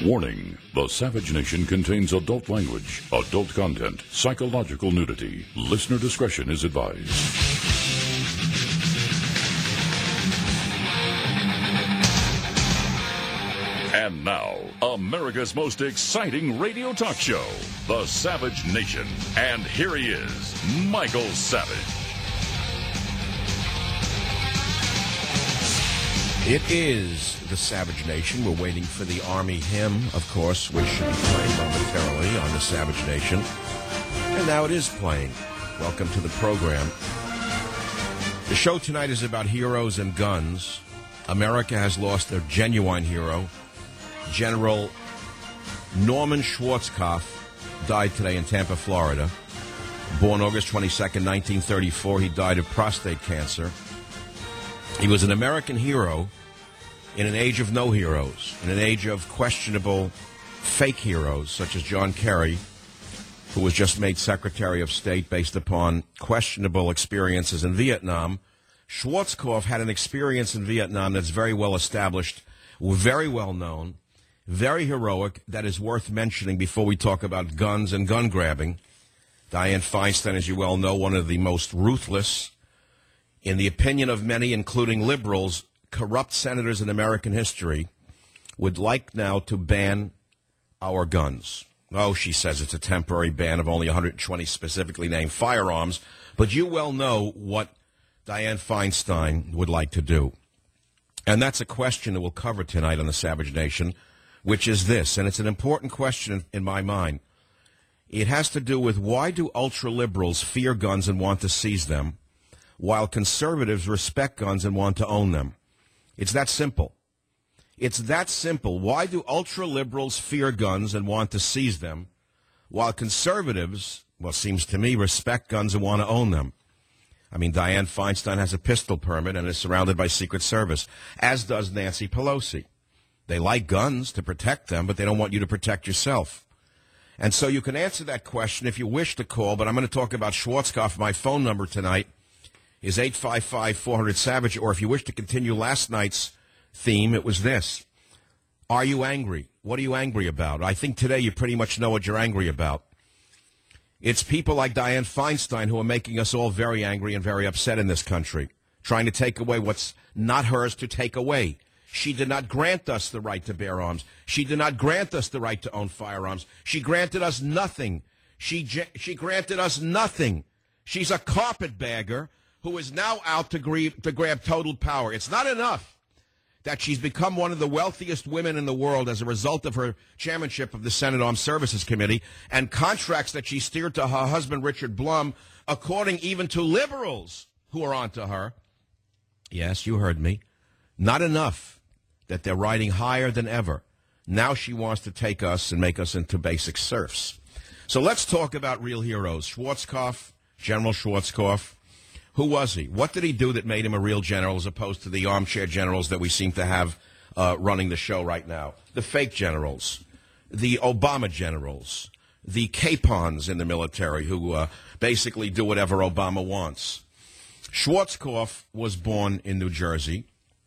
Warning, the Savage Nation contains adult language, adult content, psychological nudity. Listener discretion is advised. And now, America's most exciting radio talk show, The Savage Nation. And here he is, Michael Savage. It is The Savage Nation. We're waiting for the Army hymn, of course, which should be playing momentarily on The Savage Nation. And now it is playing. Welcome to the program. The show tonight is about heroes and guns. America has lost their genuine hero. General Norman Schwarzkopf died today in Tampa, Florida. Born August 22nd, 1934, he died of prostate cancer. He was an American hero in an age of no heroes, in an age of questionable fake heroes, such as John Kerry, who was just made Secretary of State based upon questionable experiences in Vietnam. Schwarzkopf had an experience in Vietnam that's very well established, very well known, very heroic, that is worth mentioning before we talk about guns and gun grabbing. Dianne Feinstein, as you well know, one of the most ruthless, in the opinion of many, including liberals, corrupt senators in American history, would like now to ban our guns. Oh, she says it's a temporary ban of only 120 specifically named firearms, but you well know what Dianne Feinstein would like to do. And that's a question that we'll cover tonight on The Savage Nation, which is this, and it's an important question in my mind. It has to do with why do ultra-liberals fear guns and want to seize them, while conservatives respect guns and want to own them? It's that simple. It's that simple. Why do ultra-liberals fear guns and want to seize them, while conservatives, well, seems to me, respect guns and want to own them? I mean, Dianne Feinstein has a pistol permit and is surrounded by Secret Service, as does Nancy Pelosi. They like guns to protect them, but they don't want you to protect yourself. And so you can answer that question if you wish to call, but I'm going to talk about Schwarzkopf. My phone number tonight is 855-400-SAVAGE, or if you wish to continue last night's theme, it was this. Are you angry? What are you angry about? I think today you pretty much know what you're angry about. It's people like Dianne Feinstein who are making us all very angry and very upset in this country, trying to take away what's not hers to take away. She did not grant us the right to bear arms. She did not grant us the right to own firearms. She granted us nothing. She granted us nothing. She's a carpetbagger who is now out to grab total power. It's not enough that she's become one of the wealthiest women in the world as a result of her chairmanship of the Senate Armed Services Committee and contracts that she steered to her husband, Richard Blum, according even to liberals who are onto her. Yes, you heard me. Not enough that they're riding higher than ever. Now she wants to take us and make us into basic serfs. So let's talk about real heroes. Schwarzkopf, General Schwarzkopf. Who was he? What did he do that made him a real general as opposed to the armchair generals that we seem to have running the show right now? The fake generals, the Obama generals, the capons in the military who basically do whatever Obama wants. Schwarzkopf was born in New Jersey.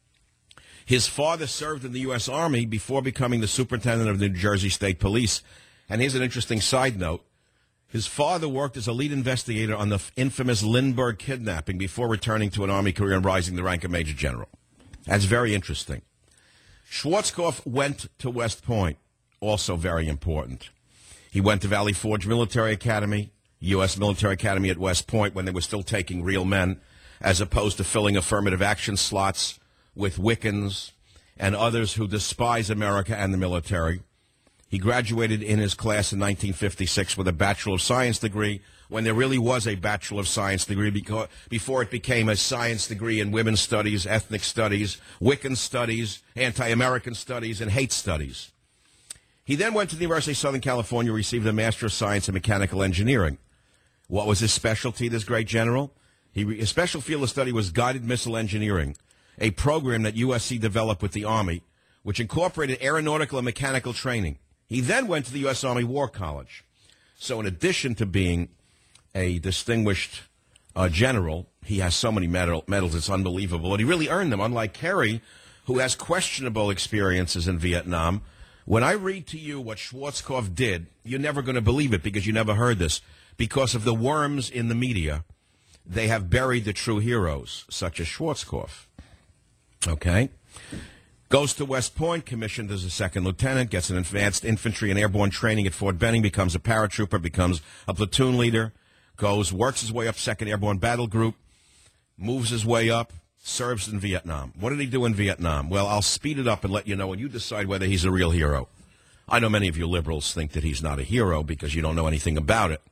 His father served in the U.S. Army before becoming the superintendent of the New Jersey State Police. And here's an interesting side note. His father worked as a lead investigator on the infamous Lindbergh kidnapping before returning to an Army career and rising to the rank of Major General. That's very interesting. Schwarzkopf went to West Point, also very important. He went to Valley Forge Military Academy, U.S. Military Academy at West Point when they were still taking real men, as opposed to filling affirmative action slots with Wiccans and others who despise America and the military. He graduated in his class in 1956 with a Bachelor of Science degree when there really was a Bachelor of Science degree before it became a science degree in women's studies, ethnic studies, Wiccan studies, anti-American studies, and hate studies. He then went to the University of Southern California, received a Master of Science in Mechanical Engineering. What was his specialty, this great general? His special field of study was guided missile engineering, a program that USC developed with the Army, which incorporated aeronautical and mechanical training. He then went to the U.S. Army War College. So in addition to being a distinguished general, he has so many medals, it's unbelievable. And he really earned them, unlike Kerry, who has questionable experiences in Vietnam, When I read to you what Schwarzkopf did, you're never going to believe it because you never heard this. Because of the worms in the media, they have buried the true heroes, such as Schwarzkopf. Okay? Goes to West Point, commissioned as a second lieutenant, gets an advanced infantry and airborne training at Fort Benning, becomes a paratrooper, becomes a platoon leader, works his way up 2nd Airborne Battle Group, moves his way up, serves in Vietnam. What did he do in Vietnam? Well, I'll speed it up and let you know, and you decide whether he's a real hero. I know many of you liberals think that he's not a hero because you don't know anything about it.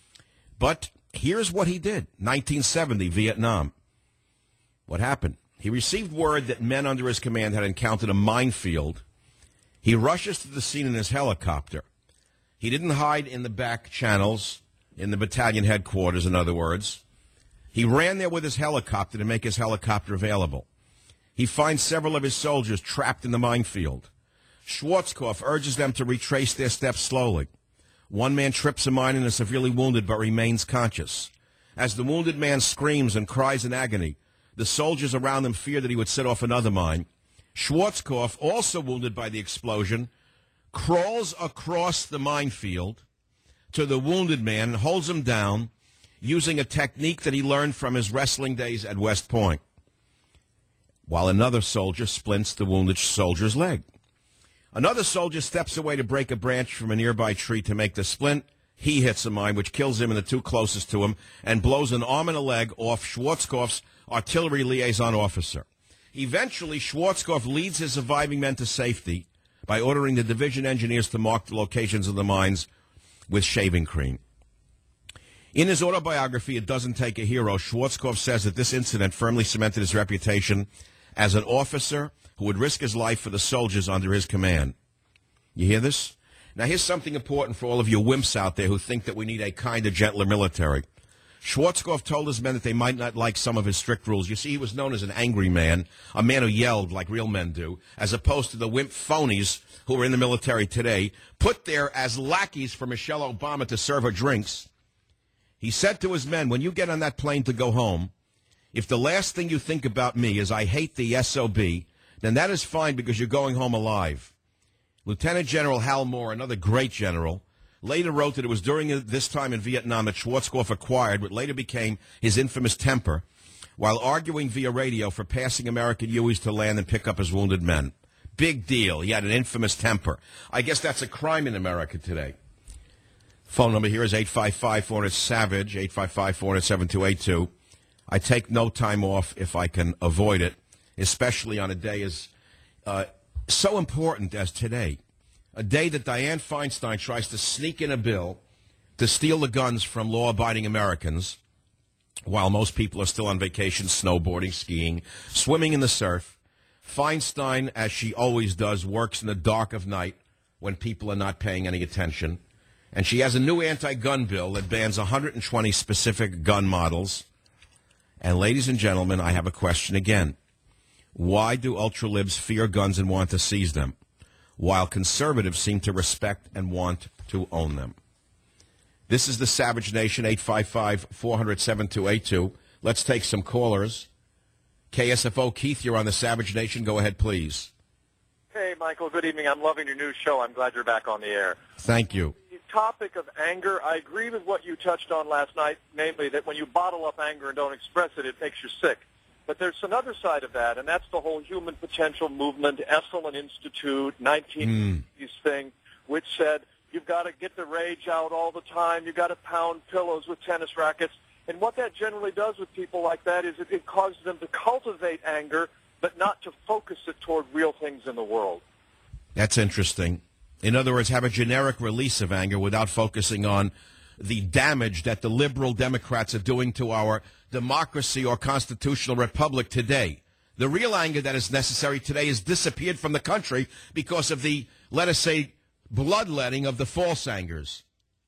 But here's what he did. 1970, Vietnam. What happened? He received word that men under his command had encountered a minefield. He rushes to the scene in his helicopter. He didn't hide in the back channels, in the battalion headquarters, in other words. He ran there with his helicopter to make his helicopter available. He finds several of his soldiers trapped in the minefield. Schwarzkopf urges them to retrace their steps slowly. One man trips a mine and is severely wounded but remains conscious. As the wounded man screams and cries in agony, the soldiers around him fear that he would set off another mine. Schwarzkopf, also wounded by the explosion, crawls across the minefield to the wounded man and holds him down using a technique that he learned from his wrestling days at West Point, while another soldier splints the wounded soldier's leg. Another soldier steps away to break a branch from a nearby tree to make the splint. He hits a mine, which kills him and the two closest to him, and blows an arm and a leg off Schwarzkopf's artillery liaison officer. Eventually, Schwarzkopf leads his surviving men to safety by ordering the division engineers to mark the locations of the mines with shaving cream. In his autobiography, It Doesn't Take a Hero, Schwarzkopf says that this incident firmly cemented his reputation as an officer who would risk his life for the soldiers under his command. You hear this? Now, here's something important for all of you wimps out there who think that we need a kinder, gentler military. Schwarzkopf told his men that they might not like some of his strict rules. You see, he was known as an angry man, a man who yelled like real men do, as opposed to the wimp phonies who are in the military today, put there as lackeys for Michelle Obama to serve her drinks. He said to his men, when you get on that plane to go home, if the last thing you think about me is I hate the SOB, then that is fine because you're going home alive. Lieutenant General Hal Moore, another great general, later wrote that it was during this time in Vietnam that Schwarzkopf acquired what later became his infamous temper while arguing via radio for passing American Hueys to land and pick up his wounded men. Big deal. He had an infamous temper. I guess that's a crime in America today. Phone number here is 855-400-SAVAGE, 855-400-7282. I take no time off if I can avoid it, especially on a day as so important as today. A day that Dianne Feinstein tries to sneak in a bill to steal the guns from law-abiding Americans while most people are still on vacation, snowboarding, skiing, swimming in the surf. Feinstein, as she always does, works in the dark of night when people are not paying any attention. And she has a new anti-gun bill that bans 120 specific gun models. And ladies and gentlemen, I have a question again. Why do ultra-libs fear guns and want to seize them, while conservatives seem to respect and want to own them? This is the Savage Nation, 855-400-7282. Let's take some callers. KSFO, Keith, you're on the Savage Nation. Go ahead, please. Hey, Michael, good evening. I'm loving your new show. I'm glad you're back on the air. Thank you. The topic of anger, I agree with what you touched on last night, namely that when you bottle up anger and don't express it, it makes you sick. But there's another side of that, and that's the whole human potential movement, Esalen Institute, 1950s thing, which said you've got to get the rage out all the time, you've got to pound pillows with tennis rackets. And what that generally does with people like that is it causes them to cultivate anger, but not to focus it toward real things in the world. That's interesting. In other words, have a generic release of anger without focusing on the damage that the liberal Democrats are doing to our democracy or constitutional republic today. The real anger that is necessary today has disappeared from the country because of the, let us say, bloodletting of the false angers.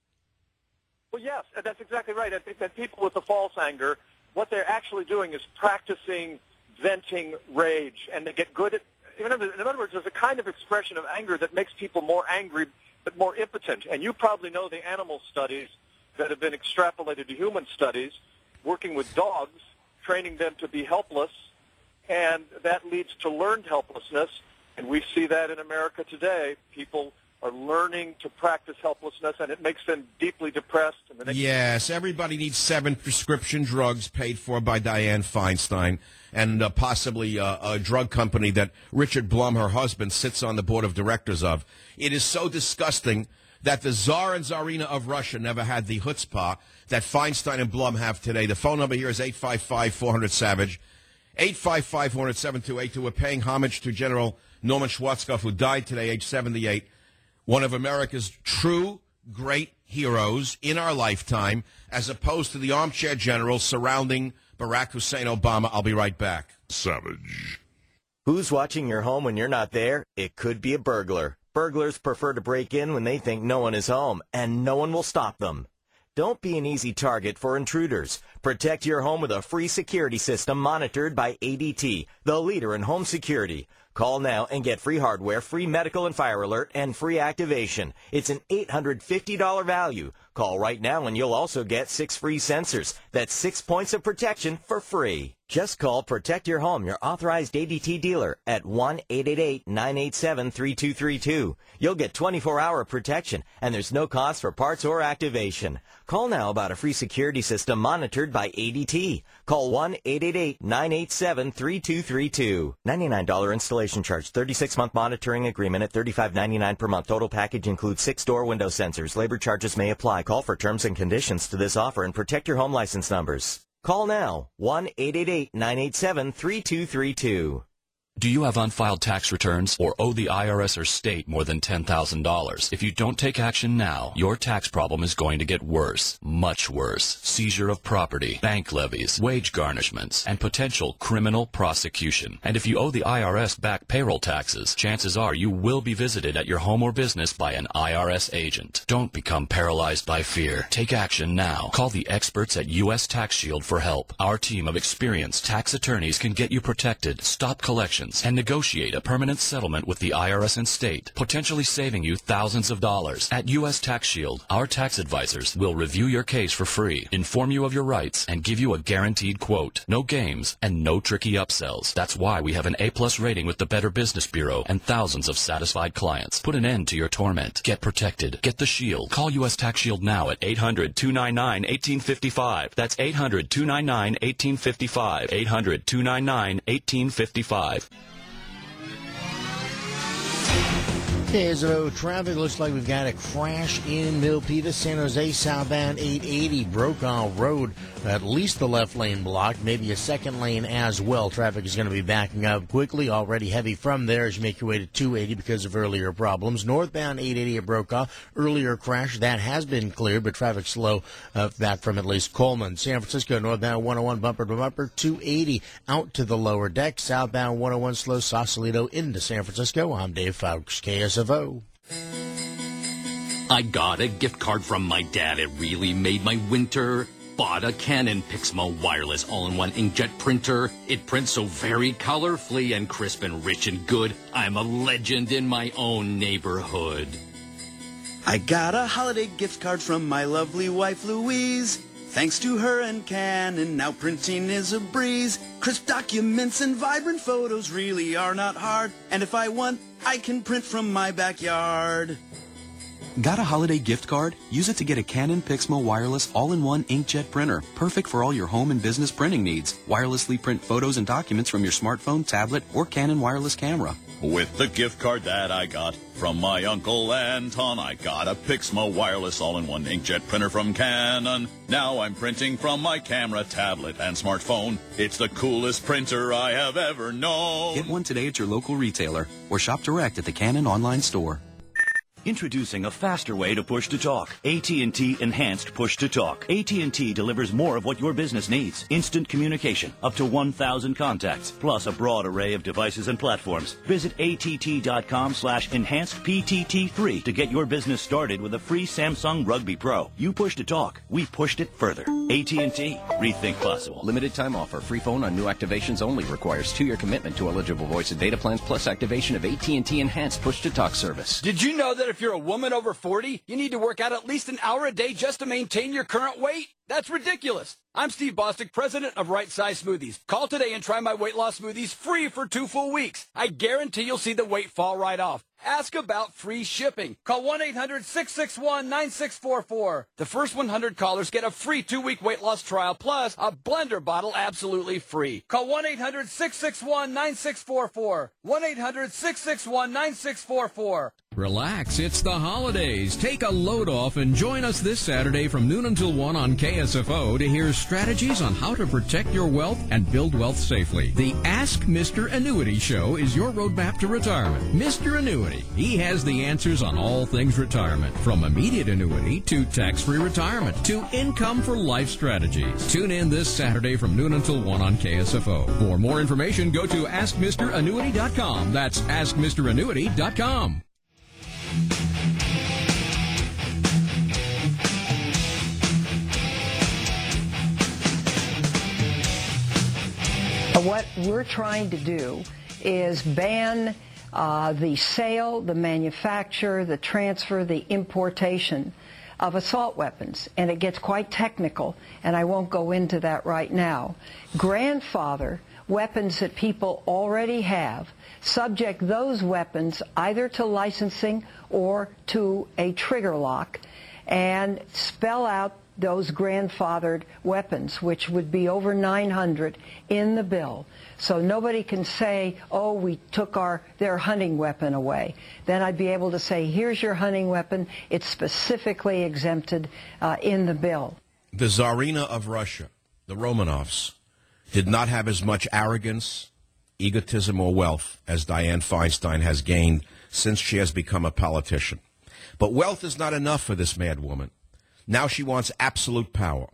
Well, yes, that's exactly right. I think that people with the false anger, what they're actually doing is practicing venting rage, and they get good at, in other words, there's a kind of expression of anger that makes people more angry but more impotent. And you probably know the animal studies that have been extrapolated to human studies, working with dogs, training them to be helpless, and that leads to learned helplessness. And we see that in America today. People are learning to practice helplessness, and it makes them deeply depressed. And yes, everybody needs 7 prescription drugs paid for by Dianne Feinstein and possibly a drug company that Richard Blum, her husband, sits on the board of directors of. It is so disgusting that the Tsar and Tsarina of Russia never had the chutzpah that Feinstein and Blum have today. The phone number here is 855-400-SAVAGE, 855-400-7282. We're paying homage to General Norman Schwarzkopf, who died today, age 78. One of America's true great heroes in our lifetime, as opposed to the armchair generals surrounding Barack Hussein Obama. I'll be right back. Savage. Who's watching your home when you're not there? It could be a burglar. Burglars prefer to break in when they think no one is home, and no one will stop them. Don't be an easy target for intruders. Protect your home with a free security system monitored by ADT, the leader in home security. Call now and get free hardware, free medical and fire alert, and free activation. It's an $850 value. Call right now and you'll also get 6 free sensors. That's 6 points of protection for free. Just call Protect Your Home, your authorized ADT dealer, at 1-888-987-3232. You'll get 24-hour protection, and there's no cost for parts or activation. Call now about a free security system monitored by ADT. Call 1-888-987-3232. $99 installation charge, 36-month monitoring agreement at $35.99 per month. Total package includes 6 door window sensors. Labor charges may apply. Call for terms and conditions to this offer and protect your home license numbers. Call now, 1-888-987-3232. Do you have unfiled tax returns or owe the IRS or state more than $10,000? If you don't take action now, your tax problem is going to get worse, much worse. Seizure of property, bank levies, wage garnishments, and potential criminal prosecution. And if you owe the IRS back payroll taxes, chances are you will be visited at your home or business by an IRS agent. Don't become paralyzed by fear. Take action now. Call the experts at U.S. Tax Shield for help. Our team of experienced tax attorneys can get you protected, stop collections, and negotiate a permanent settlement with the IRS and state, potentially saving you thousands of dollars. At U.S. Tax Shield, our tax advisors will review your case for free, inform you of your rights, and give you a guaranteed quote. No games and no tricky upsells. That's why we have an A+ rating with the Better Business Bureau and thousands of satisfied clients. Put an end to your torment. Get protected. Get the Shield. Call U.S. Tax Shield now at 800-299-1855. That's 800-299-1855. 800-299-1855. Here's road traffic. Looks like we've got a crash in Milpitas, San Jose, southbound 880 Brokaw Road. At least the left lane blocked, maybe a second lane as well. Traffic is going to be backing up quickly. Already heavy from there as you make your way to 280 because of earlier problems. Northbound 880 at Brokaw, earlier crash. That has been cleared, but traffic slow back from at least Coleman. San Francisco, northbound 101 bumper to bumper, 280 out to the lower deck. Southbound 101 slow, Sausalito into San Francisco. I'm Dave Fowkes, KSFO. I got a gift card from my dad. It really made my winter. Bought a Canon Pixma wireless all-in-one inkjet printer. It prints so very colorfully and crisp and rich and good. I'm a legend in my own neighborhood. I got a holiday gift card from my lovely wife Louise. Thanks to her and Canon, now printing is a breeze. Crisp documents and vibrant photos really are not hard. And if I want, I can print from my backyard. Got a holiday gift card? Use it to get a Canon Pixma wireless all-in-one inkjet printer. Perfect for all your home and business printing needs. Wirelessly print photos and documents from your smartphone, tablet, or Canon wireless camera. With the gift card that I got from my Uncle Anton, I got a Pixma wireless all-in-one inkjet printer from Canon. Now I'm printing from my camera, tablet, and smartphone. It's the coolest printer I have ever known. Get one today at your local retailer or shop direct at the Canon online store. Introducing a faster way to push-to-talk. AT&T Enhanced Push-to-Talk. AT&T delivers more of what your business needs. Instant communication, up to 1,000 contacts, plus a broad array of devices and platforms. Visit att.com/enhancedptt3 to get your business started with a free Samsung Rugby Pro. You push-to-talk, we pushed it further. AT&T, rethink possible. Limited time offer. Free phone on new activations only. Requires 2-year commitment to eligible voice and data plans plus activation of AT&T Enhanced Push-to-Talk service. Did you know that if you're a woman over 40, you need to work out at least an hour a day just to maintain your current weight? That's ridiculous. I'm Steve Bostic, president of Right Size Smoothies. Call today and try my weight loss smoothies free for 2 full weeks. I guarantee you'll see the weight fall right off. Ask about free shipping. Call 1-800-661-9644. The first 100 callers get a free 2-week weight loss trial plus a blender bottle absolutely free. Call 1-800-661-9644. 1-800-661-9644. Relax, it's the holidays. Take a load off and join us this Saturday from noon until 1 on KSFO to hear strategies on how to protect your wealth and build wealth safely. The Ask Mr. Annuity Show is your roadmap to retirement. Mr. Annuity, he has the answers on all things retirement, from immediate annuity to tax-free retirement to income for life strategies. Tune in this Saturday from noon until 1 on KSFO. For more information, go to AskMrAnnuity.com. That's AskMrAnnuity.com. What we're trying to do is ban the sale, the manufacture, the transfer, the importation of assault weapons. And it gets quite technical, and I won't go into that right now. Grandfather weapons that people already have, subject those weapons either to licensing or to a trigger lock, and spell out those grandfathered weapons, which would be over 900 in the bill. So nobody can say, oh, we took their hunting weapon away. Then I'd be able to say, here's your hunting weapon. It's specifically exempted in the bill. The Tsarina of Russia, the Romanovs, did not have as much arrogance, egotism, or wealth as Dianne Feinstein has gained since she has become a politician. But wealth is not enough for this mad woman. Now she wants absolute power.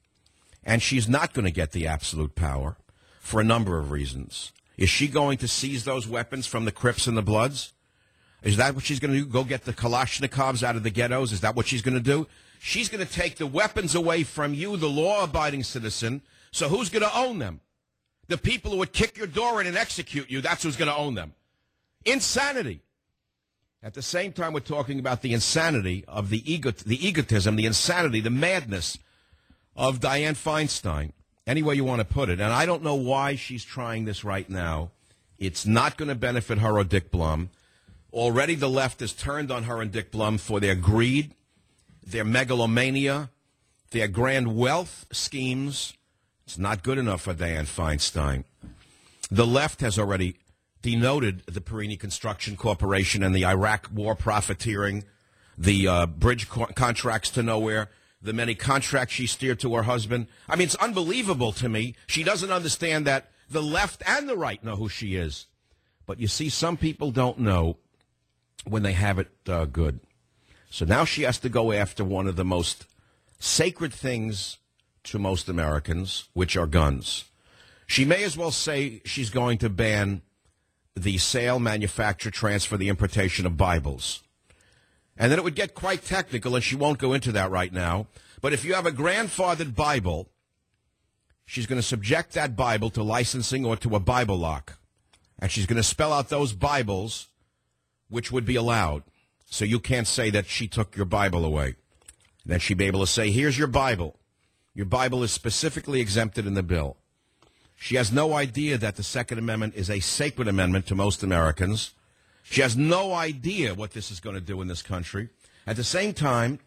And she's not going to get the absolute power for a number of reasons. Is she going to seize those weapons from the Crips and the Bloods? Is that what she's going to do? Go get the Kalashnikovs out of the ghettos? Is that what she's going to do? She's going to take the weapons away from you, the law-abiding citizen. So who's going to own them? The people who would kick your door in and execute you, that's who's going to own them. Insanity. At the same time, we're talking about the insanity of the egotism, the insanity, the madness of Dianne Feinstein, any way you want to put it. And I don't know why she's trying this right now. It's not going to benefit her or Dick Blum. Already the left has turned on her and Dick Blum for their greed, their megalomania, their grand wealth schemes. It's not good enough for Dianne Feinstein. The left has already denoted the Perini Construction Corporation and the Iraq war profiteering, the bridge contracts to nowhere, the many contracts she steered to her husband. I mean, it's unbelievable to me. She doesn't understand that the left and the right know who she is. But you see, some people don't know when they have it good. So now she has to go after one of the most sacred things to most Americans, which are guns. She may as well say she's going to ban the sale, manufacture, transfer, the importation of Bibles. And then it would get quite technical, and she won't go into that right now. But if you have a grandfathered Bible, she's going to subject that Bible to licensing or to a Bible lock. And she's going to spell out those Bibles which would be allowed. So you can't say that she took your Bible away. And then she'd be able to say, here's your Bible. Your Bible is specifically exempted in the bill. She has no idea that the Second Amendment is a sacred amendment to most Americans. She has no idea what this is going to do in this country. At the same time,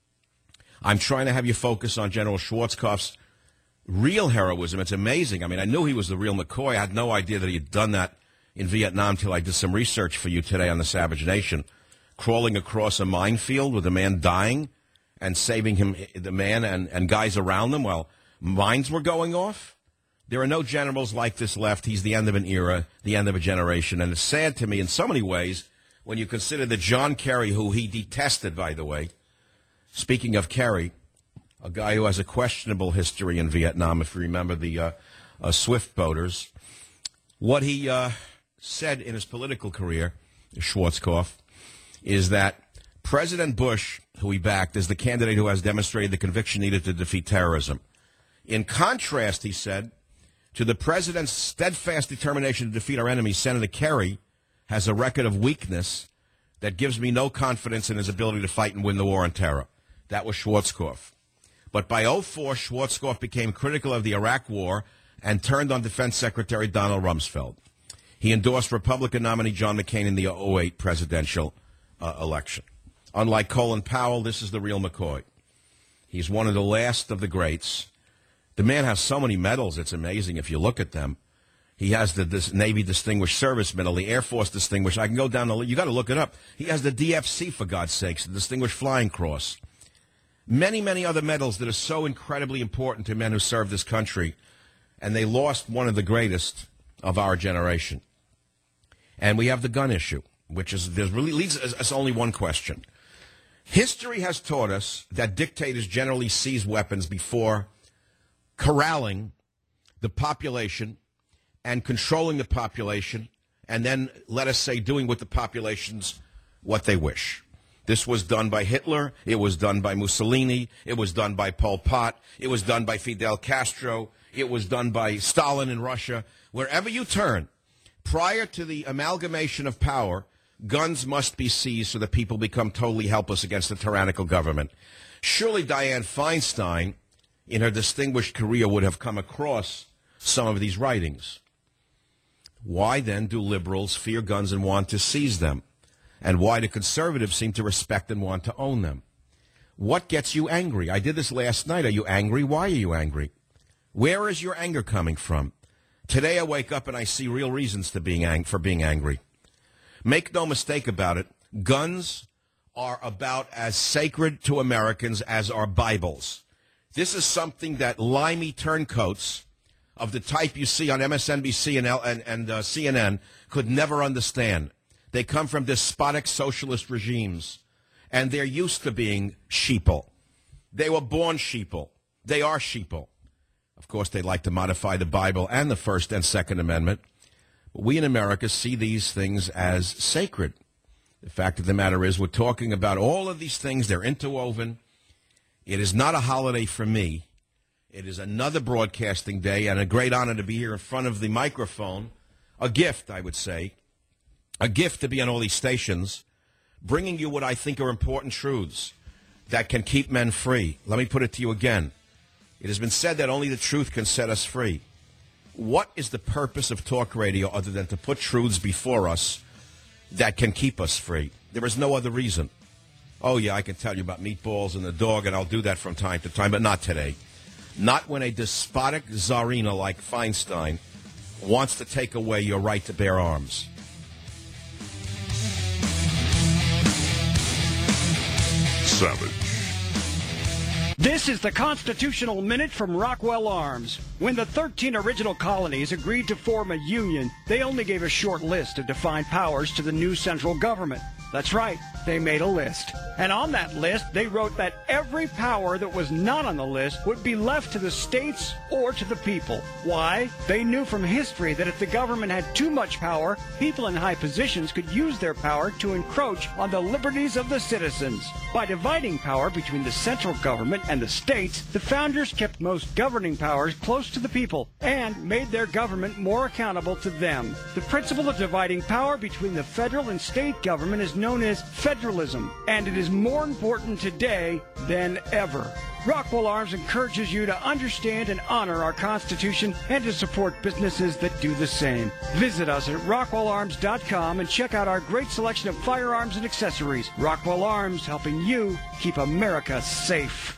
I'm trying to have you focus on General Schwarzkopf's real heroism. It's amazing. I mean, I knew he was the real McCoy. I had no idea that he had done that in Vietnam until I did some research for you today on the Savage Nation. Crawling across a minefield with a man dying and saving him, the man and guys around them while mines were going off. There are no generals like this left. He's the end of an era, the end of a generation. And it's sad to me in so many ways when you consider that John Kerry, who he detested, by the way, speaking of Kerry, a guy who has a questionable history in Vietnam, if you remember the Swift boaters, what he said in his political career, Schwarzkopf, is that President Bush, who he backed, is the candidate who has demonstrated the conviction needed to defeat terrorism. In contrast, he said, to the president's steadfast determination to defeat our enemies, Senator Kerry has a record of weakness that gives me no confidence in his ability to fight and win the war on terror. That was Schwarzkopf. But by 2004, Schwarzkopf became critical of the Iraq War and turned on Defense Secretary Donald Rumsfeld. He endorsed Republican nominee John McCain in the 2008 presidential election. Unlike Colin Powell, this is the real McCoy. He's one of the last of the greats. The man has so many medals, it's amazing if you look at them. He has the Navy Distinguished Service Medal, the Air Force Distinguished. I can go down the list. You got to look it up. He has the DFC, for God's sakes, the Distinguished Flying Cross. Many, many other medals that are so incredibly important to men who serve this country. And they lost one of the greatest of our generation. And we have the gun issue, which leads us only one question. History has taught us that dictators generally seize weapons before corralling the population and controlling the population, and then, let us say, doing with the populations what they wish. This was done by Hitler. It was done by Mussolini. It was done by Pol Pot. It was done by Fidel Castro. It was done by Stalin in Russia. Wherever you turn, prior to the amalgamation of power, guns must be seized so that people become totally helpless against a tyrannical government. Surely Dianne Feinstein, in her distinguished career, would have come across some of these writings. Why then do liberals fear guns and want to seize them? And why do conservatives seem to respect and want to own them? What gets you angry? I did this last night. Are you angry? Why are you angry? Where is your anger coming from? Today I wake up and I see real reasons for being angry. Make no mistake about it, guns are about as sacred to Americans as our Bibles. This is something that limey turncoats of the type you see on MSNBC and CNN could never understand. They come from despotic socialist regimes, and they're used to being sheeple. They were born sheeple. They are sheeple. Of course, they like to modify the Bible and the First and Second Amendment. But we in America see these things as sacred. The fact of the matter is we're talking about all of these things. They're interwoven. It is not a holiday for me. It is another broadcasting day and a great honor to be here in front of the microphone. A gift, I would say. A gift to be on all these stations, bringing you what I think are important truths that can keep men free. Let me put it to you again. It has been said that only the truth can set us free. What is the purpose of talk radio other than to put truths before us that can keep us free? There is no other reason. Oh, yeah, I can tell you about meatballs and the dog, and I'll do that from time to time, but not today. Not when a despotic czarina like Feinstein wants to take away your right to bear arms. Savage. This is the Constitutional Minute from Rockwell Arms. When the 13 original colonies agreed to form a union, they only gave a short list of defined powers to the new central government. That's right, they made a list. And on that list, they wrote that every power that was not on the list would be left to the states or to the people. Why? They knew from history that if the government had too much power, people in high positions could use their power to encroach on the liberties of the citizens. By dividing power between the central government and the states, the founders kept most governing powers close to the people and made their government more accountable to them. The principle of dividing power between the federal and state government is known as federalism, and it is more important today than ever. Rockwell Arms encourages you to understand and honor our Constitution and to support businesses that do the same. Visit us at rockwellarms.com and check out our great selection of firearms and accessories. Rockwell Arms, helping you keep America safe.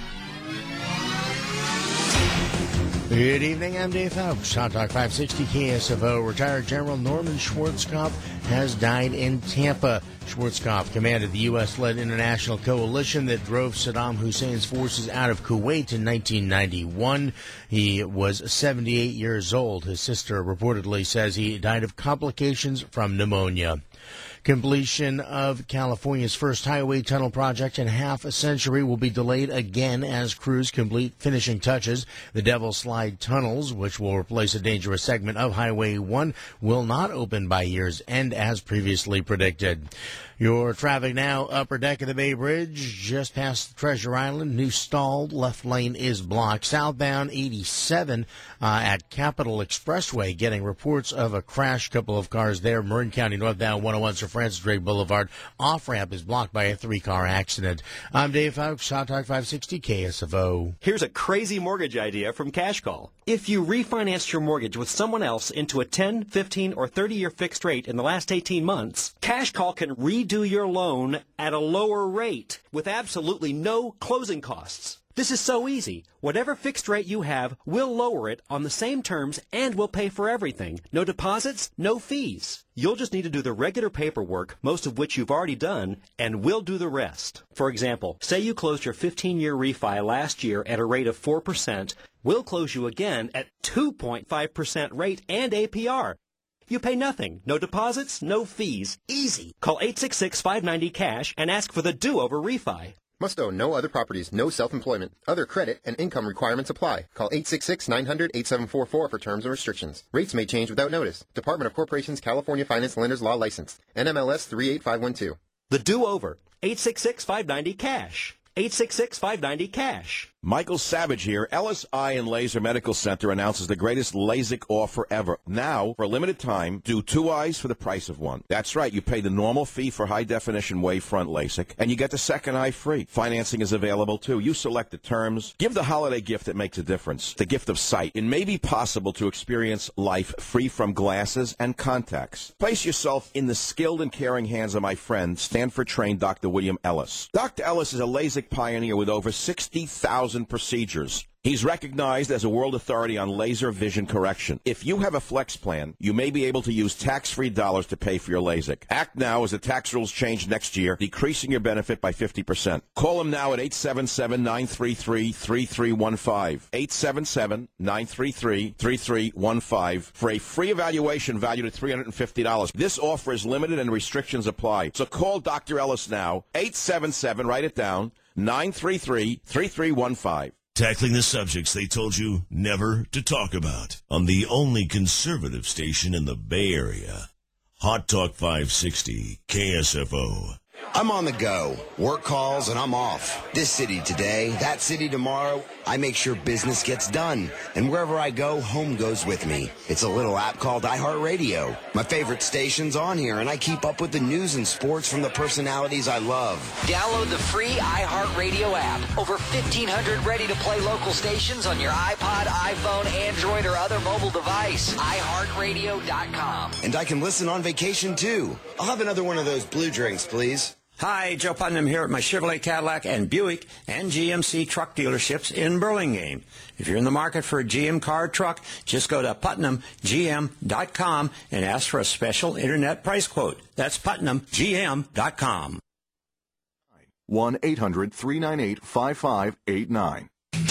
Good evening, I'm Dave Phelps. Hot Talk 560 KSFO. Retired General Norman Schwarzkopf has died in Tampa. Schwarzkopf commanded the U.S.-led international coalition that drove Saddam Hussein's forces out of Kuwait in 1991. He was 78 years old. His sister reportedly says he died of complications from pneumonia. Completion of California's first highway tunnel project in half a century will be delayed again as crews complete finishing touches. The Devil's Slide tunnels, which will replace a dangerous segment of Highway 1, will not open by year's end as previously predicted. Your traffic now, upper deck of the Bay Bridge, just past Treasure Island, new stalled, left lane is blocked. Southbound 87 at Capitol Expressway, getting reports of a crash, couple of cars there. Marin County northbound 101 Sir Francis Drake Boulevard off-ramp is blocked by a 3-car accident. I'm Dave Fowles, Hot Talk 560 KSFO. Here's a crazy mortgage idea from Cash Call. If you refinanced your mortgage with someone else into a 10, 15, or 30-year fixed rate in the last 18 months, Cash Call can redo your loan at a lower rate with absolutely no closing costs. This is so easy. Whatever fixed rate you have, we'll lower it on the same terms and we'll pay for everything. No deposits, no fees. You'll just need to do the regular paperwork, most of which you've already done, and we'll do the rest. For example, say you closed your 15-year refi last year at a rate of 4%. We'll close you again at 2.5% rate and APR. You pay nothing. No deposits, no fees. Easy. Call 866-590-CASH and ask for the do-over refi. Must own no other properties, no self-employment. Other credit and income requirements apply. Call 866-900-8744 for terms and restrictions. Rates may change without notice. Department of Corporations California Finance Lenders Law License. NMLS 38512. The do-over. 866-590-CASH. 866-590-CASH. Michael Savage here. Ellis Eye and Laser Medical Center announces the greatest LASIK offer ever. Now, for a limited time, do 2 eyes for the price of 1. That's right. You pay the normal fee for high-definition wavefront LASIK, and you get the second eye free. Financing is available, too. You select the terms. Give the holiday gift that makes a difference, the gift of sight. It may be possible to experience life free from glasses and contacts. Place yourself in the skilled and caring hands of my friend, Stanford-trained Dr. William Ellis. Dr. Ellis is a LASIK pioneer with over 60,000 procedures. He's recognized as a world authority on laser vision correction. If you have a flex plan, you may be able to use tax-free dollars to pay for your LASIK. Act now as the tax rules change next year, decreasing your benefit by 50%. Call him now at 877-933-3315. 877-933-3315 for a free evaluation valued at $350. This offer is limited and restrictions apply. So call Dr. Ellis now, 877, write it down, 933-3315. Tackling the subjects they told you never to talk about on the only conservative station in the Bay Area. Hot Talk 560, KSFO. I'm on the go. Work calls and I'm off. This city today, that city tomorrow. I make sure business gets done. And wherever I go, home goes with me. It's a little app called iHeartRadio. My favorite station's on here, and I keep up with the news and sports from the personalities I love. Download the free iHeartRadio app. Over 1,500 ready-to-play local stations on your iPod, iPhone, Android, or other mobile device. iHeartRadio.com. And I can listen on vacation, too. I'll have another one of those blue drinks, please. Hi, Joe Putnam here at my Chevrolet, Cadillac, and Buick and GMC truck dealerships in Burlingame. If you're in the market for a GM car or truck, just go to PutnamGM.com and ask for a special internet price quote. That's PutnamGM.com. 1-800-398-5589.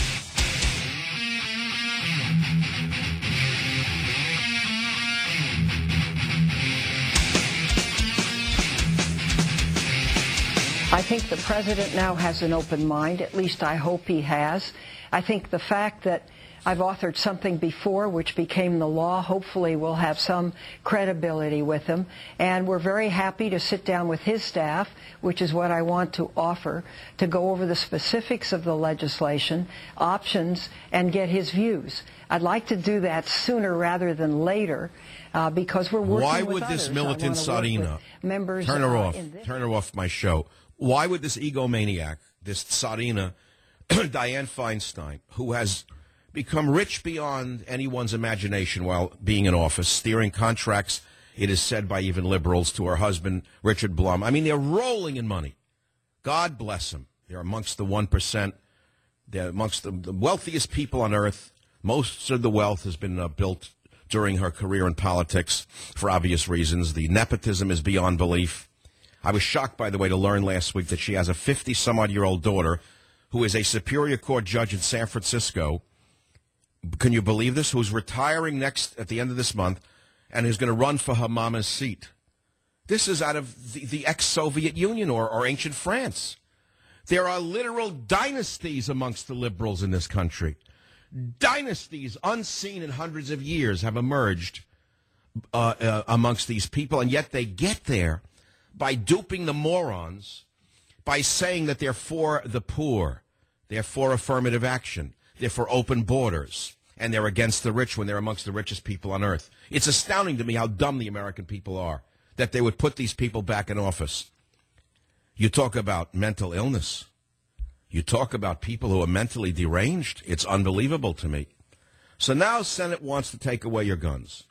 I think the president now has an open mind. At least I hope he has. I think the fact that I've authored something before which became the law hopefully will have some credibility with him. And we're very happy to sit down with his staff, which is what I want to offer, to go over the specifics of the legislation, options, and get his views. I'd like to do that sooner rather than later because we're working with others. Why would this militant Sarina, members, turn her off, turn her off my show. Why would this egomaniac, this Tsarina, Dianne Feinstein, who has become rich beyond anyone's imagination while being in office, steering contracts, it is said by even liberals, to her husband, Richard Blum. I mean, they're rolling in money. God bless them. They're amongst the 1%. They're amongst the wealthiest people on earth. Most of the wealth has been built during her career in politics for obvious reasons. The nepotism is beyond belief. I was shocked, by the way, to learn last week that she has a 50-some-odd-year-old daughter who is a Superior Court judge in San Francisco. Can you believe this? Who's retiring at the end of this month and is going to run for her mama's seat. This is out of the ex-Soviet Union or ancient France. There are literal dynasties amongst the liberals in this country. Dynasties unseen in hundreds of years have emerged amongst these people, and yet they get there by duping the morons, by saying that they're for the poor, they're for affirmative action, they're for open borders, and they're against the rich when they're amongst the richest people on earth. It's astounding to me how dumb the American people are, that they would put these people back in office. You talk about mental illness. You talk about people who are mentally deranged. It's unbelievable to me. So now Senate wants to take away your guns.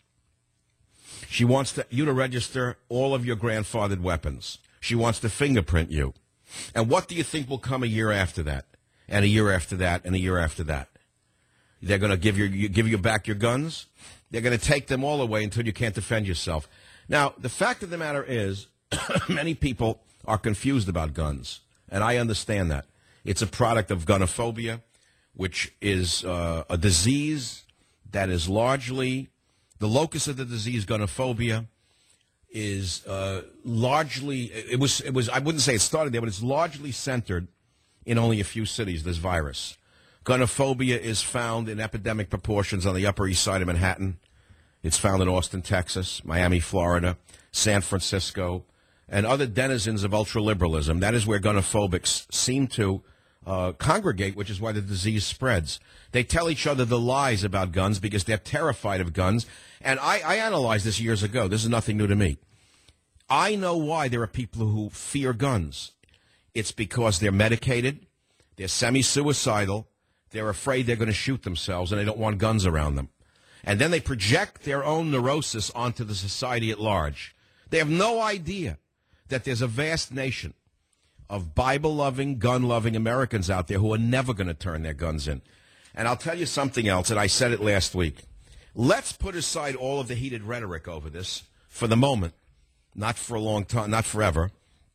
She wants you to register all of your grandfathered weapons. She wants to fingerprint you. And what do you think will come a year after that? And a year after that, and a year after that? They're going to give you back your guns? They're going to take them all away until you can't defend yourself. Now, the fact of the matter is, many people are confused about guns, and I understand that. It's a product of gunophobia, which is a disease that is largely, the locus of the disease, gunophobia, is largely, it was. I wouldn't say it started there, but it's largely centered in only a few cities, this virus. Gunophobia is found in epidemic proportions on the Upper East Side of Manhattan. It's found in Austin, Texas, Miami, Florida, San Francisco, and other denizens of ultraliberalism. That is where gunophobics seem to congregate, which is why the disease spreads. They tell each other the lies about guns because they're terrified of guns. And I analyzed this years ago. This is nothing new to me. I know why there are people who fear guns. It's because they're medicated, they're semi-suicidal, they're afraid they're going to shoot themselves, and they don't want guns around them. And then they project their own neurosis onto the society at large. They have no idea that there's a vast nation of Bible-loving, gun-loving Americans out there who are never going to turn their guns in. And I'll tell you something else, and I said it last week. Let's put aside all of the heated rhetoric over this for the moment, not for a long time, not forever.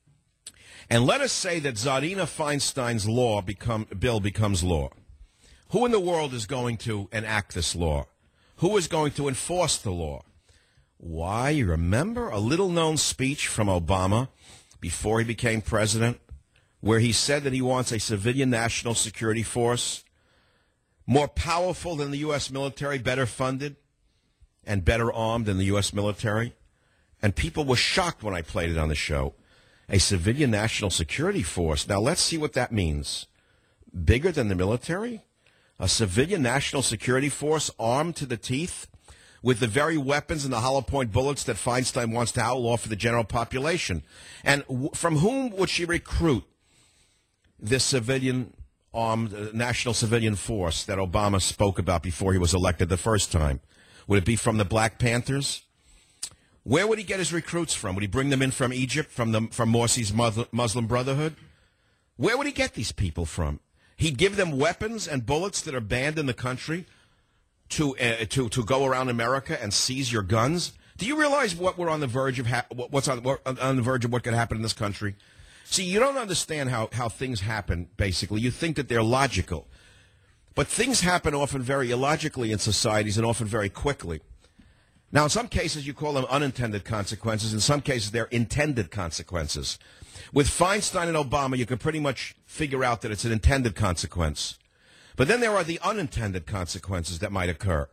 And let us say that Zarina Feinstein's bill becomes law. Who in the world is going to enact this law? Who is going to enforce the law? Why, you remember a little-known speech from Obama before he became president, where he said that he wants a civilian national security force more powerful than the U.S. military, better funded, and better armed than the U.S. military. And people were shocked when I played it on the show. A civilian national security force. Now, let's see what that means. Bigger than the military? A civilian national security force armed to the teeth with the very weapons and the hollow point bullets that Feinstein wants to outlaw for the general population. And from whom would she recruit this civilian armed national civilian force that Obama spoke about before he was elected the first time? Would it be from the Black Panthers? Where would he get his recruits from? Would he bring them in from Egypt, from Morsi's Muslim Brotherhood? Where would he get these people from? He'd give them weapons and bullets that are banned in the country to go around America and seize your guns. Do you realize what we're on the verge of? What's on the verge of what could happen in this country? See, you don't understand how things happen. Basically, you think that they're logical, but things happen often very illogically in societies and often very quickly. Now, in some cases, you call them unintended consequences. In some cases, they're intended consequences. With Feinstein and Obama, you can pretty much figure out that it's an intended consequence. But then there are the unintended consequences that might occur.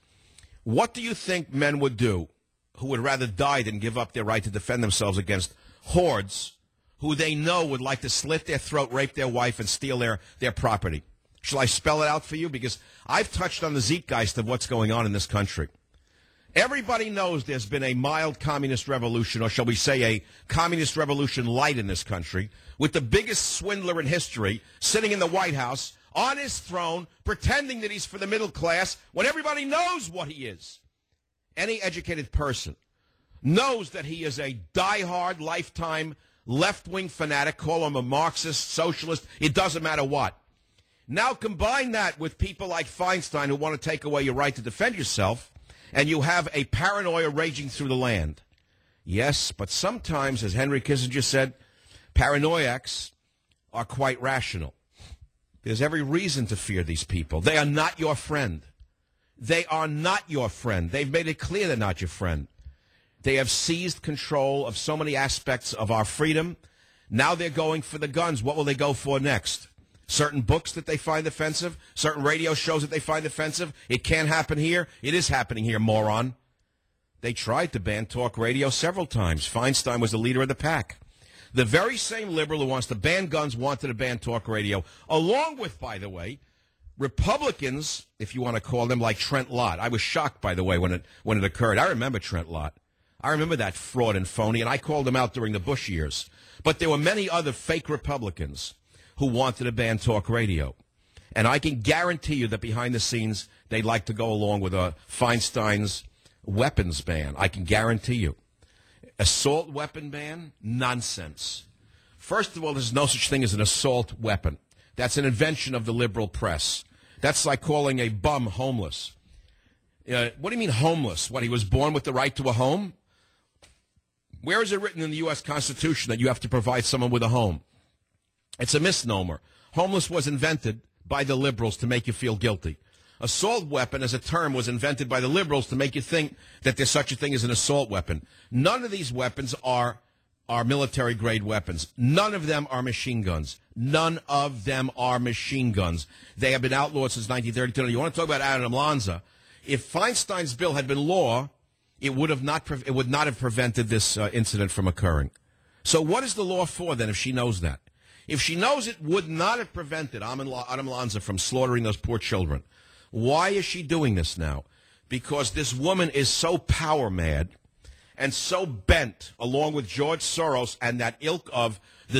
What do you think men would do who would rather die than give up their right to defend themselves against hordes who they know would like to slit their throat, rape their wife, and steal their property? Shall I spell it out for you? Because I've touched on the zeitgeist of what's going on in this country. Everybody knows there's been a mild communist revolution, or shall we say a communist revolution light in this country, with the biggest swindler in history sitting in the White House on his throne, pretending that he's for the middle class when everybody knows what he is. Any educated person knows that he is a diehard, lifetime, left-wing fanatic. Call him a Marxist, socialist, it doesn't matter what. Now combine that with people like Feinstein who want to take away your right to defend yourself, and you have a paranoia raging through the land. Yes, but sometimes, as Henry Kissinger said, paranoiacs are quite rational. There's every reason to fear these people. They are not your friend. They are not your friend. They've made it clear they're not your friend. They have seized control of so many aspects of our freedom. Now they're going for the guns. What will they go for next? Certain books that they find offensive, certain radio shows that they find offensive. It can't happen here. It is happening here, moron. They tried to ban talk radio several times. Feinstein was the leader of the pack. The very same liberal who wants to ban guns wanted to ban talk radio, along with, by the way, Republicans, if you want to call them, like Trent Lott. I was shocked, by the way, when it occurred. I remember Trent Lott. I remember that fraud and phony, and I called him out during the Bush years. But there were many other fake Republicans who wanted to ban talk radio. And I can guarantee you that behind the scenes, they'd like to go along with Feinstein's weapons ban. I can guarantee you. Assault weapon ban? Nonsense. First of all, there's no such thing as an assault weapon. That's an invention of the liberal press. That's like calling a bum homeless. What do you mean homeless? What, he was born with the right to a home? Where is it written in the U.S. Constitution that you have to provide someone with a home? It's a misnomer. Homeless was invented by the liberals to make you feel guilty. Assault weapon as a term was invented by the liberals to make you think that there's such a thing as an assault weapon. None of these weapons are military-grade weapons. None of them are machine guns. None of them are machine guns. They have been outlawed since 1932. Now, you want to talk about Adam Lanza? If Feinstein's bill had been law, it would not have prevented this incident from occurring. So what is the law for, then, if she knows that? If she knows it would not have prevented Adam Lanza from slaughtering those poor children, why is she doing this now? Because this woman is so power-mad and so bent, along with George Soros and that ilk of the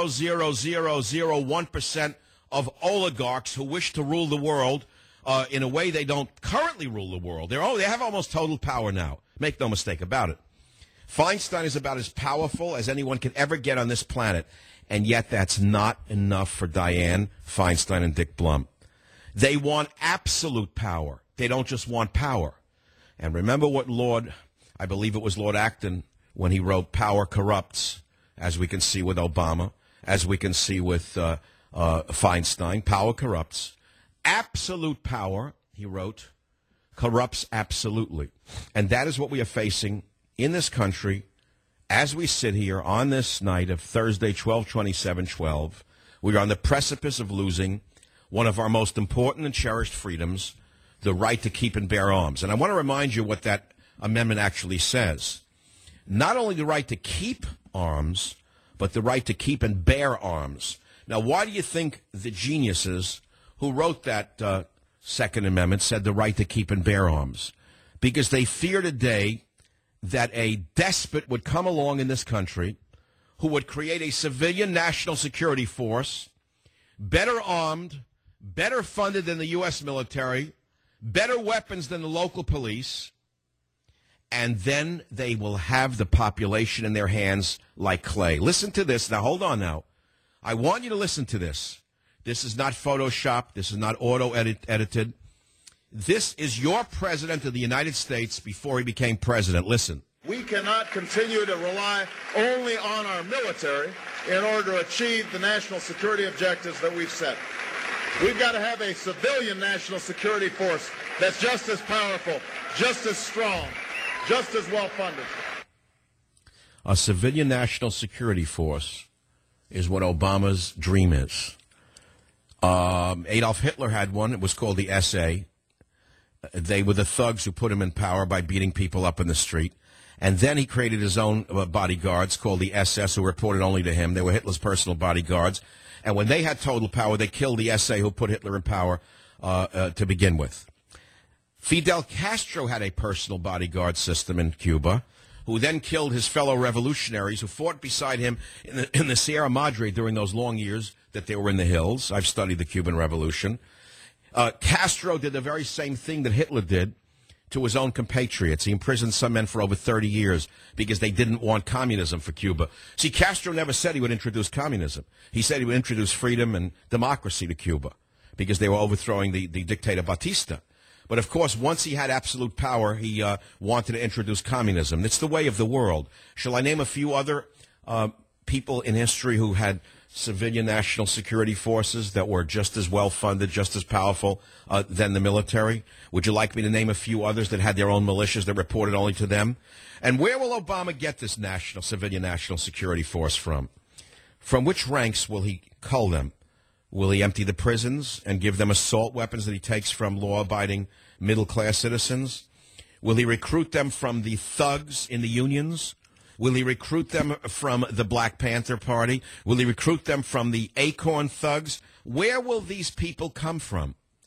0.0001% of oligarchs who wish to rule the world in a way they don't currently rule the world. They have almost total power now. Make no mistake about it. Feinstein is about as powerful as anyone can ever get on this planet, and yet that's not enough for Dianne Feinstein and Dick Blum. They want absolute power. They don't just want power. And remember what I believe it was Lord Acton, when he wrote "Power corrupts," as we can see with Obama, as we can see with Feinstein. Power corrupts. Absolute power, he wrote, corrupts absolutely. And that is what we are facing in this country as we sit here on this night of Thursday, 12/27/12. We are on the precipice of losing one of our most important and cherished freedoms, the right to keep and bear arms. And I want to remind you what that amendment actually says. Not only the right to keep arms, but the right to keep and bear arms. Now, why do you think the geniuses who wrote that Second Amendment said the right to keep and bear arms? Because they feared a day that a despot would come along in this country who would create a civilian national security force, better armed, better funded than the U.S. military, better weapons than the local police, and then they will have the population in their hands like clay. Listen to this. Now, hold on now. I want you to listen to this. This is not Photoshopped. This is not auto-edited. This is your president of the United States before he became president. Listen. We cannot continue to rely only on our military in order to achieve the national security objectives that we've set. We've got to have a civilian national security force that's just as powerful, just as strong, just as well-funded. A civilian national security force is what Obama's dream is. Adolf Hitler had one. It was called the SA. They were the thugs who put him in power by beating people up in the street. And then he created his own bodyguards called the SS, who reported only to him. They were Hitler's personal bodyguards. And when they had total power, they killed the SA who put Hitler in power to begin with. Fidel Castro had a personal bodyguard system in Cuba, who then killed his fellow revolutionaries who fought beside him in the Sierra Madre during those long years that they were in the hills. I've studied the Cuban Revolution. Castro did the very same thing that Hitler did to his own compatriots. He imprisoned some men for over 30 years because they didn't want communism for Cuba. See, Castro never said he would introduce communism. He said he would introduce freedom and democracy to Cuba because they were overthrowing the dictator Batista. But, of course, once he had absolute power, he wanted to introduce communism. It's the way of the world. Shall I name a few other people in history who had civilian national security forces that were just as well-funded, just as powerful than the military? Would you like me to name a few others that had their own militias that reported only to them? And where will Obama get this civilian national security force from? From which ranks will he cull them? Will he empty the prisons and give them assault weapons that he takes from law-abiding middle-class citizens? Will he recruit them from the thugs in the unions? Will he recruit them from the Black Panther Party? Will he recruit them from the Acorn thugs? Where will these people come from?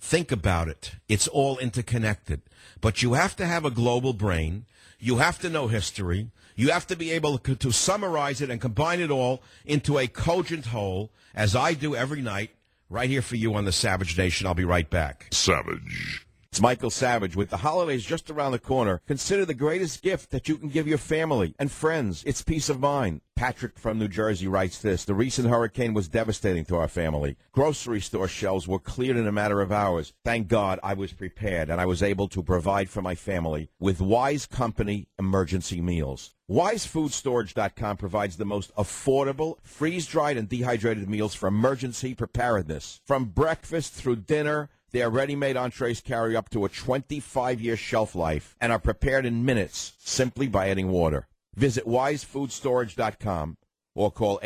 Think about it. It's all interconnected. But you have to have a global brain. You have to know history. You have to be able to summarize it and combine it all into a cogent whole, as I do every night, right here for you on the Savage Nation. I'll be right back. Savage. It's Michael Savage. With the holidays just around the corner, consider the greatest gift that you can give your family and friends. It's peace of mind. Patrick from New Jersey writes this. The recent hurricane was devastating to our family. Grocery store shelves were cleared in a matter of hours. Thank God I was prepared, and I was able to provide for my family with Wise Company emergency meals. WiseFoodStorage.com provides the most affordable, freeze-dried and dehydrated meals for emergency preparedness. From breakfast through dinner, their ready-made entrees carry up to a 25-year shelf life and are prepared in minutes simply by adding water. Visit WiseFoodStorage.com or call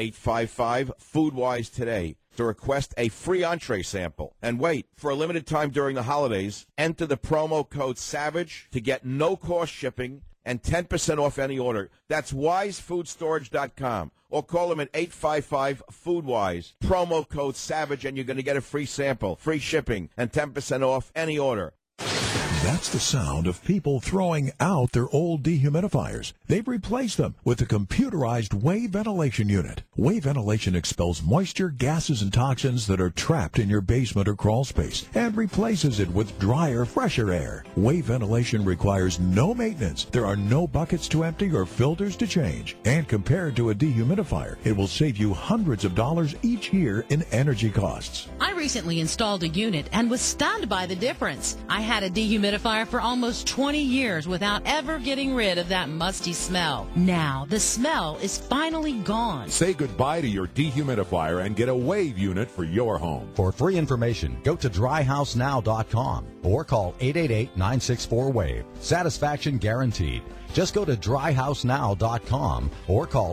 855-FoodWise today to request a free entree sample. And wait, for a limited time during the holidays, enter the promo code SAVAGE to get no-cost shipping and 10% off any order. That's WiseFoodStorage.com. Or call them at 855-FoodWise. Promo code SAVAGE, and you're going to get a free sample, free shipping, and 10% off any order. That's the sound of people throwing out their old dehumidifiers. They've replaced them with a computerized wave ventilation unit. Wave ventilation expels moisture, gases, and toxins that are trapped in your basement or crawl space and replaces it with drier, fresher air. Wave ventilation requires no maintenance. There are no buckets to empty or filters to change. And compared to a dehumidifier, it will save you hundreds of dollars each year in energy costs. I recently installed a unit and was stunned by the difference. I had a dehumidifier for almost 20 years without ever getting rid of that musty smell. Now, the smell is finally gone. Say goodbye to your dehumidifier and get a Wave unit for your home. For free information, go to dryhousenow.com or call 888-964-WAVE. Satisfaction guaranteed. Just go to dryhousenow.com or call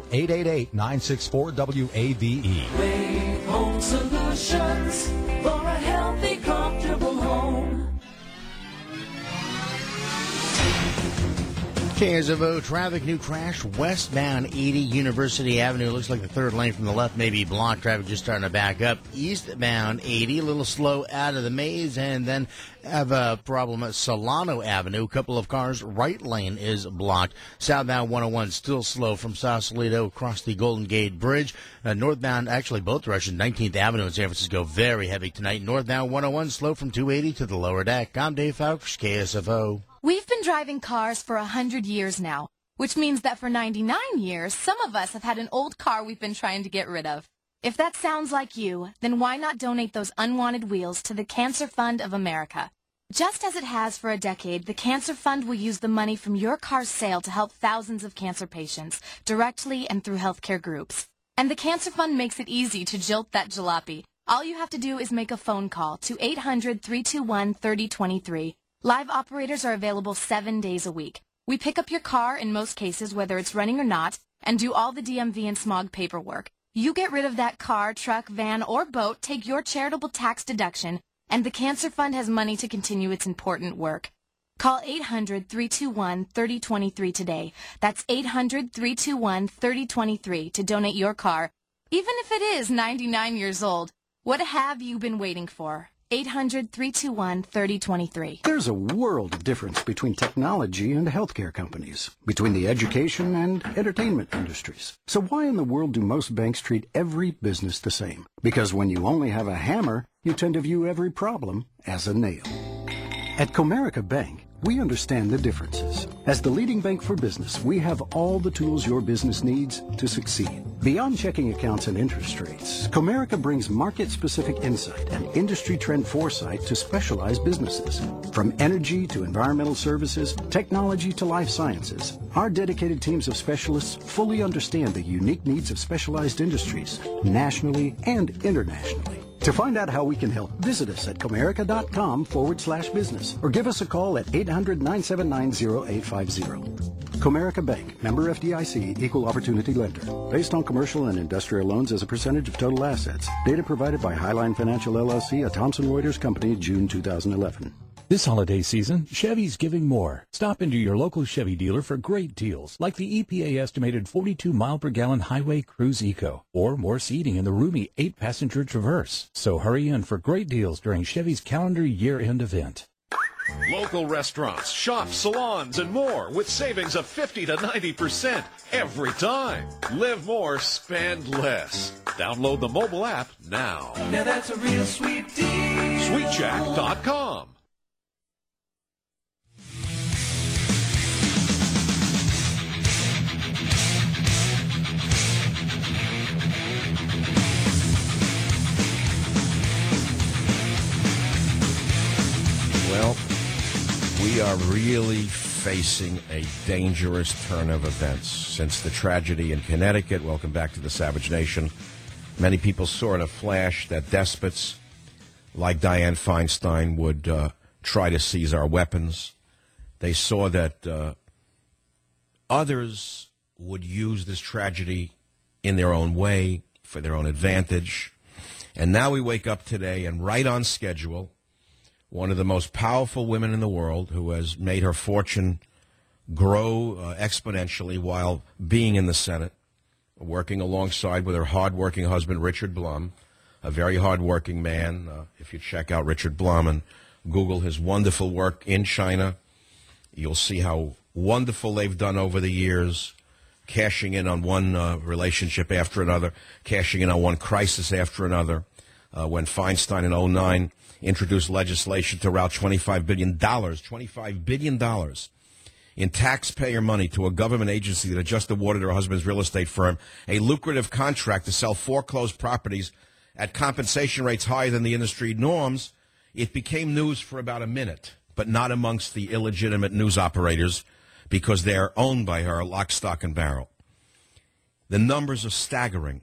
888-964-WAVE. Wave Home Solutions for a healthy, comfortable home. KSFO traffic, new crash westbound 80 University Avenue. Looks like the third lane from the left may be blocked. Traffic just starting to back up. Eastbound 80, a little slow out of the maze, and then have a problem at Solano Avenue. A couple of cars, right lane is blocked. Southbound 101 still slow from Sausalito across the Golden Gate Bridge. Northbound, actually both directions, 19th Avenue in San Francisco, very heavy tonight. Northbound 101 slow from 280 to the lower deck. I'm Dave Fowkes, KSFO. We've been driving cars for 100 years now, which means that for 99 years, some of us have had an old car we've been trying to get rid of. If that sounds like you, then why not donate those unwanted wheels to the Cancer Fund of America? Just as it has for a decade, the Cancer Fund will use the money from your car's sale to help thousands of cancer patients, directly and through healthcare groups. And the Cancer Fund makes it easy to jilt that jalopy. All you have to do is make a phone call to 800-321-3023. Live operators are available 7 days a week. We pick up your car in most cases, whether it's running or not, and do all the DMV and smog paperwork. You get rid of that car, truck, van, or boat, take your charitable tax deduction, and the Cancer Fund has money to continue its important work. Call 800-321-3023 today. That's 800-321-3023 to donate your car, even if it is 99 years old. What have you been waiting for? 800-321-3023. There's a world of difference between technology and healthcare companies, between the education and entertainment industries. So why in the world do most banks treat every business the same? Because when you only have a hammer, you tend to view every problem as a nail. At Comerica Bank, we understand the differences. As the leading bank for business, we have all the tools your business needs to succeed. Beyond checking accounts and interest rates, Comerica brings market-specific insight and industry trend foresight to specialized businesses. From energy to environmental services, technology to life sciences, our dedicated teams of specialists fully understand the unique needs of specialized industries, nationally and internationally. To find out how we can help, visit us at comerica.com/business or give us a call at 800-979-0850. Comerica Bank, member FDIC, equal opportunity lender. Based on commercial and industrial loans as a percentage of total assets. Data provided by Highline Financial LLC, a Thomson Reuters company, June 2011. This holiday season, Chevy's giving more. Stop into your local Chevy dealer for great deals, like the EPA-estimated 42-mile-per-gallon Highway Cruise Eco, or more seating in the roomy 8-passenger Traverse. So hurry in for great deals during Chevy's calendar year-end event. Local restaurants, shops, salons, and more with savings of 50 to 90% every time. Live more, spend less. Download the mobile app now. Now that's a real sweet deal. SweetJack.com. Well, we are really facing a dangerous turn of events since the tragedy in Connecticut. Welcome back to the Savage Nation. Many people saw in a flash that despots like Dianne Feinstein would try to seize our weapons. They saw that others would use this tragedy in their own way, for their own advantage. And now we wake up today and right on schedule, one of the most powerful women in the world who has made her fortune grow exponentially while being in the Senate, working alongside with her hardworking husband, Richard Blum, a very hardworking man. If you check out Richard Blum and Google his wonderful work in China, you'll see how wonderful they've done over the years, cashing in on one relationship after another, cashing in on one crisis after another. When Feinstein in 2009 introduced legislation to route $25 billion in taxpayer money to a government agency that had just awarded her husband's real estate firm a lucrative contract to sell foreclosed properties at compensation rates higher than the industry norms, it became news for about a minute, but not amongst the illegitimate news operators because they're owned by her lock, stock, and barrel. The numbers are staggering.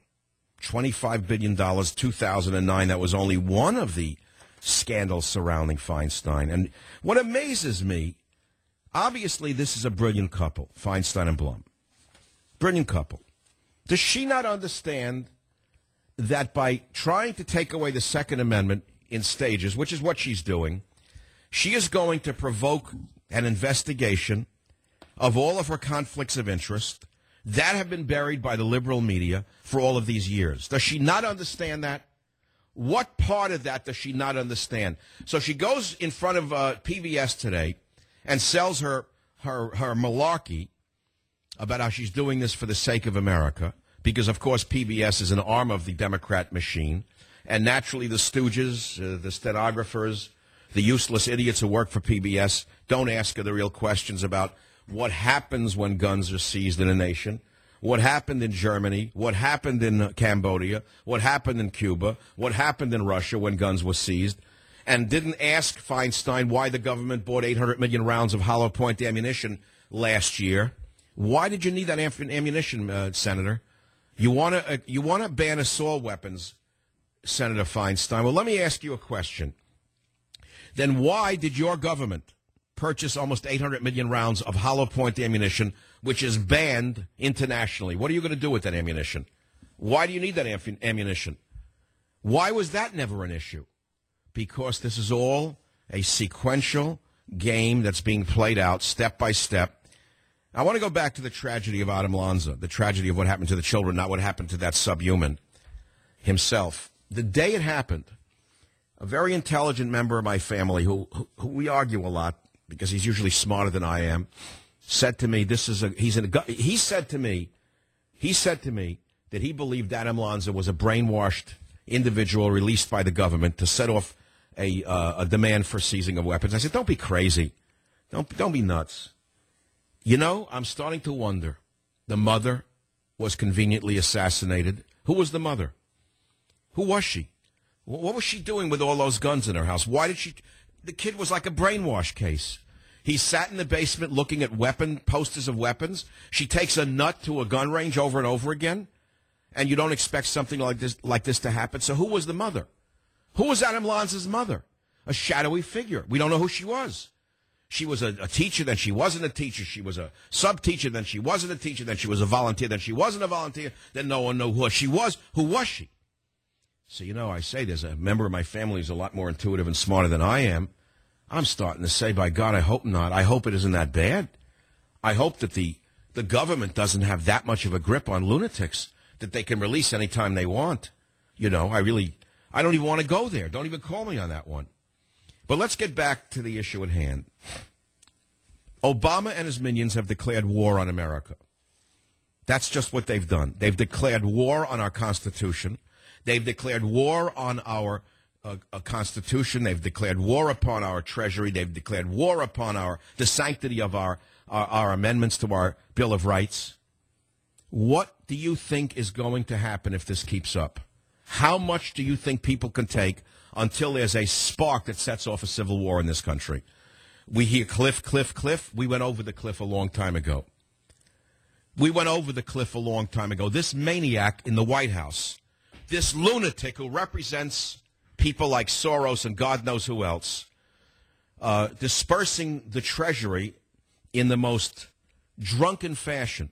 $25 billion, 2009, that was only one of the scandals surrounding Feinstein. And what amazes me, obviously this is a brilliant couple, Feinstein and Blum. Brilliant couple. Does she not understand that by trying to take away the Second Amendment in stages, which is what she's doing, she is going to provoke an investigation of all of her conflicts of interest that have been buried by the liberal media for all of these years? Does she not understand that? What part of that does she not understand? So she goes in front of PBS today and sells her malarkey about how she's doing this for the sake of America, because, of course, PBS is an arm of the Democrat machine, and naturally the stooges, the stenographers, the useless idiots who work for PBS don't ask her the real questions about what happens when guns are seized in a nation, what happened in Germany, what happened in Cambodia, what happened in Cuba, what happened in Russia when guns were seized, and didn't ask Feinstein why the government bought 800 million rounds of hollow point ammunition last year. Why did you need that ammunition, Senator? You want to ban assault weapons, Senator Feinstein. Well, let me ask you a question. Then why did your government purchase almost 800 million rounds of hollow point ammunition, which is banned internationally? What are you going to do with that ammunition? Why do you need that ammunition? Why was that never an issue? Because this is all a sequential game that's being played out step by step. I want to go back to the tragedy of Adam Lanza, the tragedy of what happened to the children, not what happened to that subhuman himself. The day it happened, a very intelligent member of my family, who we argue a lot because he's usually smarter than I am, said to me, he said to me that he believed Adam Lanza was a brainwashed individual released by the government to set off a demand for seizing of weapons. I said, don't be crazy. Don't be nuts. You know, I'm starting to wonder. The mother was conveniently assassinated. Who was the mother? Who was she? What was she doing with all those guns in her house? Why did she? The kid was like a brainwash case. He sat in the basement looking at posters of weapons. She takes a nut to a gun range over and over again, and you don't expect something like this to happen. So who was the mother? Who was Adam Lanza's mother? A shadowy figure. We don't know who she was. She was a teacher, then she wasn't a teacher. She was a sub-teacher, then she wasn't a teacher. Then she was a volunteer, then she wasn't a volunteer. Then no one knew who she was. Who was she? So, you know, I say there's a member of my family who's a lot more intuitive and smarter than I am. I'm starting to say, by God, I hope not. I hope it isn't that bad. I hope that the government doesn't have that much of a grip on lunatics that they can release anytime they want. You know, I don't even want to go there. Don't even call me on that one. But let's get back to the issue at hand. Obama and his minions have declared war on America. That's just what they've done. They've declared war on our Constitution. They've declared war on our Constitution. They've declared war upon our Treasury. They've declared war upon the sanctity of our amendments to our Bill of Rights. What do you think is going to happen if this keeps up? How much do you think people can take until there's a spark that sets off a civil war in this country? We hear cliff, cliff, cliff. We went over the cliff a long time ago. This maniac in the White House, this lunatic who represents people like Soros and God knows who else, dispersing the Treasury in the most drunken fashion.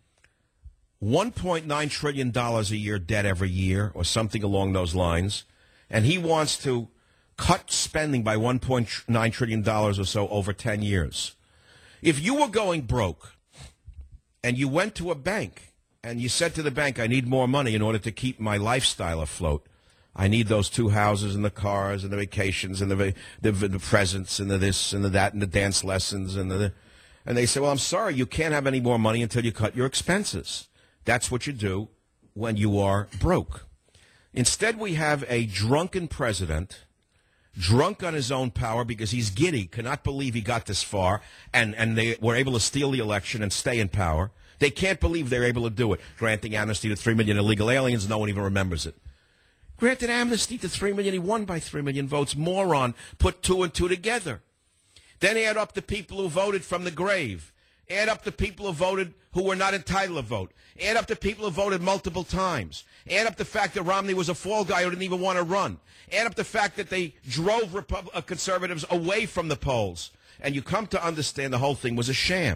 $1.9 trillion a year debt every year, or something along those lines. And he wants to cut spending by $1.9 trillion or so over 10 years. If you were going broke and you went to a bank and you said to the bank, I need more money in order to keep my lifestyle afloat. I need those 2 houses and the cars and the vacations and the presents and the this and the that and the dance lessons and they say, well, I'm sorry, you can't have any more money until you cut your expenses. That's what you do when you are broke. Instead, we have a drunken president, drunk on his own power because he's giddy, cannot believe he got this far, and they were able to steal the election and stay in power. They can't believe they're able to do it, granting amnesty to 3 million illegal aliens. No one even remembers it. Granted amnesty to 3 million. He won by 3 million votes. Moron. Put 2 and 2 together. Then add up the people who voted from the grave. Add up the people who voted who were not entitled to vote. Add up the people who voted multiple times. Add up the fact that Romney was a fall guy who didn't even want to run. Add up the fact that they drove conservatives away from the polls. And you come to understand the whole thing was a sham.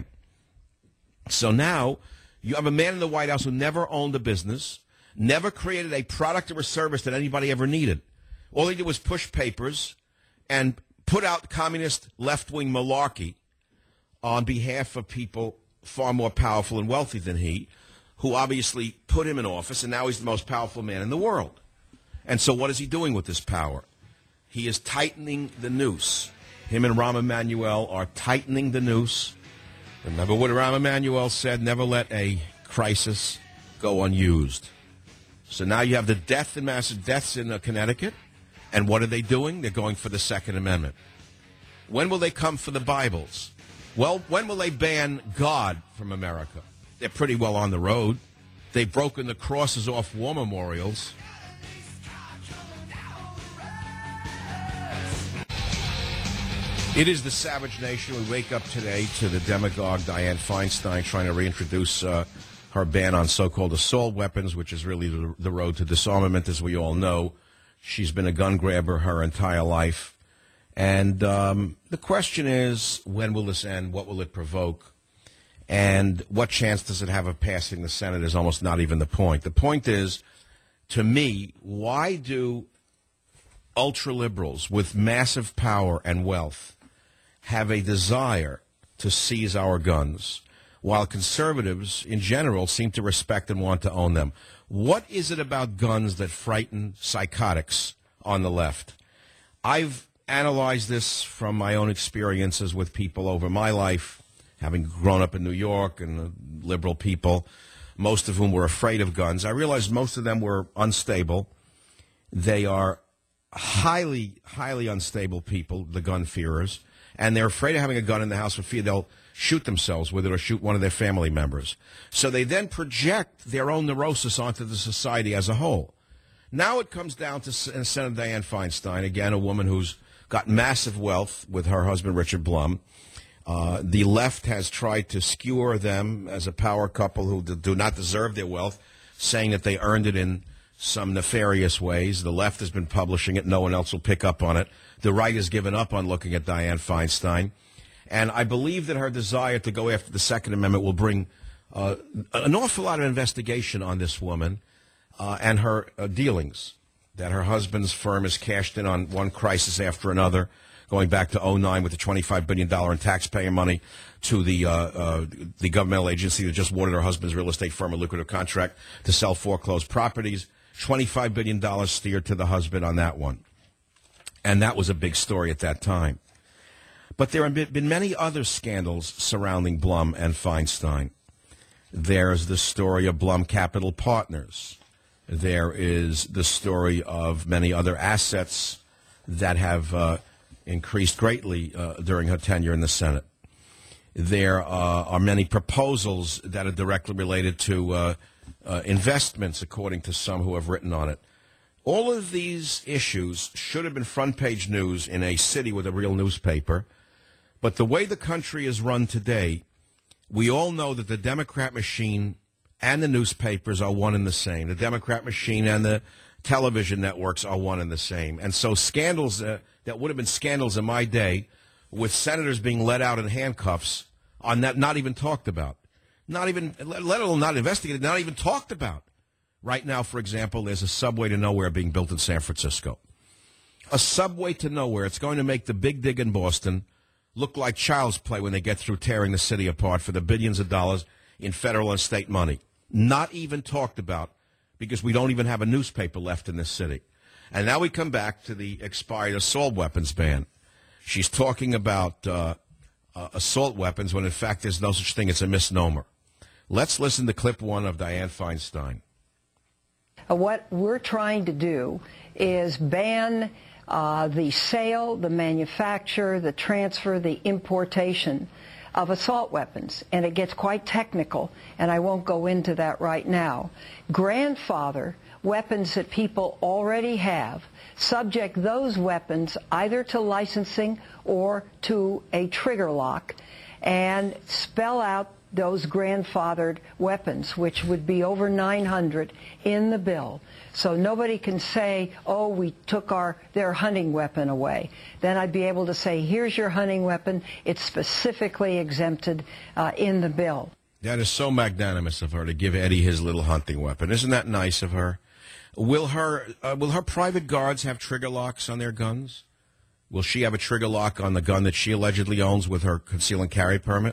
So now you have a man in the White House who never owned a business, never created a product or a service that anybody ever needed. All he did was push papers and put out communist left-wing malarkey on behalf of people far more powerful and wealthy than he, who obviously put him in office, and now he's the most powerful man in the world. And so what is he doing with this power? He is tightening the noose. Him and Rahm Emanuel are tightening the noose. Remember what Rahm Emanuel said, never let a crisis go unused. So now you have the massive deaths in Connecticut, and what are they doing? They're going for the Second Amendment. When will they come for the Bibles? Well, when will they ban God from America? They're pretty well on the road. They've broken the crosses off war memorials. It is the Savage Nation. We wake up today to the demagogue Dianne Feinstein trying to reintroduce her ban on so-called assault weapons, which is really the road to disarmament, as we all know. She's been a gun grabber her entire life. And the question is, when will this end? What will it provoke? And what chance does it have of passing the Senate is almost not even the point. The point is, to me, why do ultra-liberals with massive power and wealth have a desire to seize our guns, while conservatives in general seem to respect and want to own them? What is it about guns that frighten psychotics on the left? I've analyzed this from my own experiences with people over my life, having grown up in New York and liberal people, most of whom were afraid of guns. I realized most of them were unstable. They are highly, highly unstable people, the gun-fearers, and they're afraid of having a gun in the house for fear they'll shoot themselves with it or shoot one of their family members. So they then project their own neurosis onto the society as a whole. Now it comes down to Senator Dianne Feinstein, again, a woman who's got massive wealth with her husband, Richard Blum. The left has tried to skewer them as a power couple who do not deserve their wealth, saying that they earned it in some nefarious ways. The left has been publishing it. No one else will pick up on it. The right has given up on looking at Dianne Feinstein. And I believe that her desire to go after the Second Amendment will bring an awful lot of investigation on this woman and her dealings, that her husband's firm has cashed in on one crisis after another, going back to 2009 with the $25 billion in taxpayer money to the governmental agency that just awarded her husband's real estate firm a lucrative contract to sell foreclosed properties. $25 billion steered to the husband on that one. And that was a big story at that time. But there have been many other scandals surrounding Blum and Feinstein. There's the story of Blum Capital Partners. There is the story of many other assets that have increased greatly during her tenure in the Senate. There are many proposals that are directly related to investments, according to some who have written on it. All of these issues should have been front-page news in a city with a real newspaper. But the way the country is run today, we all know that the Democrat machine and the newspapers are one and the same. The Democrat machine and the television networks are one and the same. And so scandals that would have been scandals in my day, with senators being let out in handcuffs, are not even talked about. Not even, let alone not investigated, not even talked about. Right now, for example, there's a subway to nowhere being built in San Francisco. A subway to nowhere. It's going to make the Big Dig in Boston look like child's play when they get through tearing the city apart for the billions of dollars in federal and state money. Not even talked about, because we don't even have a newspaper left in this city. And now we come back to the expired assault weapons ban. She's talking about assault weapons when, in fact, there's no such thing. It's a misnomer. Let's listen to clip one of Dianne Feinstein. What we're trying to do is ban the sale, the manufacture, the transfer, the importation of assault weapons. And it gets quite technical, and I won't go into that right now. Grandfather weapons that people already have, subject those weapons either to licensing or to a trigger lock, and spell out those grandfathered weapons, which would be over 900 in the bill. So nobody can say, oh, we took their hunting weapon away. Then I'd be able to say, here's your hunting weapon. It's specifically exempted in the bill. That is so magnanimous of her to give Eddie his little hunting weapon. Isn't that nice of her? Will her private guards have trigger locks on their guns? Will she have a trigger lock on the gun that she allegedly owns with her conceal and carry permit?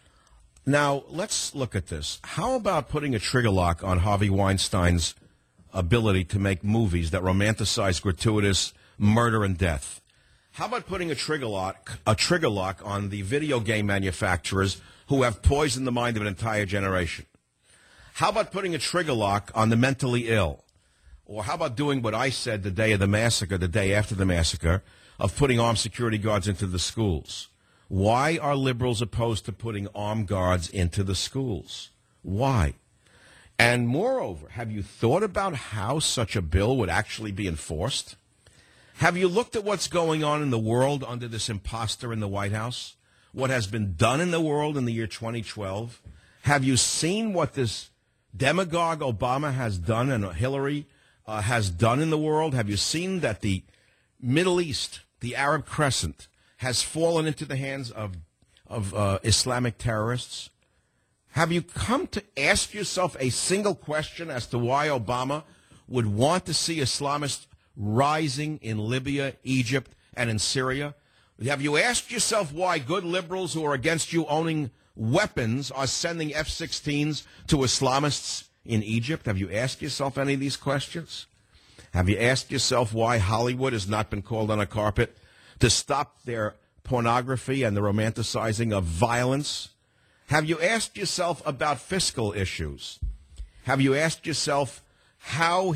Now, let's look at this. How about putting a trigger lock on Harvey Weinstein's ability to make movies that romanticize gratuitous murder and death? How about putting a trigger lock on the video game manufacturers who have poisoned the mind of an entire generation? How about putting a trigger lock on the mentally ill? Or how about doing what I said the day of the massacre, the day after the massacre, of putting armed security guards into the schools? Why are liberals opposed to putting armed guards into the schools? Why? And moreover, have you thought about how such a bill would actually be enforced? Have you looked at what's going on in the world under this imposter in the White House? What has been done in the world in the year 2012? Have you seen what this demagogue Obama has done and Hillary has done in the world? Have you seen that the Middle East, the Arab Crescent, has fallen into the hands of Islamic terrorists? Have you come to ask yourself a single question as to why Obama would want to see Islamists rising in Libya, Egypt, and in Syria? Have you asked yourself why good liberals who are against you owning weapons are sending F-16s to Islamists in Egypt? Have you asked yourself any of these questions? Have you asked yourself why Hollywood has not been called on a carpet to stop their pornography and the romanticizing of violence? Have you asked yourself about fiscal issues? Have you asked yourself how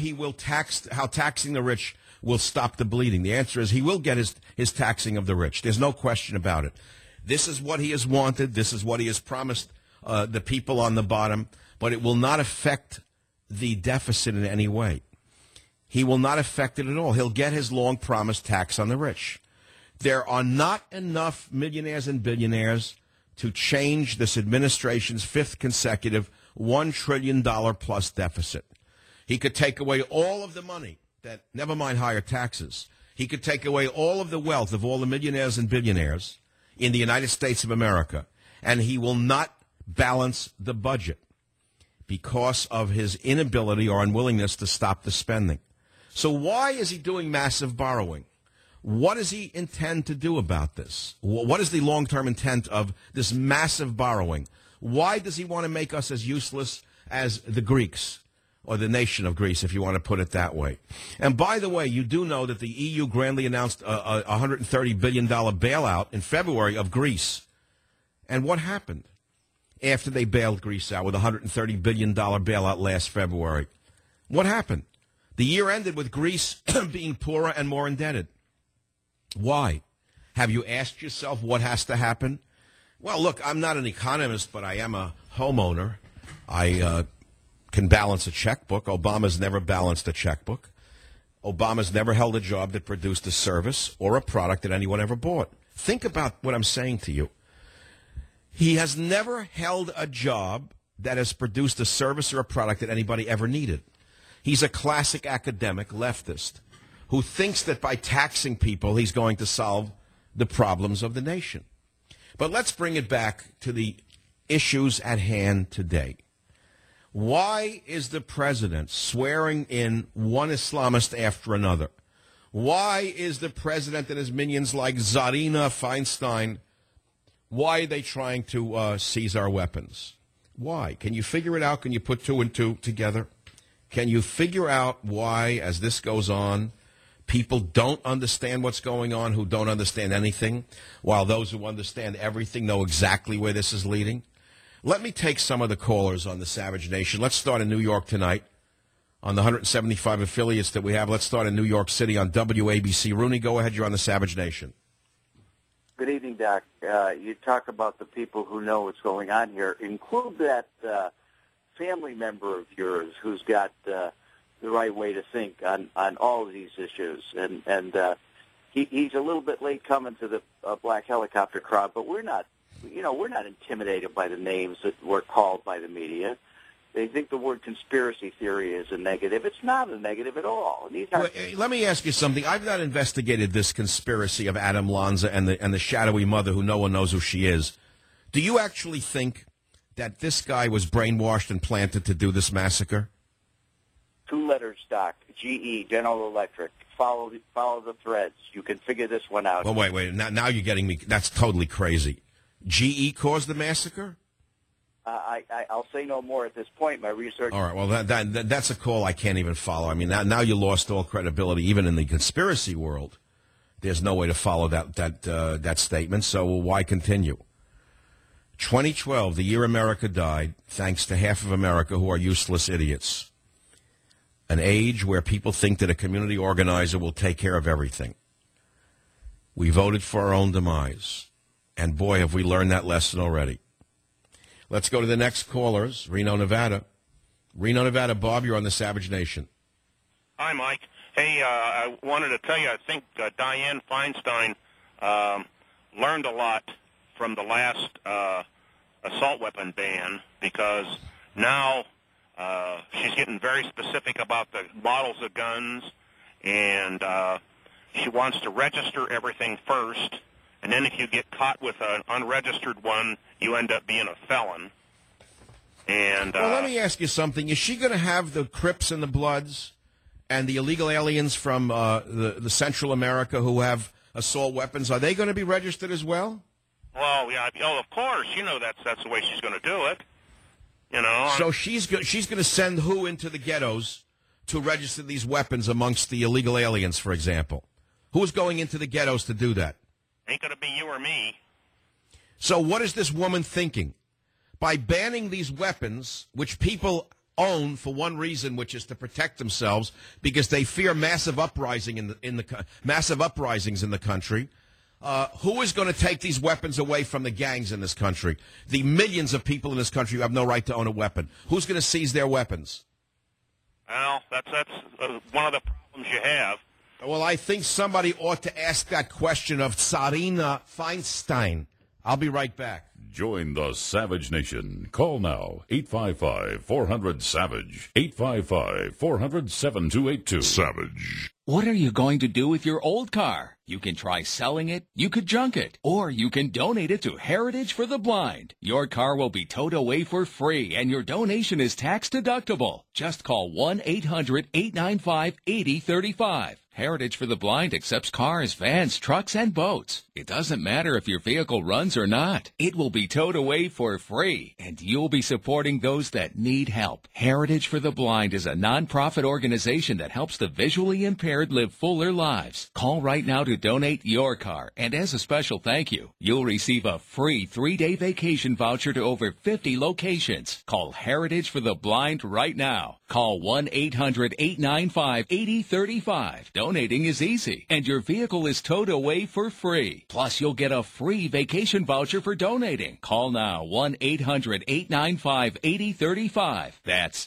taxing the rich will stop the bleeding? The answer is he will get his taxing of the rich. There's no question about it. This is what he has wanted. This is what he has promised the people on the bottom, but it will not affect the deficit in any way. He will not affect it at all. He'll get his long-promised tax on the rich. There are not enough millionaires and billionaires to change this administration's fifth consecutive $1 trillion plus deficit. He could take away all of the money, never mind higher taxes. He could take away all of the wealth of all the millionaires and billionaires in the United States of America, and he will not balance the budget because of his inability or unwillingness to stop the spending. So why is he doing massive borrowing? What does he intend to do about this? What is the long-term intent of this massive borrowing? Why does he want to make us as useless as the Greeks, or the nation of Greece, if you want to put it that way? And by the way, you do know that the EU grandly announced a $130 billion bailout in February of Greece. And what happened after they bailed Greece out with a $130 billion bailout last February? What happened? The year ended with Greece being poorer and more indebted. Why? Have you asked yourself what has to happen? Well, look, I'm not an economist, but I am a homeowner. I can balance a checkbook. Obama's never balanced a checkbook. Obama's never held a job that produced a service or a product that anyone ever bought. Think about what I'm saying to you. He has never held a job that has produced a service or a product that anybody ever needed. He's a classic academic leftist who thinks that by taxing people, he's going to solve the problems of the nation. But let's bring it back to the issues at hand today. Why is the president swearing in one Islamist after another? Why is the president and his minions like Zarina Feinstein, why are they trying to seize our weapons? Why? Can you figure it out? Can you put two and two together? Can you figure out why, as this goes on, people don't understand what's going on, who don't understand anything, while those who understand everything know exactly where this is leading? Let me take some of the callers on the Savage Nation. Let's start in New York tonight on the 175 affiliates that we have. Let's start in New York City on WABC. Rooney, go ahead. You're on the Savage Nation. Good evening, Doc. You talk about the people who know what's going on here. Include that family member of yours who's got the right way to think on all of these issues. And he's a little bit late coming to the black helicopter crowd, but we're not intimidated by the names that were called by the media. They think the word conspiracy theory is a negative. It's not a negative at all. Let me ask you something. I've not investigated this conspiracy of Adam Lanza and the shadowy mother who no one knows who she is. Do you actually think that this guy was brainwashed and planted to do this massacre? 2 letters, Doc. GE, General Electric. Follow the threads. You can figure this one out. Well, wait. Now you're getting me. That's totally crazy. GE caused the massacre? I'll say no more at this point. My research. All right. Well, that's a call I can't even follow. I mean, now you lost all credibility, even in the conspiracy world. There's no way to follow that statement. So why continue? 2012, the year America died, thanks to half of America who are useless idiots. An age where people think that a community organizer will take care of everything. We voted for our own demise. And boy, have we learned that lesson already. Let's go to the next callers. Reno, Nevada. Bob, you're on the Savage Nation. Hi, Mike. Hey, I wanted to tell you, I think Dianne Feinstein learned a lot from the last assault weapon ban, because now she's getting very specific about the models of guns, and she wants to register everything first. And then if you get caught with an unregistered one, you end up being a felon. And well, let me ask you something. Is she going to have the Crips and the Bloods and the illegal aliens from the Central America who have assault weapons? Are they going to be registered as well? Well, yeah. Oh, of course. You know that's the way she's going to do it. You know. So she's going to send who into the ghettos to register these weapons amongst the illegal aliens, for example? Who's going into the ghettos to do that? Ain't going to be you or me. So what is this woman thinking? By banning these weapons, which people own for one reason, which is to protect themselves, because they fear massive uprisings in the country. Who is going to take these weapons away from the gangs in this country? The millions of people in this country who have no right to own a weapon. Who's going to seize their weapons? Well, that's one of the problems you have. Well, I think somebody ought to ask that question of Zarina Feinstein. I'll be right back. Join the Savage Nation. Call now, 855-400-SAVAGE, 855-400-7282. Savage. What are you going to do with your old car? You can try selling it, you could junk it, or you can donate it to Heritage for the Blind. Your car will be towed away for free, and your donation is tax deductible. Just call 1-800-895-8035. Heritage for the Blind accepts cars, vans, trucks, and boats. It doesn't matter if your vehicle runs or not. It will be towed away for free, and you'll be supporting those that need help. Heritage for the Blind is a nonprofit organization that helps the visually impaired live fuller lives. Call right now to donate your car, and as a special thank you, you'll receive a free 3-day vacation voucher to over 50 locations. Call Heritage for the Blind right now. Call 1-800-895-8035. Donating is easy, and your vehicle is towed away for free. Plus, you'll get a free vacation voucher for donating. Call now, 1-800-895-8035. That's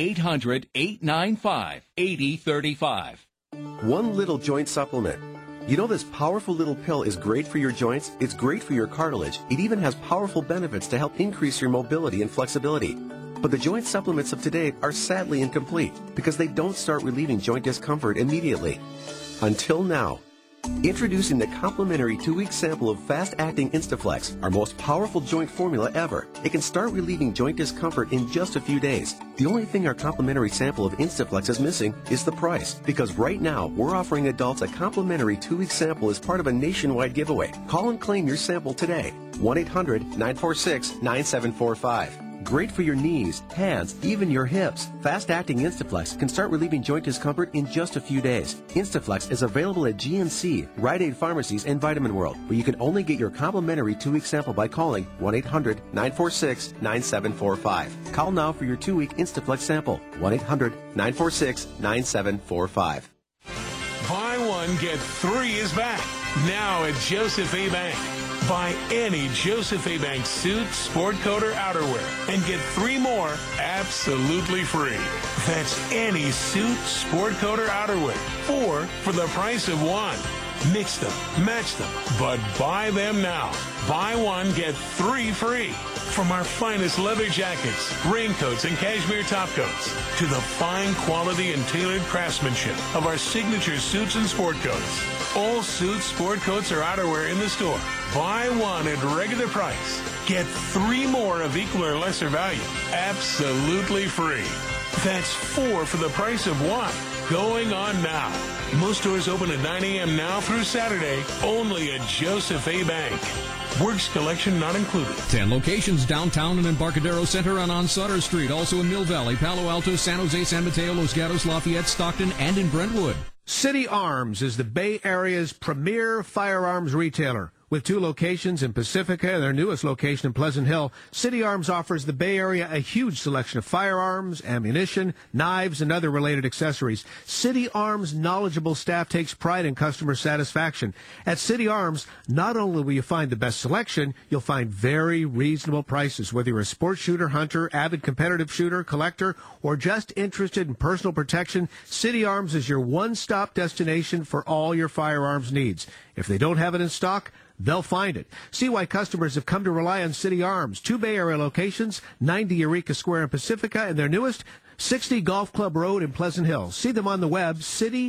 1-800-895-8035. One little joint supplement. You know this powerful little pill is great for your joints, it's great for your cartilage, it even has powerful benefits to help increase your mobility and flexibility. But the joint supplements of today are sadly incomplete because they don't start relieving joint discomfort immediately. Until now. Introducing the complimentary 2-week sample of fast-acting Instaflex, our most powerful joint formula ever. It can start relieving joint discomfort in just a few days. The only thing our complimentary sample of Instaflex is missing is the price, because right now we're offering adults a complimentary 2-week sample as part of a nationwide giveaway. Call and claim your sample today. 1-800-946-9745. Great for your knees, hands, even your hips. Fast-acting Instaflex can start relieving joint discomfort in just a few days. Instaflex is available at GNC, Rite Aid Pharmacies, and Vitamin World, where you can only get your complimentary 2-week sample by calling 1-800-946-9745. Call now for your 2-week Instaflex sample. 1-800-946-9745. Buy one, get 3 is back. Now at Joseph A. Bank. Buy any Joseph A. Bank suit, sport coat, or outerwear and get 3 more absolutely free. That's any suit, sport coat, or outerwear. 4 for the price of 1. Mix them, match them, but buy them now. Buy one, get 3 free. From our finest leather jackets, raincoats, and cashmere topcoats to the fine quality and tailored craftsmanship of our signature suits and sport coats. All suits, sport coats, or outerwear in the store. Buy one at regular price. Get 3 more of equal or lesser value. Absolutely free. That's 4 for the price of 1. Going on now. Most stores open at 9 a.m. now through Saturday, only at Joseph A. Bank. Works collection not included. 10 locations downtown and Embarcadero Center and on Sutter Street. Also in Mill Valley, Palo Alto, San Jose, San Mateo, Los Gatos, Lafayette, Stockton, and in Brentwood. City Arms is the Bay Area's premier firearms retailer. With 2 locations in Pacifica and their newest location in Pleasant Hill, City Arms offers the Bay Area a huge selection of firearms, ammunition, knives, and other related accessories. City Arms' knowledgeable staff takes pride in customer satisfaction. At City Arms, not only will you find the best selection, you'll find very reasonable prices. Whether you're a sports shooter, hunter, avid competitive shooter, collector, or just interested in personal protection, City Arms is your one-stop destination for all your firearms needs. If they don't have it in stock, they'll find it. See why customers have come to rely on City Arms. 2 Bay Area locations, 90 Eureka Square in Pacifica, and their newest, 60 Golf Club Road in Pleasant Hill. See them on the web,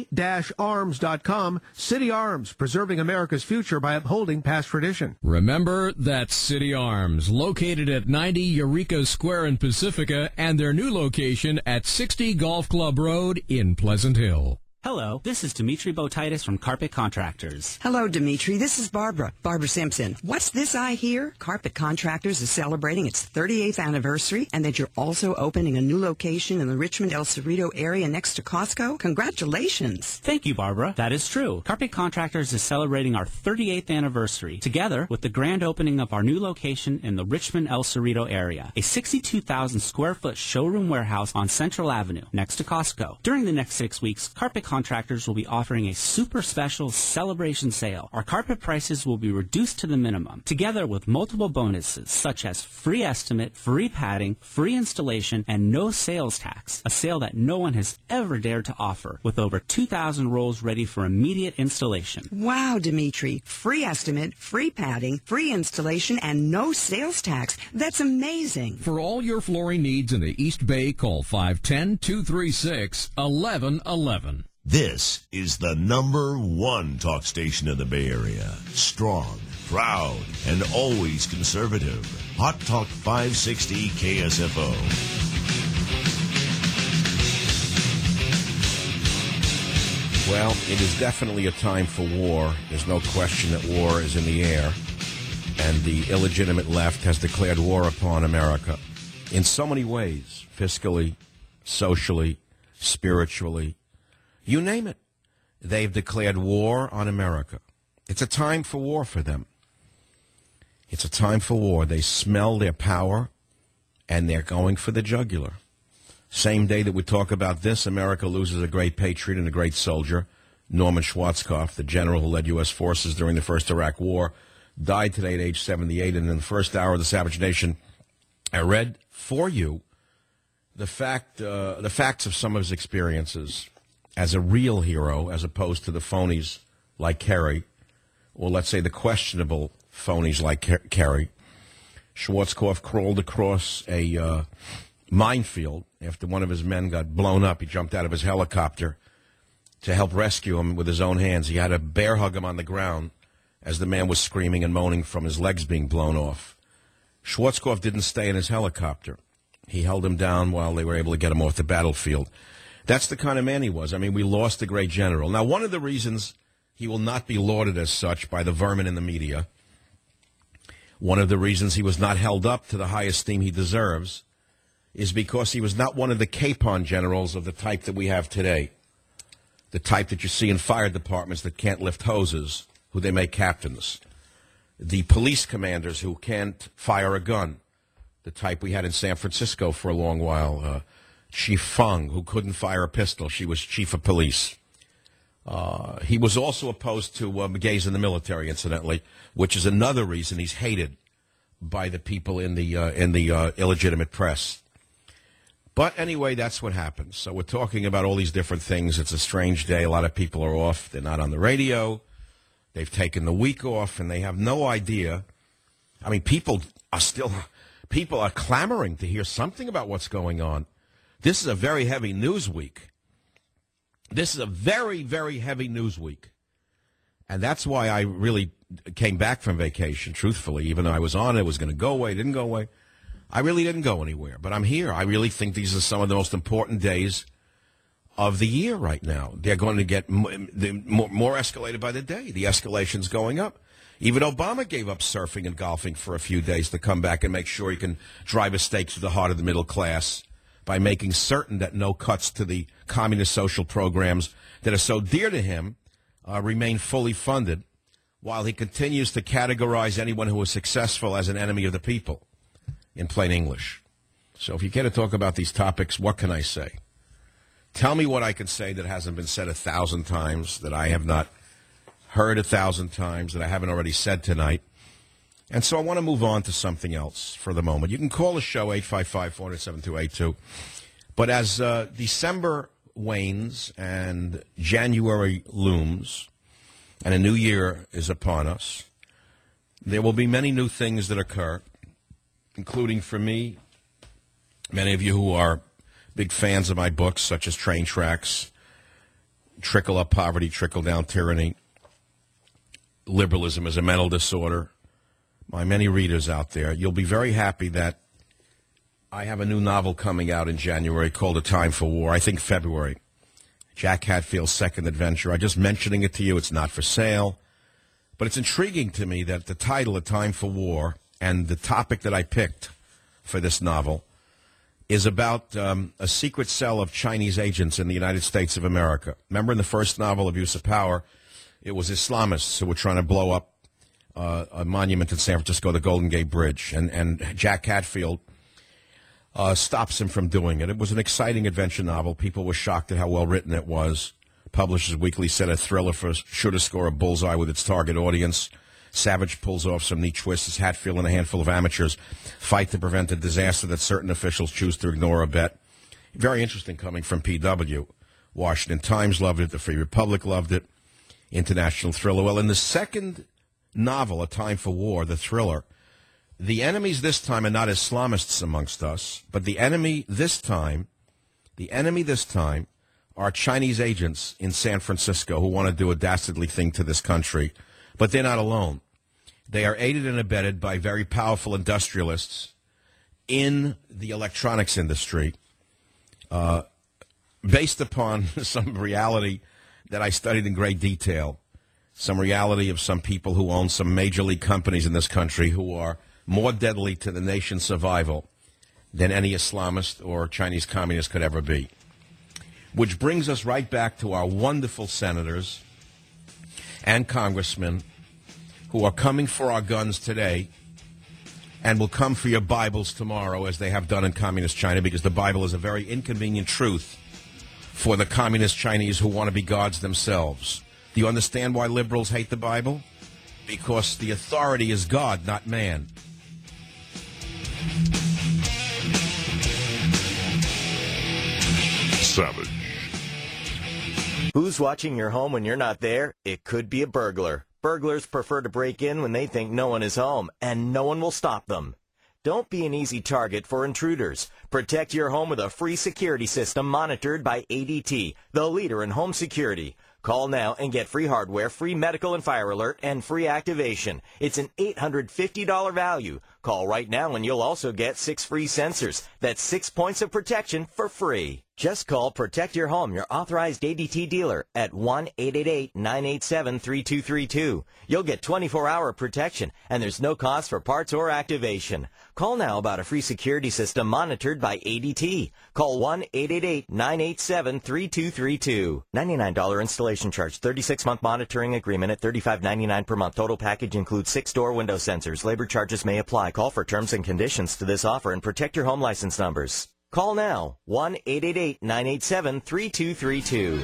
city-arms.com. City Arms, preserving America's future by upholding past tradition. Remember, that's City Arms, located at 90 Eureka Square in Pacifica, and their new location at 60 Golf Club Road in Pleasant Hill. Hello, this is Dimitri Botitis from Carpet Contractors. Hello, Dimitri. This is Barbara Simpson. What's this I hear? Carpet Contractors is celebrating its 38th anniversary and that you're also opening a new location in the Richmond El Cerrito area next to Costco? Congratulations. Thank you, Barbara. That is true. Carpet Contractors is celebrating our 38th anniversary together with the grand opening of our new location in the Richmond El Cerrito area, a 62,000 square foot showroom warehouse on Central Avenue next to Costco. During the next 6 weeks, Carpet Contractors will be offering a super special celebration sale. Our carpet prices will be reduced to the minimum, together with multiple bonuses such as free estimate, free padding, free installation, and no sales tax, a sale that no one has ever dared to offer, with over 2,000 rolls ready for immediate installation. Wow, Dimitri. Free estimate, free padding, free installation, and no sales tax. That's amazing. For all your flooring needs in the East Bay, call 510-236-1111. This is the #1 talk station in the Bay Area. Strong, proud, and always conservative. Hot Talk 560 KSFO. Well, it is definitely a time for war. There's no question that war is in the air. And the illegitimate left has declared war upon America in so many ways, fiscally, socially, spiritually, you name it. They've declared war on America. It's a time for war for them. It's a time for war. They smell their power, and they're going for the jugular. Same day that we talk about this, America loses a great patriot and a great soldier. Norman Schwarzkopf, the general who led U.S. forces during the first Iraq War, died today at age 78. And in the first hour of the Savage Nation, I read for you the facts of some of his experiences as a real hero, as opposed to the phonies like Kerry, or let's say the questionable phonies like Kerry. Schwarzkopf crawled across a minefield after one of his men got blown up. He jumped out of his helicopter to help rescue him with his own hands. He had to bear hug him on the ground as the man was screaming and moaning from his legs being blown off. Schwarzkopf didn't stay in his helicopter. He held him down while they were able to get him off the battlefield. That's the kind of man he was. I mean, we lost a great general. Now, one of the reasons he will not be lauded as such by the vermin in the media, one of the reasons he was not held up to the high esteem he deserves, is because he was not one of the capon generals of the type that we have today, the type that you see in fire departments that can't lift hoses, who they make captains, the police commanders who can't fire a gun, the type we had in San Francisco for a long while, Chief Fung, who couldn't fire a pistol. She was chief of police. He was also opposed to gays in the military, incidentally, which is another reason he's hated by the people in the illegitimate press. But anyway, that's what happens. So we're talking about all these different things. It's a strange day. A lot of people are off. They're not on the radio. They've taken the week off, and they have no idea. I mean, people are clamoring to hear something about what's going on. This is a very heavy news week. This is a very, very heavy news week. And that's why I really came back from vacation, truthfully. Even though I was on it, was going to go away, didn't go away. I really didn't go anywhere. But I'm here. I really think these are some of the most important days of the year right now. They're going to get more escalated by the day. The escalation's going up. Even Obama gave up surfing and golfing for a few days to come back and make sure he can drive a stake through the heart of the middle class by making certain that no cuts to the communist social programs that are so dear to him remain fully funded, while he continues to categorize anyone who is successful as an enemy of the people, in plain English. So if you care to talk about these topics, what can I say? Tell me what I can say that hasn't been said 1,000 times, that I have not heard 1,000 times, that I haven't already said tonight. And so I want to move on to something else for the moment. You can call the show 855-400-7282. But as December wanes and January looms and a new year is upon us, there will be many new things that occur, including for me, many of you who are big fans of my books, such as Train Tracks, Trickle Up Poverty, Trickle Down Tyranny, Liberalism is a Mental Disorder. My many readers out there, you'll be very happy that I have a new novel coming out in January called A Time for War. I think February. Jack Hatfield's second adventure. I'm just mentioning it to you. It's not for sale. But it's intriguing to me that the title, A Time for War, and the topic that I picked for this novel is about a secret cell of Chinese agents in the United States of America. Remember in the first novel, Abuse of Power, it was Islamists who were trying to blow up a monument in San Francisco, the Golden Gate Bridge, and Jack Hatfield stops him from doing it. It was an exciting adventure novel. People were shocked at how well written it was. Publishers Weekly said a thriller sure to score a bullseye with its target audience. Savage pulls off some neat twists as Hatfield and a handful of amateurs fight to prevent a disaster that certain officials choose to ignore or bet. Very interesting coming from PW. Washington Times loved it. The Free Republic loved it. International thriller. Well, in the second novel, A Time for War, the thriller, the enemies this time are not Islamists amongst us, but the enemy this time are Chinese agents in San Francisco who want to do a dastardly thing to this country, but they're not alone. They are aided and abetted by very powerful industrialists in the electronics industry, based upon some reality that I studied in great detail, some reality of some people who own some major league companies in this country who are more deadly to the nation's survival than any Islamist or Chinese communist could ever be. Which brings us right back to our wonderful senators and congressmen who are coming for our guns today and will come for your Bibles tomorrow, as they have done in communist China, because the Bible is a very inconvenient truth for the communist Chinese who want to be gods themselves. Do you understand why liberals hate the Bible? Because the authority is God, not man. Savage. Who's watching your home when you're not there? It could be a burglar. Burglars prefer to break in when they think no one is home, and no one will stop them. Don't be an easy target for intruders. Protect your home with a free security system monitored by ADT, the leader in home security. Call now and get free hardware, free medical and fire alert, and free activation. It's an $850 value. Call right now and you'll also get 6 free sensors. That's 6 points of protection for free. Just call Protect Your Home, your authorized ADT dealer, at 1-888-987-3232. You'll get 24-hour protection, and there's no cost for parts or activation. Call now about a free security system monitored by ADT. Call 1-888-987-3232. $99 installation charge, 36-month monitoring agreement at $35.99 per month. Total package includes 6 door window sensors. Labor charges may apply. Call for terms and conditions to this offer and protect your home license numbers. Call now, 1-888-987-3232.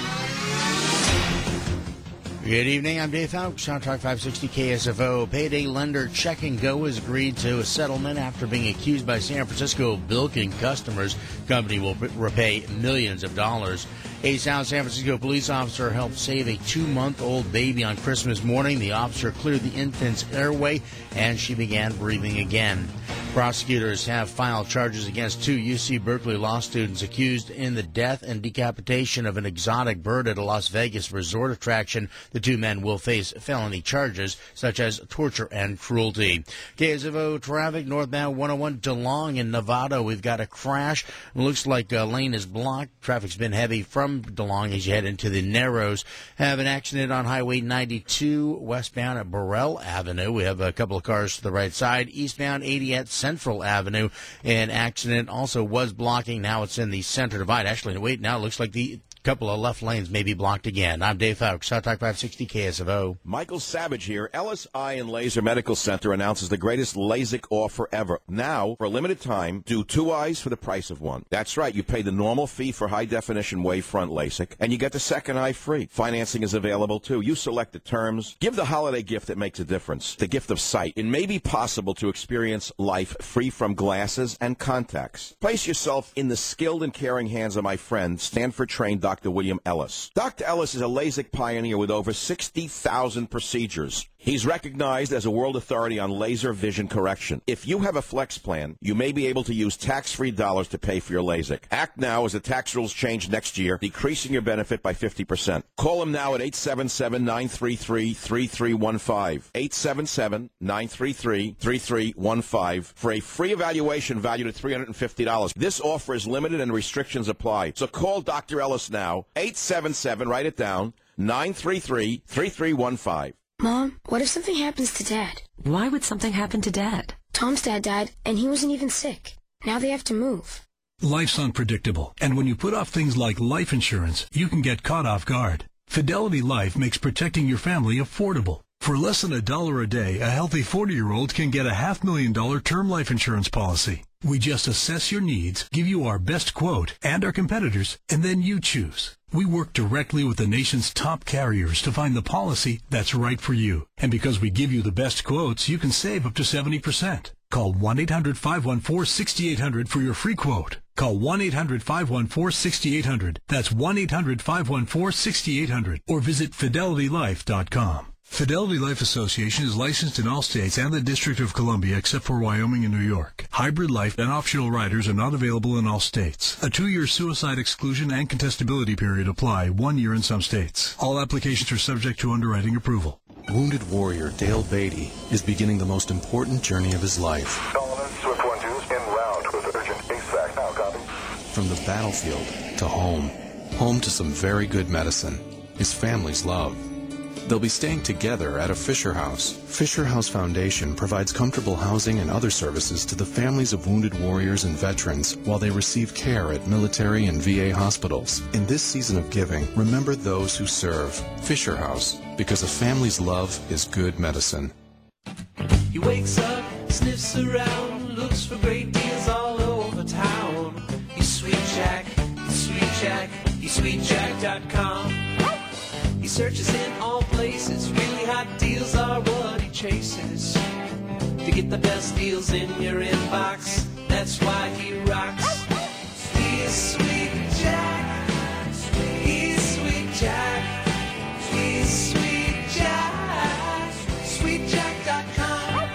Good evening, I'm Dave Fowles, Talk 560 KSFO. Payday lender Check and Go has agreed to a settlement after being accused by San Francisco of bilking customers. Company will repay millions of dollars. A South San Francisco police officer helped save a 2-month-old baby on Christmas morning. The officer cleared the infant's airway, and she began breathing again. Prosecutors have filed charges against 2 UC Berkeley law students accused in the death and decapitation of an exotic bird at a Las Vegas resort attraction. The 2 men will face felony charges such as torture and cruelty. KSFO traffic northbound 101 DeLong in Nevada. We've got a crash. It looks like a lane is blocked. Traffic's been heavy from DeLong as you head into the Narrows. Have an accident on Highway 92 westbound at Burrell Avenue. We have a couple of cars to the right side. Eastbound 80 at Central Avenue. An accident also was blocking. Now it's in the center divide. Actually, wait, now it looks like the couple of left lanes may be blocked again. I'm Dave Fowles, Talk 560 KSFO. Michael Savage here. Ellis Eye and Laser Medical Center announces the greatest LASIK offer ever. Now, for a limited time, do 2 eyes for the price of 1. That's right. You pay the normal fee for high-definition wavefront LASIK, and you get the second eye free. Financing is available, too. You select the terms. Give the holiday gift that makes a difference, the gift of sight. It may be possible to experience life free from glasses and contacts. Place yourself in the skilled and caring hands of my friend, Stanford-trained Dr. William Ellis. Dr. Ellis is a LASIK pioneer with over 60,000 procedures. He's recognized as a world authority on laser vision correction. If you have a flex plan, you may be able to use tax-free dollars to pay for your LASIK. Act now as the tax rules change next year, decreasing your benefit by 50%. Call him now at 877-933-3315. 877-933-3315 for a free evaluation valued at $350. This offer is limited and restrictions apply. So call Dr. Ellis now, 877, write it down, 933-3315. Mom, what if something happens to Dad? Why would something happen to Dad? Tom's dad died, and he wasn't even sick. Now they have to move. Life's unpredictable, and when you put off things like life insurance, you can get caught off guard. Fidelity Life makes protecting your family affordable. For less than $1 a day, a healthy 40-year-old can get a $500,000 term life insurance policy. We just assess your needs, give you our best quote and our competitors, and then you choose. We work directly with the nation's top carriers to find the policy that's right for you. And because we give you the best quotes, you can save up to 70%. Call 1-800-514-6800 for your free quote. Call 1-800-514-6800. That's 1-800-514-6800. Or visit FidelityLife.com. Fidelity Life Association is licensed in all states and the District of Columbia except for Wyoming and New York. Hybrid life and optional riders are not available in all states. A 2-year suicide exclusion and contestability period apply, 1 year in some states. All applications are subject to underwriting approval. Wounded warrior Dale Beatty is beginning the most important journey of his life. Swift 1-2's en route with urgent ASAC now, copy. From the battlefield to home. Home to some very good medicine. His family's love. They'll be staying together at a Fisher House. Fisher House Foundation provides comfortable housing and other services to the families of wounded warriors and veterans while they receive care at military and VA hospitals. In this season of giving, remember those who serve. Fisher House, because a family's love is good medicine. He wakes up, sniffs around, looks for great deals all over town. He's Sweet Jack, he's Sweet Jack, he's SweetJack.com. He searches in all places, really hot deals are what he chases. To get the best deals in your inbox, that's why he rocks. He's Sweet Jack, he's Sweet Jack, he's Sweet Jack, SweetJack.com.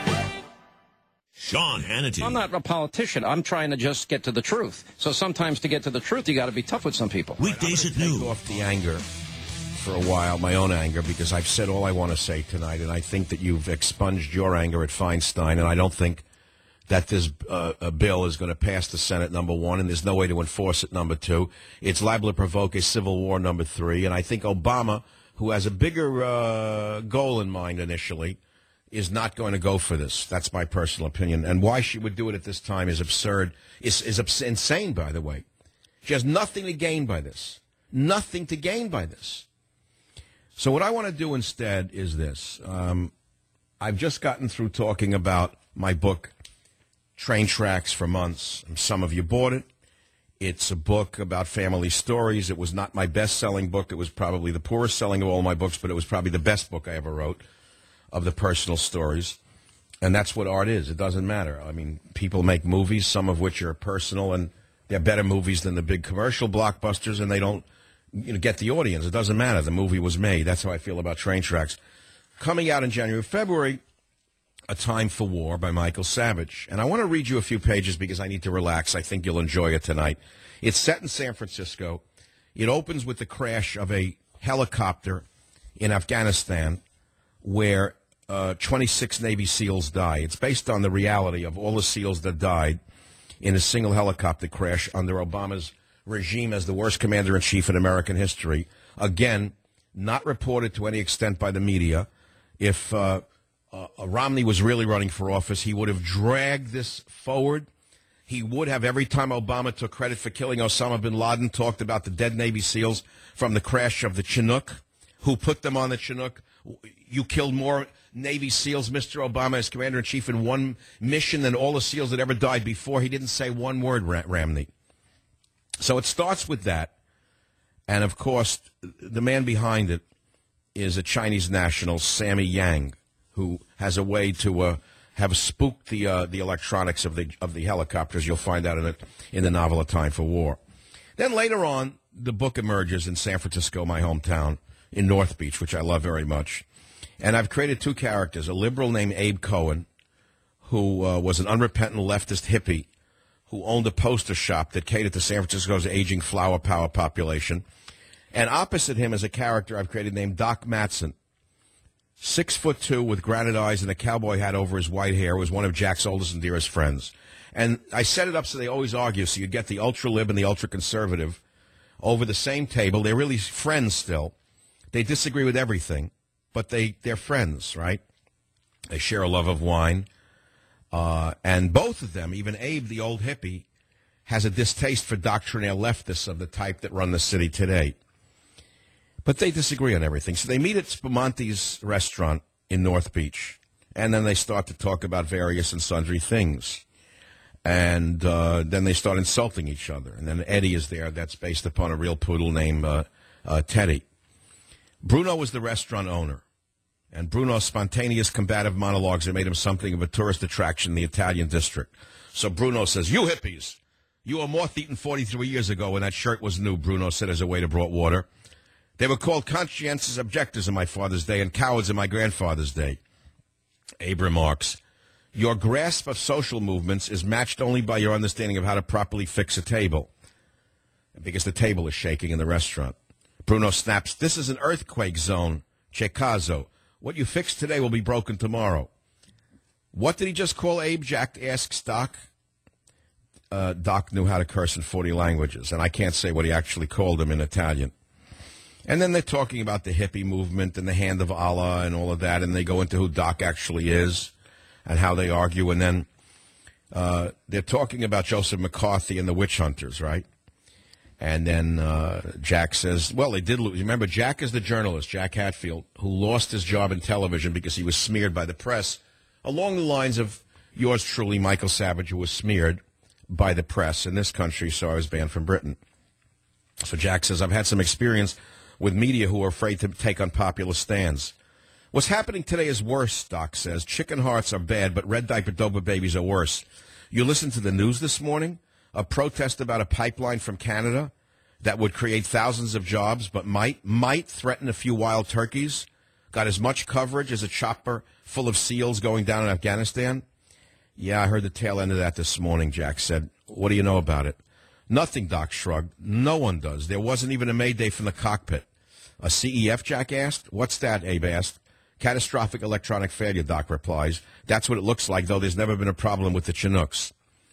Sean Hannity. I'm not a politician. I'm trying to just get to the truth. So sometimes to get to the truth, you got to be tough with some people. Weekdays at noon. Take off the anger for a while, my own anger, because I've said all I want to say tonight, and I think that you've expunged your anger at Feinstein, and I don't think that this a bill is going to pass the Senate, number one, and there's no way to enforce it, number two. It's liable to provoke a civil war, number three, and I think Obama, who has a bigger goal in mind initially, is not going to go for this. That's my personal opinion, and why she would do it at this time is absurd, is insane, by the way. She has nothing to gain by this. Nothing to gain by this. So what I want to do instead is this. I've just gotten through talking about my book, Train Tracks, for months. Some of you bought it. It's a book about family stories. It was not my best-selling book. It was probably the poorest-selling of all my books, but it was probably the best book I ever wrote of the personal stories. And that's what art is. It doesn't matter. I mean, people make movies, some of which are personal, and they're better movies than the big commercial blockbusters, and they don't get the audience. It doesn't matter. The movie was made. That's how I feel about Train Tracks. Coming out in January, February, A Time for War by Michael Savage. And I want to read you a few pages because I need to relax. I think you'll enjoy it tonight. It's set in San Francisco. It opens with the crash of a helicopter in Afghanistan where 26 Navy SEALs die. It's based on the reality of all the SEALs that died in a single helicopter crash under Obama's regime as the worst commander-in-chief in American history. Again, not reported to any extent by the media. If Romney was really running for office, he would have dragged this forward. He would have, every time Obama took credit for killing Osama bin Laden, talked about the dead Navy SEALs from the crash of the Chinook. Who put them on the Chinook? You killed more Navy SEALs, Mr. Obama, as commander-in-chief in one mission than all the SEALs that ever died before. He didn't say one word, Romney. So it starts with that, and of course, the man behind it is a Chinese national, Sammy Yang, who has a way to have spooked the electronics of the helicopters. You'll find out in the novel A Time for War. Then later on, the book emerges in San Francisco, my hometown, in North Beach, which I love very much. And I've created two characters, a liberal named Abe Cohen, who was an unrepentant leftist hippie, who owned a poster shop that catered to San Francisco's aging flower power population. And opposite him is a character I've created named Doc Matson, 6'2" with granite eyes and a cowboy hat over his white hair, was one of Jack's oldest and dearest friends. And I set it up so they always argue, so you get the ultra-lib and the ultra-conservative over the same table. They're really friends still. They disagree with everything, but they're friends, right? They share a love of wine. And both of them, even Abe, the old hippie, has a distaste for doctrinaire leftists of the type that run the city today. But they disagree on everything. So they meet at Spamanti's restaurant in North Beach, and then they start to talk about various and sundry things. And then they start insulting each other. And then Eddie is there. That's based upon a real poodle named Teddy. Bruno was the restaurant owner. And Bruno's spontaneous combative monologues have made him something of a tourist attraction in the Italian district. So Bruno says, "You hippies, you were moth-eaten 43 years ago when that shirt was new," Bruno said as a waiter brought water. They were called conscientious objectors in my father's day and cowards in my grandfather's day. Abe remarks, your grasp of social movements is matched only by your understanding of how to properly fix a table, because the table is shaking in the restaurant. Bruno snaps, this is an earthquake zone, che caso. What you fix today will be broken tomorrow. What did he just call Abe? Jack asks Doc. Doc knew how to curse in 40 languages, and I can't say what he actually called him in Italian. And then they're talking about the hippie movement and the hand of Allah and all of that, and they go into who Doc actually is and how they argue. And then they're talking about Joseph McCarthy and the witch hunters, right? And then Jack says, well, they did lose. Remember, Jack is the journalist, Jack Hatfield, who lost his job in television because he was smeared by the press, along the lines of yours truly, Michael Savage, who was smeared by the press in this country, so I was banned from Britain. So Jack says, I've had some experience with media who are afraid to take unpopular stands. What's happening today is worse, Doc says. Chicken hearts are bad, but red diaper doper babies are worse. You listened to the news this morning? A protest about a pipeline from Canada that would create thousands of jobs, but might threaten a few wild turkeys, got as much coverage as a chopper full of SEALs going down in Afghanistan. Yeah, I heard the tail end of that this morning, Jack said. What do you know about it? Nothing, Doc shrugged. No one does. There wasn't even a mayday from the cockpit. A CEF, Jack asked. What's that, Abe asked. Catastrophic electronic failure, Doc replies. That's what it looks like, though there's never been a problem with the Chinooks.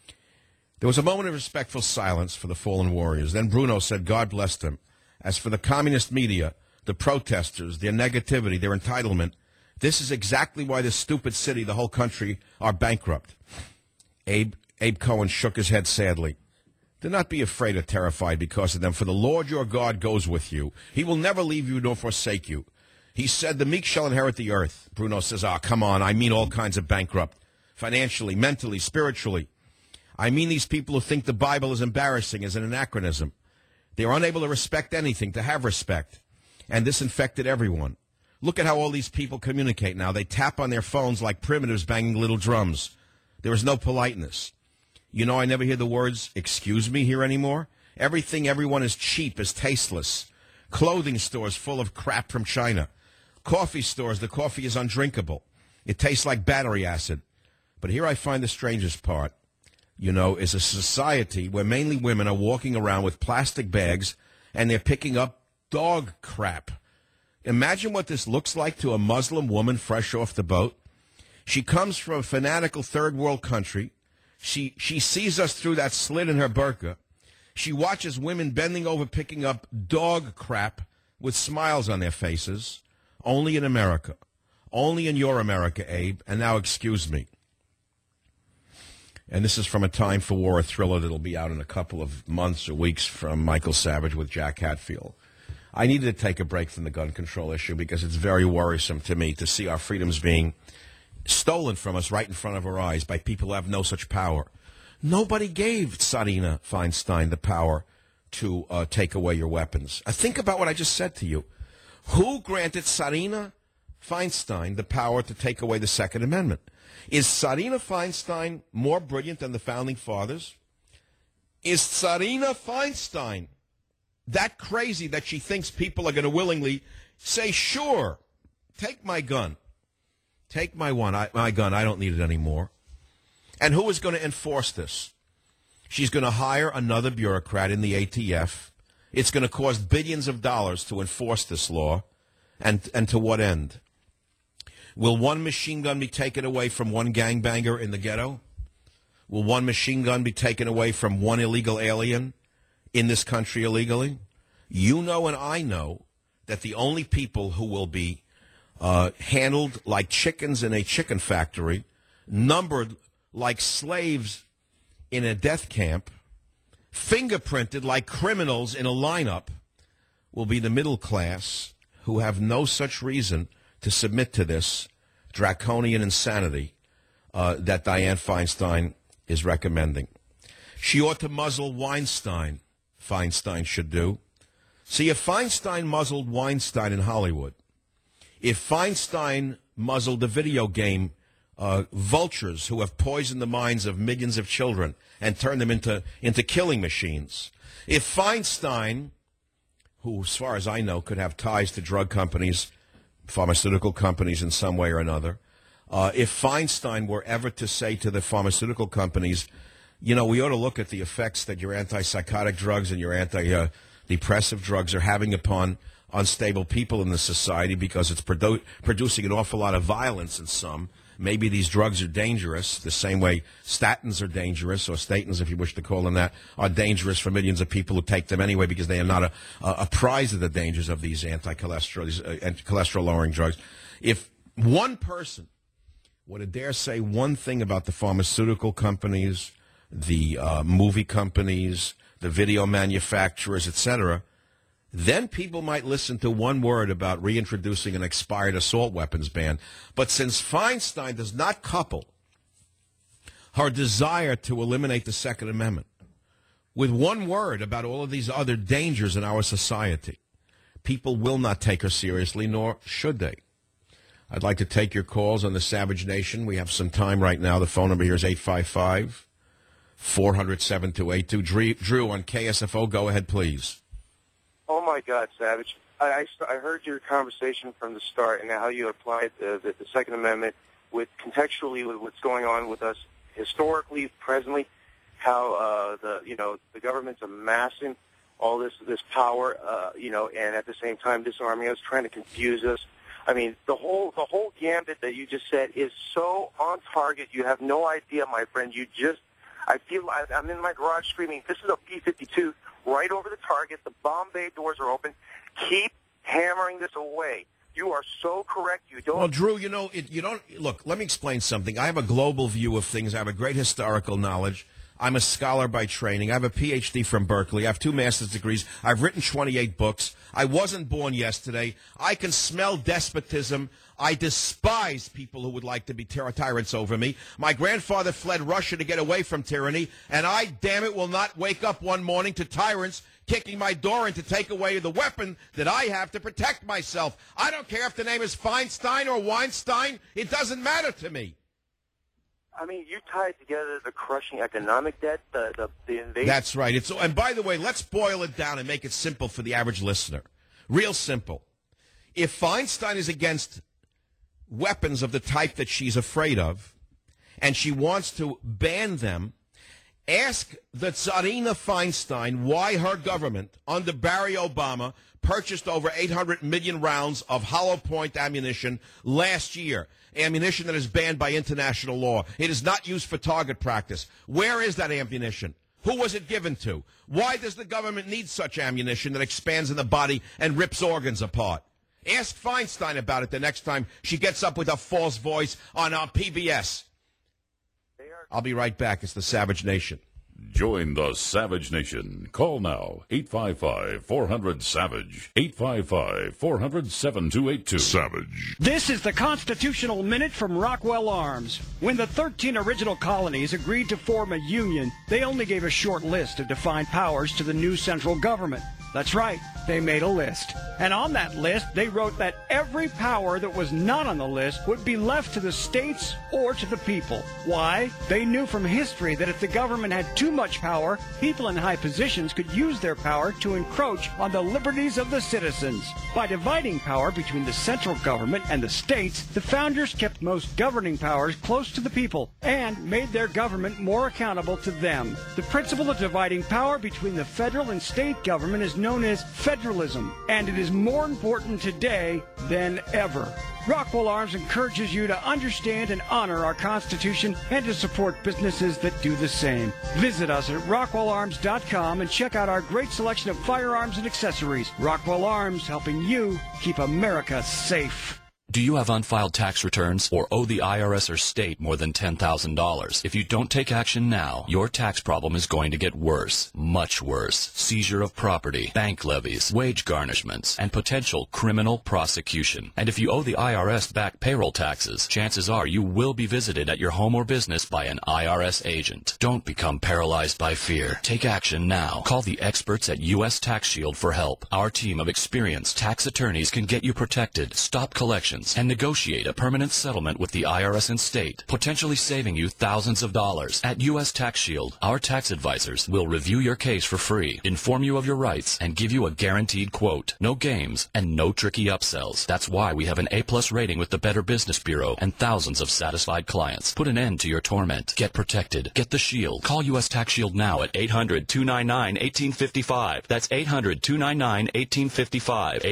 There was a moment of respectful silence for the fallen warriors. Then Bruno said, God bless them. As for the communist media, the protesters, their negativity, their entitlement, this is exactly why this stupid city, the whole country, are bankrupt. Abe Cohen shook his head sadly. Do not be afraid or terrified because of them, for the Lord your God goes with you. He will never leave you nor forsake you. He said, the meek shall inherit the earth. Bruno says, come on, I mean all kinds of bankrupt. Financially, mentally, spiritually. I mean these people who think the Bible is embarrassing, is an anachronism. They are unable to respect anything, to have respect. And this infected everyone. Look at how all these people communicate now. They tap on their phones like primitives banging little drums. There is no politeness. You know, I never hear the words, excuse me, here anymore. Everything, everyone is cheap, is tasteless. Clothing stores full of crap from China. Coffee stores, the coffee is undrinkable. It tastes like battery acid. But here I find the strangest part, you know, is a society where mainly women are walking around with plastic bags and they're picking up dog crap. Imagine what this looks like to a Muslim woman fresh off the boat. She comes from a fanatical third world country. She sees us through that slit in her burqa. She watches women bending over picking up dog crap with smiles on their faces. Only in America. Only in your America, Abe. And now excuse me. And this is from A Time for War, a thriller that'll be out in a couple of months or weeks from Michael Savage with Jack Hatfield. I needed to take a break from the gun control issue because it's very worrisome to me to see our freedoms being stolen from us right in front of our eyes by people who have no such power. Nobody gave Sarina Feinstein the power to take away your weapons. Think about what I just said to you. Who granted Sarina Feinstein the power to take away the Second Amendment? Is Sarina Feinstein more brilliant than the Founding Fathers? Is Sarina Feinstein that crazy that she thinks people are going to willingly say, sure, take my gun. Take my gun. I don't need it anymore. And who is going to enforce this? She's going to hire another bureaucrat in the ATF. It's going to cost billions of dollars to enforce this law. And to what end? Will one machine gun be taken away from one gangbanger in the ghetto? Will one machine gun be taken away from one illegal alien in this country illegally? You know and I know that the only people who will be handled like chickens in a chicken factory, numbered like slaves in a death camp, fingerprinted like criminals in a lineup, will be the middle class who have no such reason to submit to this draconian insanity that Dianne Feinstein is recommending. She ought to muzzle Weinstein, Feinstein should do. See, if Feinstein muzzled Weinstein in Hollywood, if Feinstein muzzled the video game vultures who have poisoned the minds of millions of children and turned them into killing machines, if Feinstein, who, as far as I know, could have ties to drug companies, pharmaceutical companies in some way or another. If Feinstein were ever to say to the pharmaceutical companies, we ought to look at the effects that your antipsychotic drugs and your antidepressive drugs are having upon unstable people in the society because it's producing an awful lot of violence in some. Maybe these drugs are dangerous, the same way statins are dangerous, or statins, if you wish to call them that, are dangerous for millions of people who take them anyway because they are not apprised of the dangers of these cholesterol-lowering drugs. If one person were to dare say one thing about the pharmaceutical companies, the movie companies, the video manufacturers, etc., then people might listen to one word about reintroducing an expired assault weapons ban. But since Feinstein does not couple her desire to eliminate the Second Amendment with one word about all of these other dangers in our society, people will not take her seriously, nor should they. I'd like to take your calls on the Savage Nation. We have some time right now. The phone number here is 855-400-7282. Drew on KSFO. Go ahead, please. Oh, my God, Savage. I heard your conversation from the start and how you applied the Second Amendment contextually with what's going on with us historically, presently, how the government's amassing all this power, and at the same time disarming us, trying to confuse us. I mean, the whole gambit that you just said is so on target. You have no idea, my friend. I feel I'm in my garage screaming, this is a P-52 right over the target. The bomb bay doors are open. Keep hammering this away. You are so correct. You don't. Well, Drew, you don't look. Let me explain something. I have a global view of things. I have a great historical knowledge. I'm a scholar by training. I have a Ph.D. from Berkeley. I have 2 master's degrees. I've written 28 books. I wasn't born yesterday. I can smell despotism. I despise people who would like to be tyrants over me. My grandfather fled Russia to get away from tyranny, and I, damn it, will not wake up one morning to tyrants kicking my door in to take away the weapon that I have to protect myself. I don't care if the name is Feinstein or Weinstein. It doesn't matter to me. I mean, you tied together the crushing economic debt, the invasion. That's right. And by the way, let's boil it down and make it simple for the average listener. Real simple. If Feinstein is against weapons of the type that she's afraid of, and she wants to ban them, ask the Tsarina Feinstein why her government, under Barry Obama, purchased over 800 million rounds of hollow point ammunition last year. Ammunition that is banned by international law. It is not used for target practice. Where is that ammunition? Who was it given to? Why does the government need such ammunition that expands in the body and rips organs apart? Ask Feinstein about it the next time she gets up with a false voice on PBS. I'll be right back. It's the Savage Nation. Join the Savage Nation. Call now, 855-400-SAVAGE, 855-400-7282. Savage. This is the Constitutional Minute from Rockwell Arms. When the 13 original colonies agreed to form a union, they only gave a short list of defined powers to the new central government. That's right, they made a list. And on that list, they wrote that every power that was not on the list would be left to the states or to the people. Why? They knew from history that if the government had too much power, people in high positions could use their power to encroach on the liberties of the citizens. By dividing power between the central government and the states, the founders kept most governing powers close to the people and made their government more accountable to them. The principle of dividing power between the federal and state government is known as federalism, and it is more important today than ever. Rockwell Arms encourages you to understand and honor our Constitution and to support businesses that do the same. Visit us at rockwellarms.com and check out our great selection of firearms and accessories. Rockwell Arms, helping you keep America safe. Do you have unfiled tax returns or owe the IRS or state more than $10,000? If you don't take action now, your tax problem is going to get worse, much worse. Seizure of property, bank levies, wage garnishments, and potential criminal prosecution. And if you owe the IRS back payroll taxes, chances are you will be visited at your home or business by an IRS agent. Don't become paralyzed by fear. Take action now. Call the experts at U.S. Tax Shield for help. Our team of experienced tax attorneys can get you protected, stop collections, questions and negotiate a permanent settlement with the IRS and state, potentially saving you thousands of dollars. At U.S. Tax Shield, our tax advisors will review your case for free, inform you of your rights, and give you a guaranteed quote. No games and no tricky upsells. That's why we have an A-plus rating with the Better Business Bureau and thousands of satisfied clients. Put an end to your torment. Get protected. Get the Shield. Call U.S. Tax Shield now at 800-299-1855. That's 800-299-1855.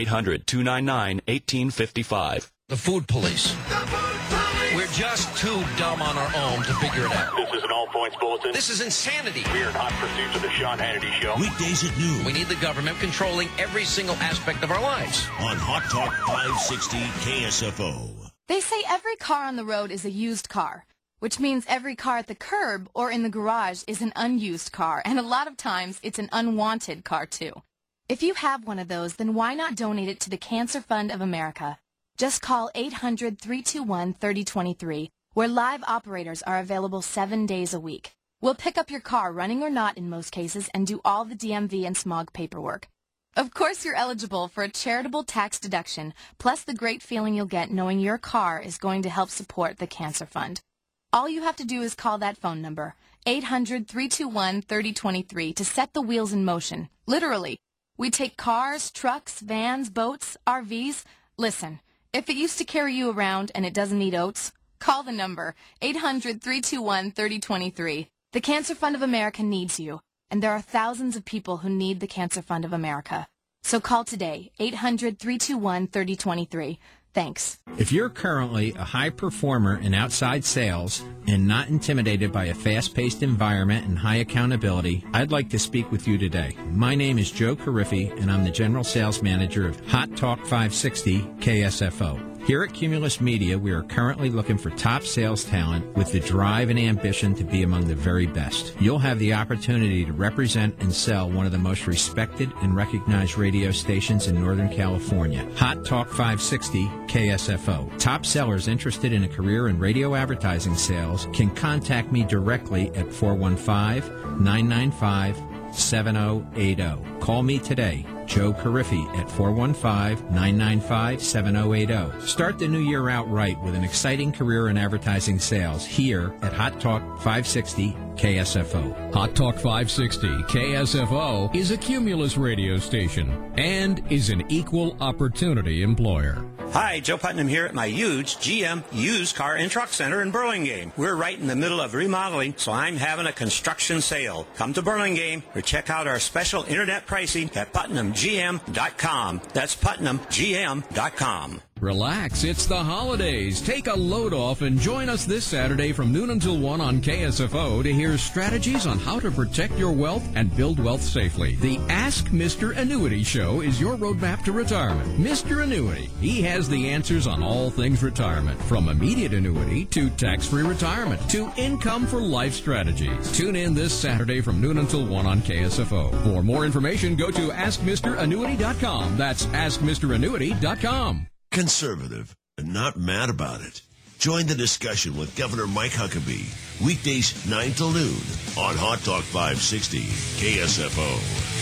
800-299-1855. The food police. We're just too dumb on our own to figure it out. This is an All Points Bulletin. This is insanity. We're in hot pursuit of the Sean Hannity Show. Weekdays at noon. We need the government controlling every single aspect of our lives. On Hot Talk 560 KSFO. They say every car on the road is a used car, which means every car at the curb or in the garage is an unused car, and a lot of times it's an unwanted car too. If you have one of those, then why not donate it to the Cancer Fund of America? Just call 800-321-3023, where live operators are available 7 days a week. We'll pick up your car, running or not in most cases, and do all the DMV and smog paperwork. Of course you're eligible for a charitable tax deduction, plus the great feeling you'll get knowing your car is going to help support the Cancer Fund. All you have to do is call that phone number, 800-321-3023, to set the wheels in motion. Literally. We take cars, trucks, vans, boats, RVs. Listen, if it used to carry you around and it doesn't need oats, call the number, 800-321-3023. The Cancer Fund of America needs you, and there are thousands of people who need the Cancer Fund of America. So call today, 800-321-3023. Thanks. If you're currently a high performer in outside sales and not intimidated by a fast-paced environment and high accountability, I'd like to speak with you today. My name is Joe Cariffi, and I'm the General Sales Manager of Hot Talk 560 KSFO. Here at Cumulus Media, we are currently looking for top sales talent with the drive and ambition to be among the very best. You'll have the opportunity to represent and sell one of the most respected and recognized radio stations in Northern California, Hot Talk 560 KSFO. Top sellers interested in a career in radio advertising sales can contact me directly at 415-995-7080. Call me today, Joe Cariffi, at 415-995-7080. Start the new year out right with an exciting career in advertising sales here at Hot Talk 560 KSFO. Hot Talk 560 KSFO is a Cumulus radio station and is an equal opportunity employer. Hi, Joe Putnam here at my huge GM used car and truck center in Burlingame. We're right in the middle of remodeling, so I'm having a construction sale. Come to Burlingame or check out our special internet pricing at PutnamGM.com. That's PutnamGM.com. Relax, it's the holidays. Take a load off and join us this Saturday from noon until 1 on KSFO to hear strategies on how to protect your wealth and build wealth safely. The Ask Mr. Annuity Show is your roadmap to retirement. Mr. Annuity, he has the answers on all things retirement, from immediate annuity to tax-free retirement to income for life strategies. Tune in this Saturday from noon until 1 on KSFO. For more information, go to AskMrAnnuity.com. That's AskMrAnnuity.com. Conservative and not mad about it. Join the discussion with Governor Mike Huckabee, weekdays 9 till noon on Hot Talk 560 KSFO.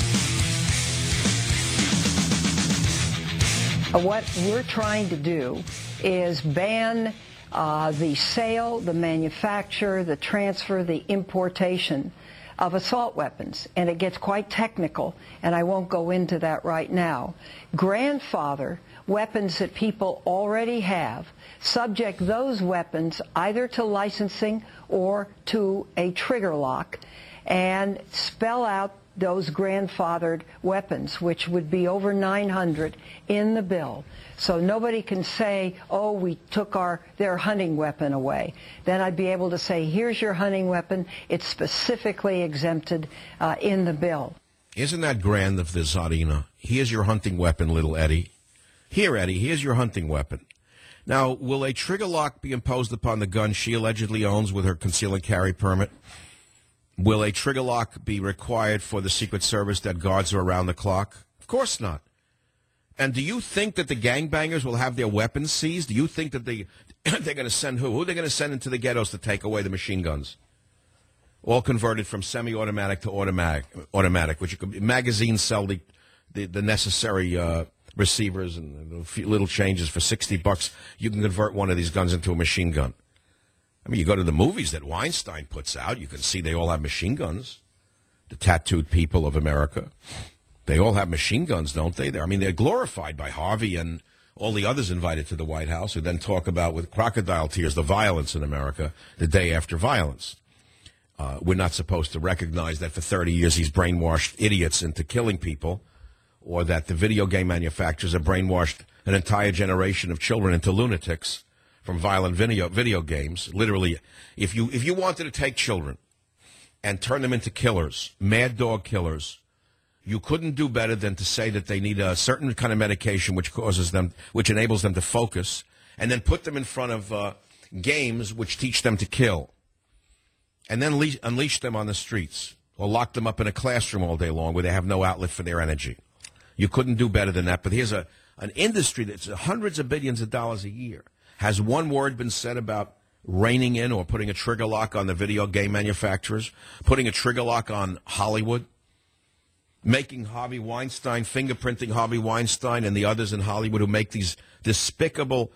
What we're trying to do is ban the sale, the manufacture, the transfer, the importation of assault weapons, and it gets quite technical, and I won't go into that right now. Grandfather weapons that people already have, subject those weapons either to licensing or to a trigger lock, and spell out those grandfathered weapons, which would be over 900 in the bill. So nobody can say, oh, we took their hunting weapon away. Then I'd be able to say, here's your hunting weapon. It's specifically exempted in the bill. Isn't that grand of the Czarina? Here's your hunting weapon, little Eddie. Here, Eddie, here's your hunting weapon. Now, will a trigger lock be imposed upon the gun she allegedly owns with her conceal and carry permit? Will a trigger lock be required for the Secret Service that guards her around the clock? Of course not. And do you think that the gangbangers will have their weapons seized? Do you think that they're going to send who? Who are they going to send into the ghettos to take away the machine guns? All converted from semi-automatic to automatic, which magazines sell the necessary receivers and a few little changes for $60, you can convert one of these guns into a machine gun. I mean, you go to the movies that Weinstein puts out, you can see they all have machine guns. The tattooed people of America, they all have machine guns, don't they? They're glorified by Harvey and all the others invited to the White House, who then talk about with crocodile tears the violence in America the day after violence. We're not supposed to recognize that for 30 years he's brainwashed idiots into killing people, or that the video game manufacturers have brainwashed an entire generation of children into lunatics from violent video games. Literally, if you wanted to take children and turn them into killers, mad dog killers, you couldn't do better than to say that they need a certain kind of medication which enables them to focus, and then put them in front of games which teach them to kill, and then unleash them on the streets or lock them up in a classroom all day long where they have no outlet for their energy. You couldn't do better than that. But here's an industry that's hundreds of billions of dollars a year. Has one word been said about reining in or putting a trigger lock on the video game manufacturers, putting a trigger lock on Hollywood, making Harvey Weinstein, fingerprinting Harvey Weinstein and the others in Hollywood who make these despicably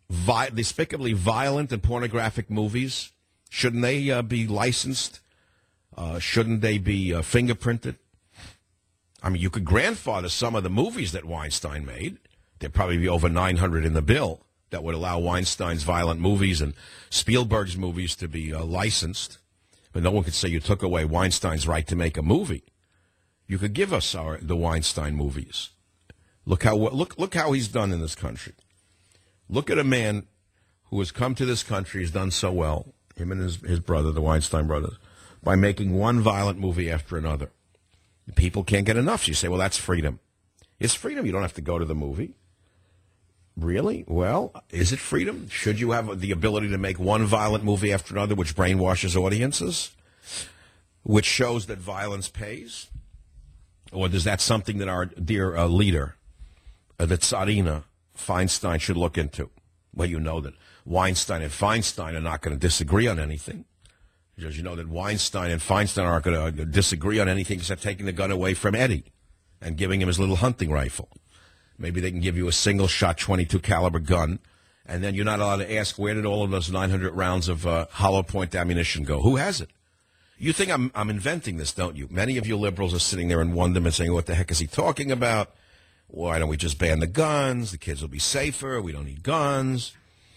violent and pornographic movies? Shouldn't they be licensed? Shouldn't they be fingerprinted? I mean, you could grandfather some of the movies that Weinstein made. There'd probably be over 900 in the bill that would allow Weinstein's violent movies and Spielberg's movies to be licensed. But no one could say you took away Weinstein's right to make a movie. You could give us the Weinstein movies. Look how he's done in this country. Look at a man who has come to this country, has done so well, him and his brother, the Weinstein brothers, by making one violent movie after another. People can't get enough. So you say, well, that's freedom. It's freedom. You don't have to go to the movie. Really? Well, is it freedom? Should you have the ability to make one violent movie after another which brainwashes audiences, which shows that violence pays? Or is that something that our dear leader, that Tsarina Feinstein, should look into? Well, you know that Weinstein and Feinstein are not going to disagree on anything. Because you know that Weinstein and Feinstein aren't going to disagree on anything except taking the gun away from Eddie and giving him his little hunting rifle. Maybe they can give you a single-shot .22 caliber gun, and then you're not allowed to ask, where did all of those 900 rounds of hollow point ammunition go? Who has it? You think I'm inventing this, don't you? Many of you liberals are sitting there in wonderment saying, what the heck is he talking about? Why don't we just ban the guns? The kids will be safer. We don't need guns.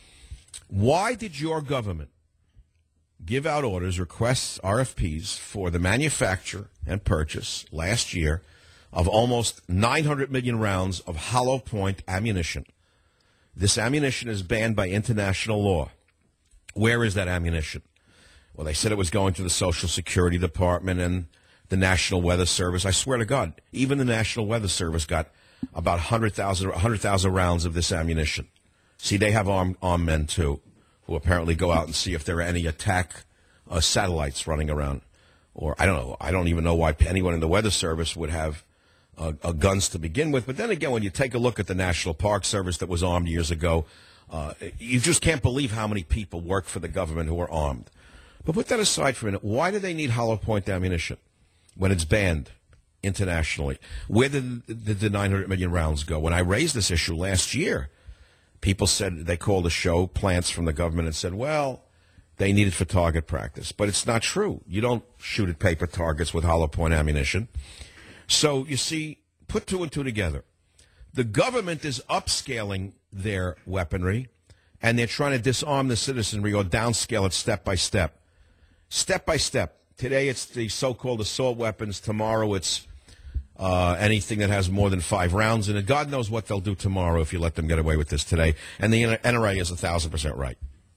Why did your government give out orders, requests, RFPs for the manufacture and purchase last year of almost 900 million rounds of hollow point ammunition? This ammunition is banned by international law. Where is that ammunition? Well, they said it was going to the Social Security Department and the National Weather Service. I swear to God, even the National Weather Service got about 100,000 rounds of this ammunition. See, they have armed men, too, who apparently go out and see if there are any attack satellites running around. Or, I don't know, I don't even know why anyone in the Weather Service would have guns to begin with. But then again, when you take a look at the National Park Service that was armed years ago, you just can't believe how many people work for the government who are armed. But put that aside for a minute. Why do they need hollow point ammunition when it's banned internationally? Where did the 900 million rounds go? When I raised this issue last year, people said, they called the show plants from the government and said, well, they need it for target practice. But it's not true. You don't shoot at paper targets with hollow point ammunition. So, you see, put two and two together. The government is upscaling their weaponry, and they're trying to disarm the citizenry or downscale it step by step. Step by step. Today it's the so-called assault weapons. Tomorrow it's anything that has more than 5 rounds in it. God knows what they'll do tomorrow if you let them get away with this today. And the NRA is 1,000% right.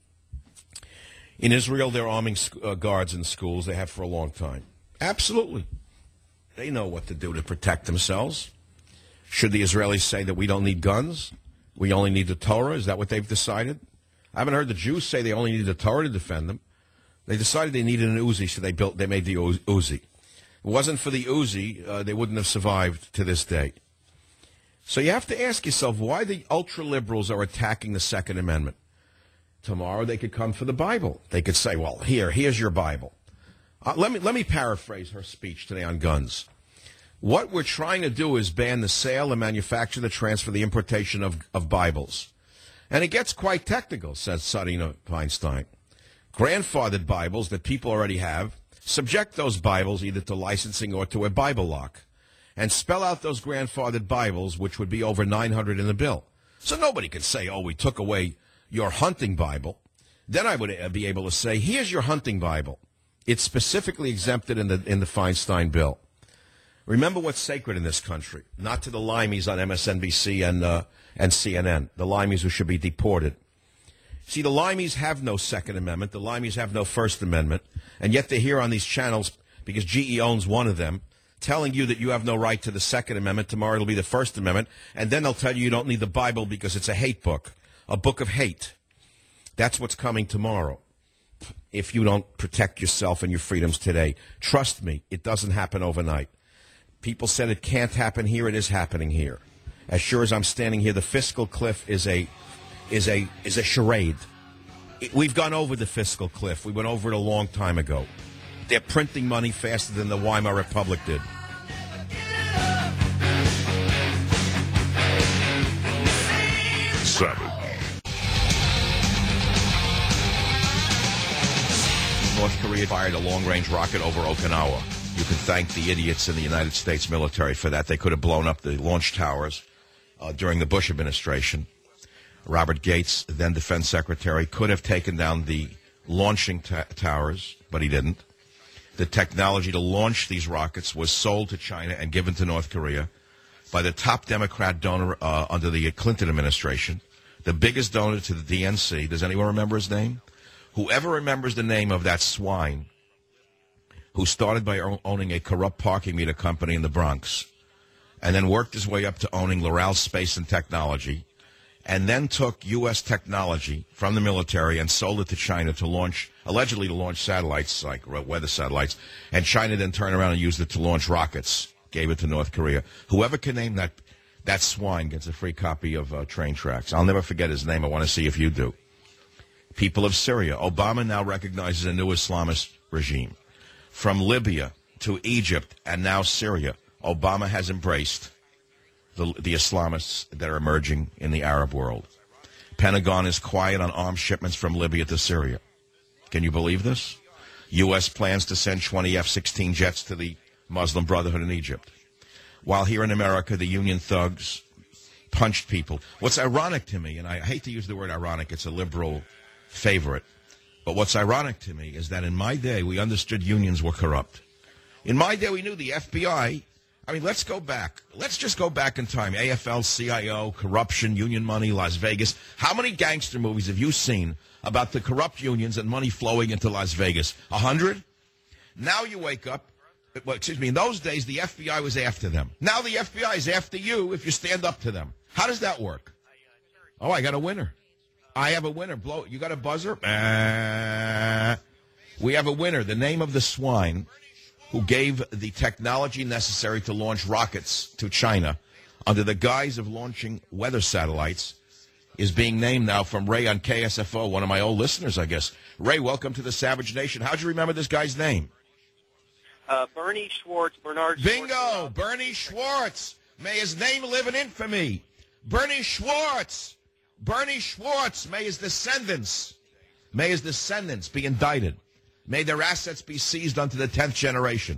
In Israel, they're arming guards in schools. They have for a long time. Absolutely. They know what to do to protect themselves. Should the Israelis say that we don't need guns? We only need the Torah? Is that what they've decided? I haven't heard the Jews say they only need the Torah to defend them. They decided they needed an Uzi, so they made the Uzi. If it wasn't for the Uzi, they wouldn't have survived to this day. So you have to ask yourself why the ultra-liberals are attacking the Second Amendment. Tomorrow they could come for the Bible. They could say, well, here's your Bible. Let me paraphrase her speech today on guns. What we're trying to do is ban the sale, the manufacture, the transfer, the importation of Bibles. And it gets quite technical, says Sarina Feinstein. Grandfathered Bibles that people already have, subject those Bibles either to licensing or to a Bible lock, and spell out those grandfathered Bibles, which would be over 900 in the bill. So nobody can say, oh, we took away your hunting Bible. Then I would be able to say, here's your hunting Bible. It's specifically exempted in the Feinstein bill. Remember what's sacred in this country, not to the limeys on MSNBC and CNN, the limeys who should be deported. See, the limeys have no Second Amendment. The limeys have no First Amendment. And yet they're here on these channels, because GE owns one of them, telling you that you have no right to the Second Amendment. Tomorrow it'll be the First Amendment. And then they'll tell you don't need the Bible because it's a hate book, a book of hate. That's what's coming tomorrow if you don't protect yourself and your freedoms today. Trust me, it doesn't happen overnight. People said it can't happen here. It is happening here. As sure as I'm standing here, the fiscal cliff is a charade. We've gone over the fiscal cliff. We went over it a long time ago. They're printing money faster than the Weimar Republic did. Savage. North Korea fired a long-range rocket over Okinawa. You can thank the idiots in the United States military for that. They could have blown up the launch towers during the Bush administration. Robert Gates, then defense secretary, could have taken down the launching towers, but he didn't. The technology to launch these rockets was sold to China and given to North Korea by the top Democrat donor under the Clinton administration, the biggest donor to the DNC. Does anyone remember his name? Whoever remembers the name of that swine who started by owning a corrupt parking meter company in the Bronx and then worked his way up to owning Loral Space and Technology, and then took U.S. technology from the military and sold it to China to launch, allegedly to launch satellites, like weather satellites, and China then turned around and used it to launch rockets, gave it to North Korea. Whoever can name that swine gets a free copy of Train Tracks. I'll never forget his name. I want to see if you do. People of Syria. Obama now recognizes a new Islamist regime. From Libya to Egypt and now Syria, Obama has embraced the Islamists that are emerging in the Arab world. Pentagon is quiet on arms shipments from Libya to Syria. Can you believe this? U.S. plans to send 20 F-16 jets to the Muslim Brotherhood in Egypt. While here in America, the Union thugs punched people. What's ironic to me, and I hate to use the word ironic, it's a liberal favorite, but what's ironic to me is that in my day, we understood unions were corrupt. In my day, we knew the FBI. I mean, let's go back. Let's just go back in time. AFL-CIO, corruption, union money, Las Vegas. How many gangster movies have you seen about the corrupt unions and money flowing into Las Vegas? 100? Now you wake up. Well, excuse me. In those days, the FBI was after them. Now the FBI is after you if you stand up to them. How does that work? Oh, I got a winner. I have a winner. Blow. You got a buzzer? We have a winner. The name of the swine who gave the technology necessary to launch rockets to China under the guise of launching weather satellites is being named now from Ray on KSFO, one of my old listeners, I guess. Ray, welcome to the Savage Nation. How'd you remember this guy's name? Bernie Schwartz, Bernard Bingo! Schwartz. Bernie Schwartz. May his name live in infamy. Bernie Schwartz. Bernie Schwartz. May his descendants be indicted. May their assets be seized unto the 10th generation.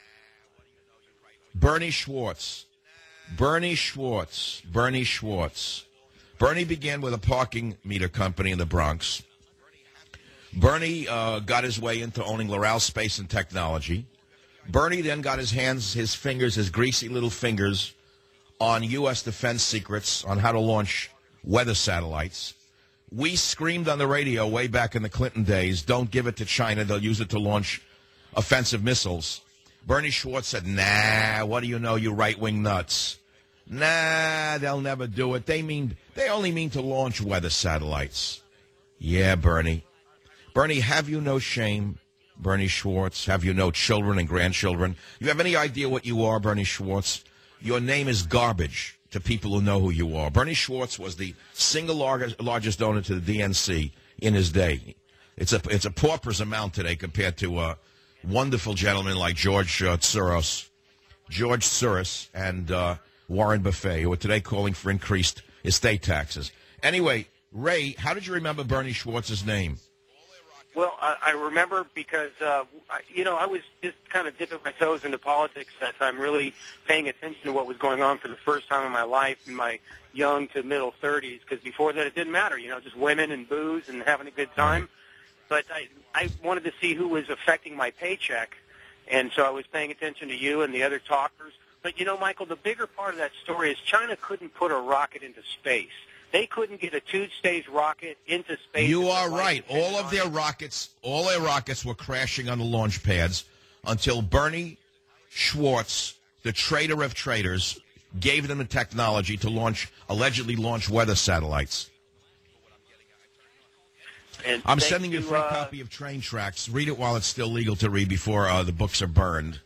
Bernie Schwartz. Bernie Schwartz. Bernie Schwartz. Bernie began with a parking meter company in the Bronx. Bernie got his way into owning Loral Space and Technology. Bernie then got his fingers, his greasy little fingers, on U.S. defense secrets on how to launch weather satellites. We screamed on the radio way back in the Clinton days, don't give it to China, they'll use it to launch offensive missiles. Bernie Schwartz said, nah, what do you know, you right-wing nuts? Nah, they'll never do it. They only mean to launch weather satellites. Yeah, Bernie. Bernie, have you no shame? Bernie Schwartz, have you no children and grandchildren? You have any idea what you are, Bernie Schwartz? Your name is garbage to people who know who you are. Bernie Schwartz was the single largest donor to the DNC in his day. It's a pauper's amount today compared to a wonderful gentleman like George Soros George Soros and Warren Buffett, who are today calling for increased estate taxes. Anyway, Ray, how did you remember Bernie Schwartz's name? Well, I remember because, I was just kind of dipping my toes into politics that time, really paying attention to what was going on for the first time in my life in my young to middle 30s, because before that it didn't matter, just women and booze and having a good time. But I wanted to see who was affecting my paycheck, and so I was paying attention to you and the other talkers. But, Michael, the bigger part of that story is China couldn't put a rocket into space. They couldn't get a two-stage rocket into space. You are right. All their rockets were crashing on the launch pads until Bernie Schwartz, the traitor of traitors, gave them the technology to allegedly launch weather satellites. And I'm sending you a free copy of Train Tracks. Read it while it's still legal to read before the books are burned.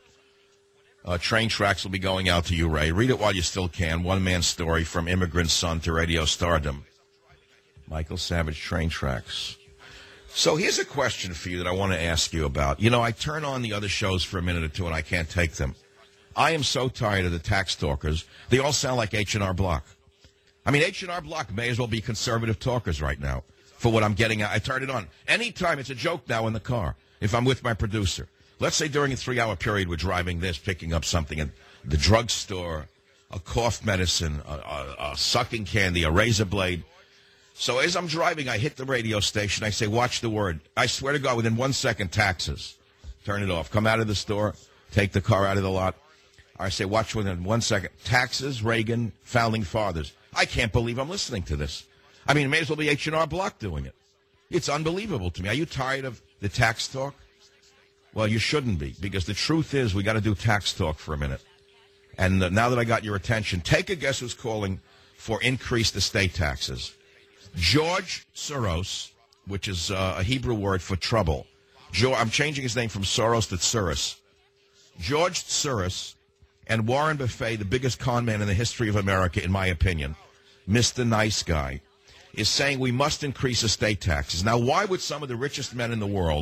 Train Tracks will be going out to you, Ray. Read it while you still can. One man's story from immigrant son to radio stardom. Michael Savage, Train Tracks. So here's a question for you that I want to ask you about. I turn on the other shows for a minute or two and I can't take them. I am so tired of the tax talkers. They all sound like H&R Block. I mean, H&R Block may as well be conservative talkers right now for what I'm getting at. I turn it on. Anytime, it's a joke now in the car if I'm with my producer. Let's say during a 3-hour period we're driving this, picking up something at the drugstore, a cough medicine, a sucking candy, a razor blade. So as I'm driving, I hit the radio station. I say, watch the word. I swear to God, within 1 second, taxes. Turn it off. Come out of the store, take the car out of the lot. I say, watch within 1 second. Taxes, Reagan, Founding Fathers. I can't believe I'm listening to this. I mean, it may as well be H&R Block doing it. It's unbelievable to me. Are you tired of the tax talk? Well, you shouldn't be, because the truth is we got to do tax talk for a minute. And now that I got your attention, take a guess who's calling for increased estate taxes. George Soros, which is a Hebrew word for trouble. I'm changing his name from Soros to Soros. George Soros and Warren Buffett, the biggest con man in the history of America, in my opinion, Mr. Nice Guy, is saying we must increase estate taxes. Now, why would some of the richest men in the world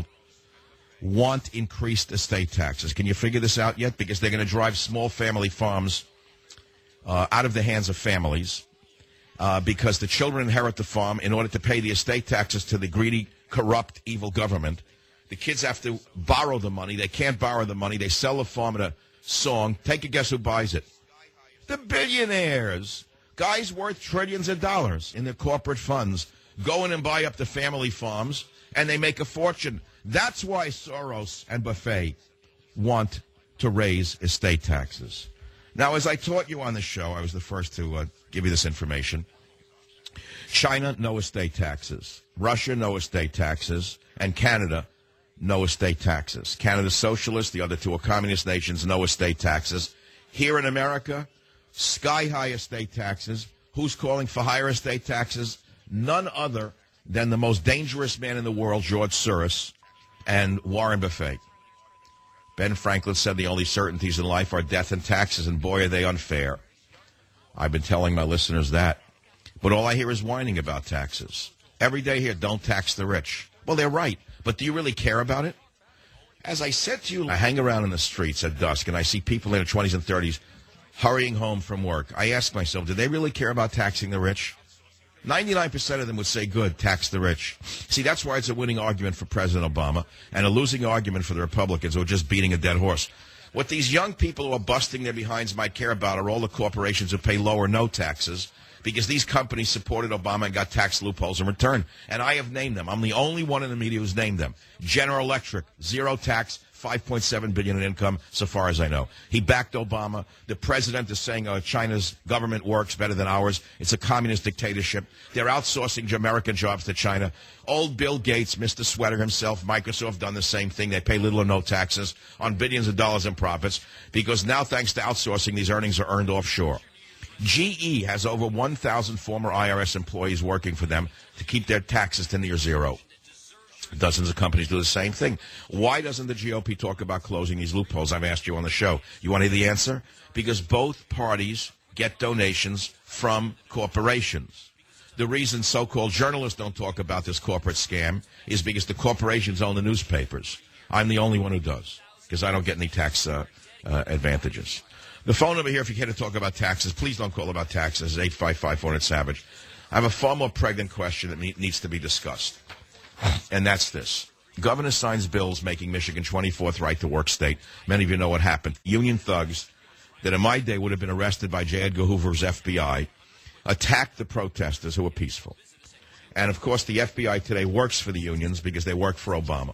want increased estate taxes? Can you figure this out yet? Because they're going to drive small family farms out of the hands of families because the children inherit the farm in order to pay the estate taxes to the greedy, corrupt, evil government. The kids have to borrow the money. They can't borrow the money. They sell the farm at a song. Take a guess who buys it. The billionaires. Guys worth trillions of dollars in their corporate funds go in and buy up the family farms, and they make a fortune. That's why Soros and Buffett want to raise estate taxes. Now, as I taught you on the show, I was the first to give you this information. China, no estate taxes. Russia, no estate taxes. And Canada, no estate taxes. Canada's socialist, the other two are communist nations, no estate taxes. Here in America, sky-high estate taxes. Who's calling for higher estate taxes? None other than the most dangerous man in the world, George Soros, and Warren Buffett. Ben Franklin said the only certainties in life are death and taxes, and boy, are they unfair. I've been telling my listeners that. But all I hear is whining about taxes. Every day here, don't tax the rich. Well, they're right, but do you really care about it? As I said to you, I hang around in the streets at dusk, and I see people in their 20s and 30s hurrying home from work. I ask myself, do they really care about taxing the rich? 99% of them would say, good, tax the rich. See, that's why it's a winning argument for President Obama and a losing argument for the Republicans who are just beating a dead horse. What these young people who are busting their behinds might care about are all the corporations who pay low or no taxes, because these companies supported Obama and got tax loopholes in return. And I have named them. I'm the only one in the media who's named them. General Electric, zero tax, $5.7 billion in income, so far as I know. He backed Obama. The president is saying China's government works better than ours. It's a communist dictatorship. They're outsourcing American jobs to China. Old Bill Gates, Mr. Sweater himself, Microsoft done the same thing. They pay little or no taxes on billions of dollars in profits because now, thanks to outsourcing, these earnings are earned offshore. GE has over 1,000 former IRS employees working for them to keep their taxes to near zero. Dozens of companies do the same thing. Why doesn't the GOP talk about closing these loopholes? I've asked you on the show. You want to hear the answer? Because both parties get donations from corporations. The reason so-called journalists don't talk about this corporate scam is because the corporations own the newspapers. I'm the only one who does because I don't get any tax advantages. The phone number here, if you care to talk about taxes, please don't call about taxes, is 855-400-SAVAGE. I have a far more pregnant question that needs to be discussed, and that's this. Governor signs bills making Michigan 24th right-to-work state. Many of you know what happened. Union thugs that in my day would have been arrested by J. Edgar Hoover's FBI attacked the protesters who were peaceful. And, of course, the FBI today works for the unions because they work for Obama.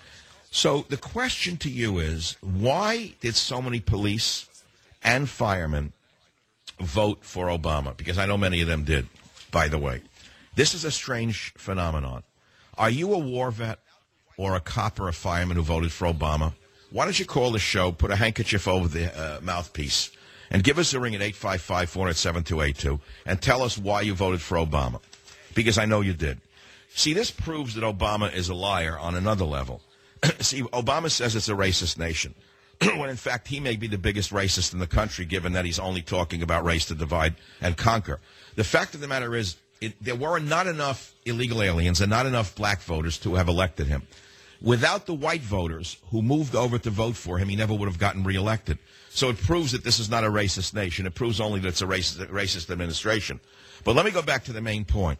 So the question to you is, why did so many police and firemen vote for Obama? Because I know many of them did, by the way. This is a strange phenomenon. Are you a war vet or a cop or a fireman who voted for Obama? Why don't you call the show, put a handkerchief over the mouthpiece, and give us a ring at 855-400-7282 and tell us why you voted for Obama. Because I know you did. See, this proves that Obama is a liar on another level. See, Obama says it's a racist nation, when in fact he may be the biggest racist in the country, given that he's only talking about race to divide and conquer. The fact of the matter is, there were not enough illegal aliens and not enough black voters to have elected him. Without the white voters who moved over to vote for him, he never would have gotten reelected. So it proves that this is not a racist nation. It proves only that it's a racist administration. But let me go back to the main point.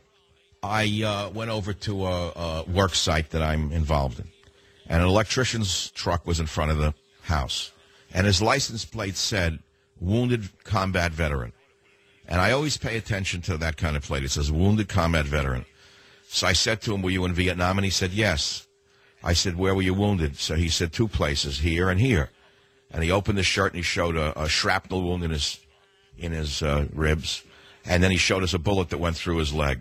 I went over to a work site that I'm involved in, and an electrician's truck was in front of the house, and his license plate said, Wounded Combat Veteran. And I always pay attention to that kind of plate. It says, Wounded Combat Veteran. So I said to him, were you in Vietnam? And he said, yes. I said, where were you wounded? So he said, 2 places, here and here. And he opened his shirt and he showed a shrapnel wound in his ribs. And then he showed us a bullet that went through his leg.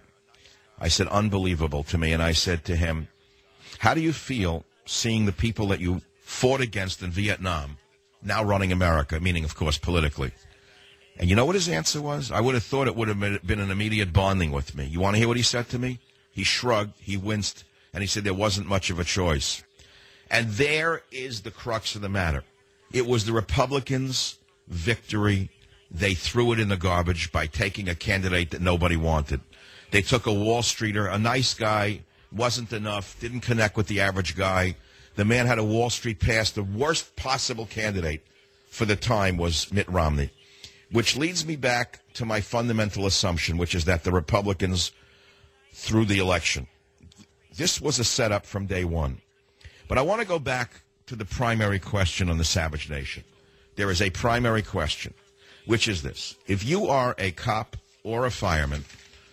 I said, unbelievable to me. And I said to him, how do you feel seeing the people that you fought against in Vietnam now running America, meaning, of course, politically? And you know what his answer was? I would have thought it would have been an immediate bonding with me. You want to hear what he said to me? He shrugged, he winced, and he said there wasn't much of a choice. And there is the crux of the matter. It was the Republicans' victory. They threw it in the garbage by taking a candidate that nobody wanted. They took a Wall Streeter, a nice guy, wasn't enough, didn't connect with the average guy. The man had a Wall Street past. The worst possible candidate for the time was Mitt Romney, which leads me back to my fundamental assumption, which is that the Republicans threw the election. This was a setup from day one. But I want to go back to the primary question on the Savage Nation. There is a primary question, which is this. If you are a cop or a fireman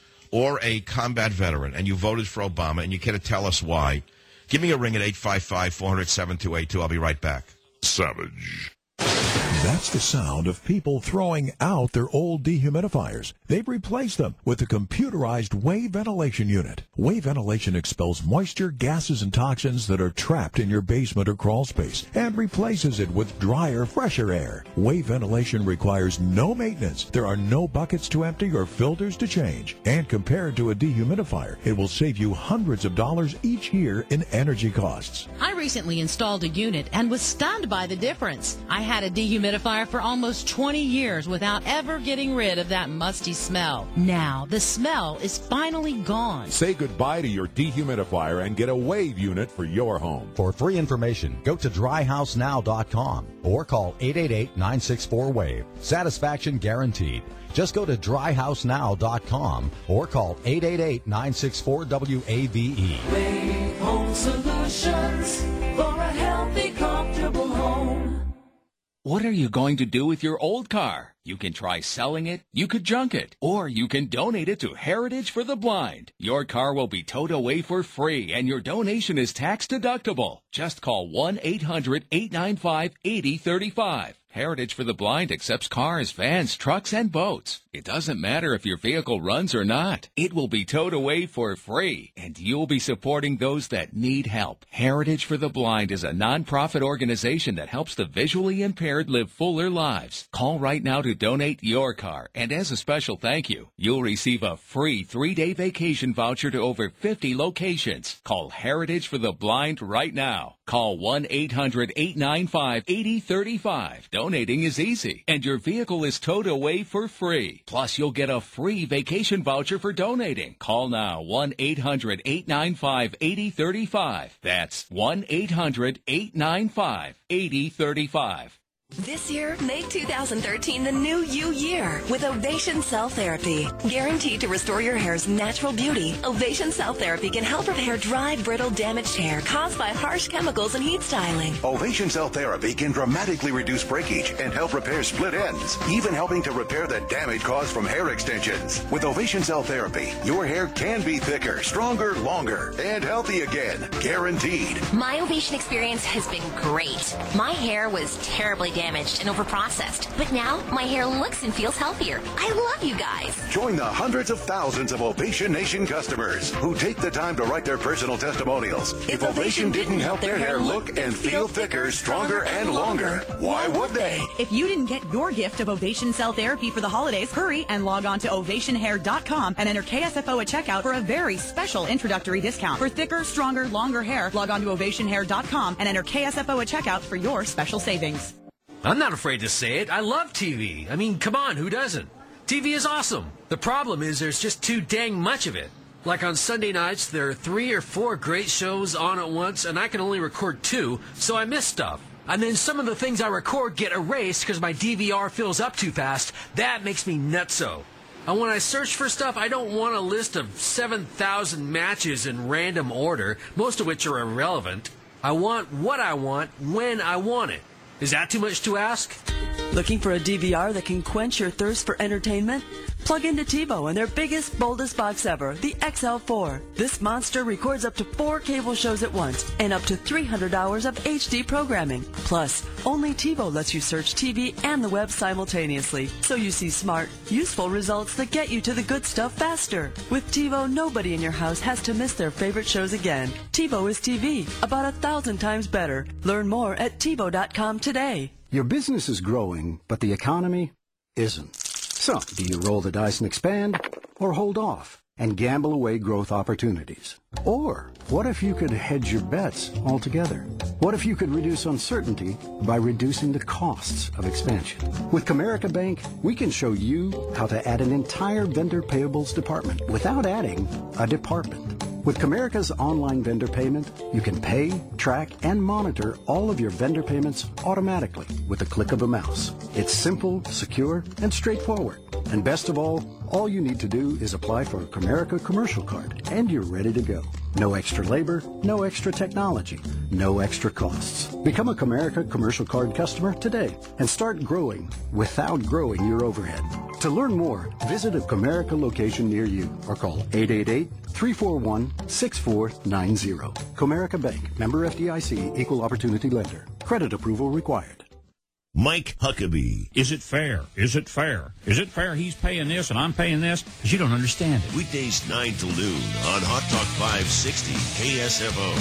or a combat veteran and you voted for Obama and you care to tell us why, give me a ring at 855-400-7282. I'll be right back. Savage. That's the sound of people throwing out their old dehumidifiers. They've replaced them with the computerized wave ventilation unit. Wave ventilation expels moisture, gases, and toxins that are trapped in your basement or crawl space and replaces it with drier, fresher air. Wave ventilation requires no maintenance. There are no buckets to empty or filters to change. And compared to a dehumidifier, it will save you hundreds of dollars each year in energy costs. I recently installed a unit and was stunned by the difference. I had a dehumidifier for almost 20 years without ever getting rid of that musty smell. Now, the smell is finally gone. Say goodbye to your dehumidifier and get a wave unit for your home. For free information, go to dryhousenow.com or call 888-964-WAVE. Satisfaction guaranteed. Just go to dryhousenow.com or call 888-964-WAVE. Wave Home Solutions for a healthy, comfortable home. What are you going to do with your old car? You can try selling it, you could junk it, or you can donate it to Heritage for the Blind. Your car will be towed away for free, and your donation is tax deductible. Just call 1-800-895-8035. Heritage for the Blind accepts cars, vans, trucks, and boats. It doesn't matter if your vehicle runs or not. It will be towed away for free, and you'll be supporting those that need help. Heritage for the Blind is a non-profit organization that helps the visually impaired live fuller lives. Call right now to donate your car, and as a special thank you, you'll receive a free 3-day vacation voucher to over 50 locations. Call Heritage for the Blind right now. Call 1-800-895-8035. Donating is easy, and your vehicle is towed away for free. Plus, you'll get a free vacation voucher for donating. Call now, 1-800-895-8035. That's 1-800-895-8035. This year, make 2013 the new you year with Ovation Cell Therapy. Guaranteed to restore your hair's natural beauty, Ovation Cell Therapy can help repair dry, brittle, damaged hair caused by harsh chemicals and heat styling. Ovation Cell Therapy can dramatically reduce breakage and help repair split ends, even helping to repair the damage caused from hair extensions. With Ovation Cell Therapy, your hair can be thicker, stronger, longer, and healthy again. Guaranteed. My Ovation experience has been great. My hair was terribly damaged and overprocessed, but now my hair looks and feels healthier. I love you guys. Join the hundreds of thousands of Ovation Nation customers who take the time to write their personal testimonials. If Ovation didn't help their hair look and feel thicker, stronger, and longer, why would they? If you didn't get your gift of Ovation Cell Therapy for the holidays, hurry and log on to ovationhair.com and enter KSFO at checkout for a very special introductory discount. For thicker, stronger, longer hair, log on to ovationhair.com and enter KSFO at checkout for your special savings. I'm not afraid to say it. I love TV. I mean, come on, who doesn't? TV is awesome. The problem is there's just too dang much of it. Like on Sunday nights, there are 3 or 4 great shows on at once, and I can only record 2, so I miss stuff. And then some of the things I record get erased because my DVR fills up too fast. That makes me nutso. And when I search for stuff, I don't want a list of 7,000 matches in random order, most of which are irrelevant. I want what I want when I want it. Is that too much to ask? Looking for a DVR that can quench your thirst for entertainment? Plug into TiVo and their biggest, boldest box ever, the XL4. This monster records up to 4 cable shows at once and up to 300 hours of HD programming. Plus, only TiVo lets you search TV and the web simultaneously, so you see smart, useful results that get you to the good stuff faster. With TiVo, nobody in your house has to miss their favorite shows again. TiVo is TV, about 1,000 times better. Learn more at TiVo.com today. Your business is growing, but the economy isn't. So, do you roll the dice and expand, or hold off and gamble away growth opportunities? Or, what if you could hedge your bets altogether? What if you could reduce uncertainty by reducing the costs of expansion? With Comerica Bank, we can show you how to add an entire vendor payables department without adding a department. With Comerica's online vendor payment, you can pay, track, and monitor all of your vendor payments automatically with the click of a mouse. It's simple, secure, and straightforward. And best of all you need to do is apply for a Comerica commercial card, and you're ready to go. No extra labor, no extra technology, no extra costs. Become a Comerica commercial card customer today and start growing without growing your overhead. To learn more, visit a Comerica location near you or call 888-341-6490. Comerica Bank, member FDIC, equal opportunity lender. Credit approval required. Mike Huckabee. Is it fair? Is it fair? Is it fair he's paying this and I'm paying this? Because you don't understand it. Weekdays 9 till noon on Hot Talk 560 KSFO.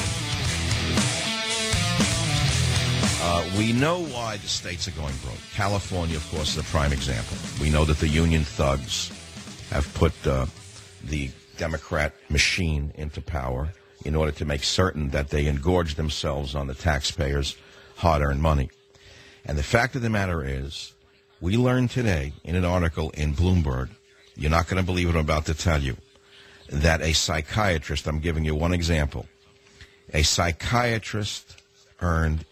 We know why the states are going broke. California, of course, is a prime example. We know that the union thugs have put the Democrat machine into power in order to make certain that they engorge themselves on the taxpayers' hard-earned money. And the fact of the matter is, we learned today in an article in Bloomberg, you're not going to believe what I'm about to tell you, that a psychiatrist, I'm giving you one example, a psychiatrist earned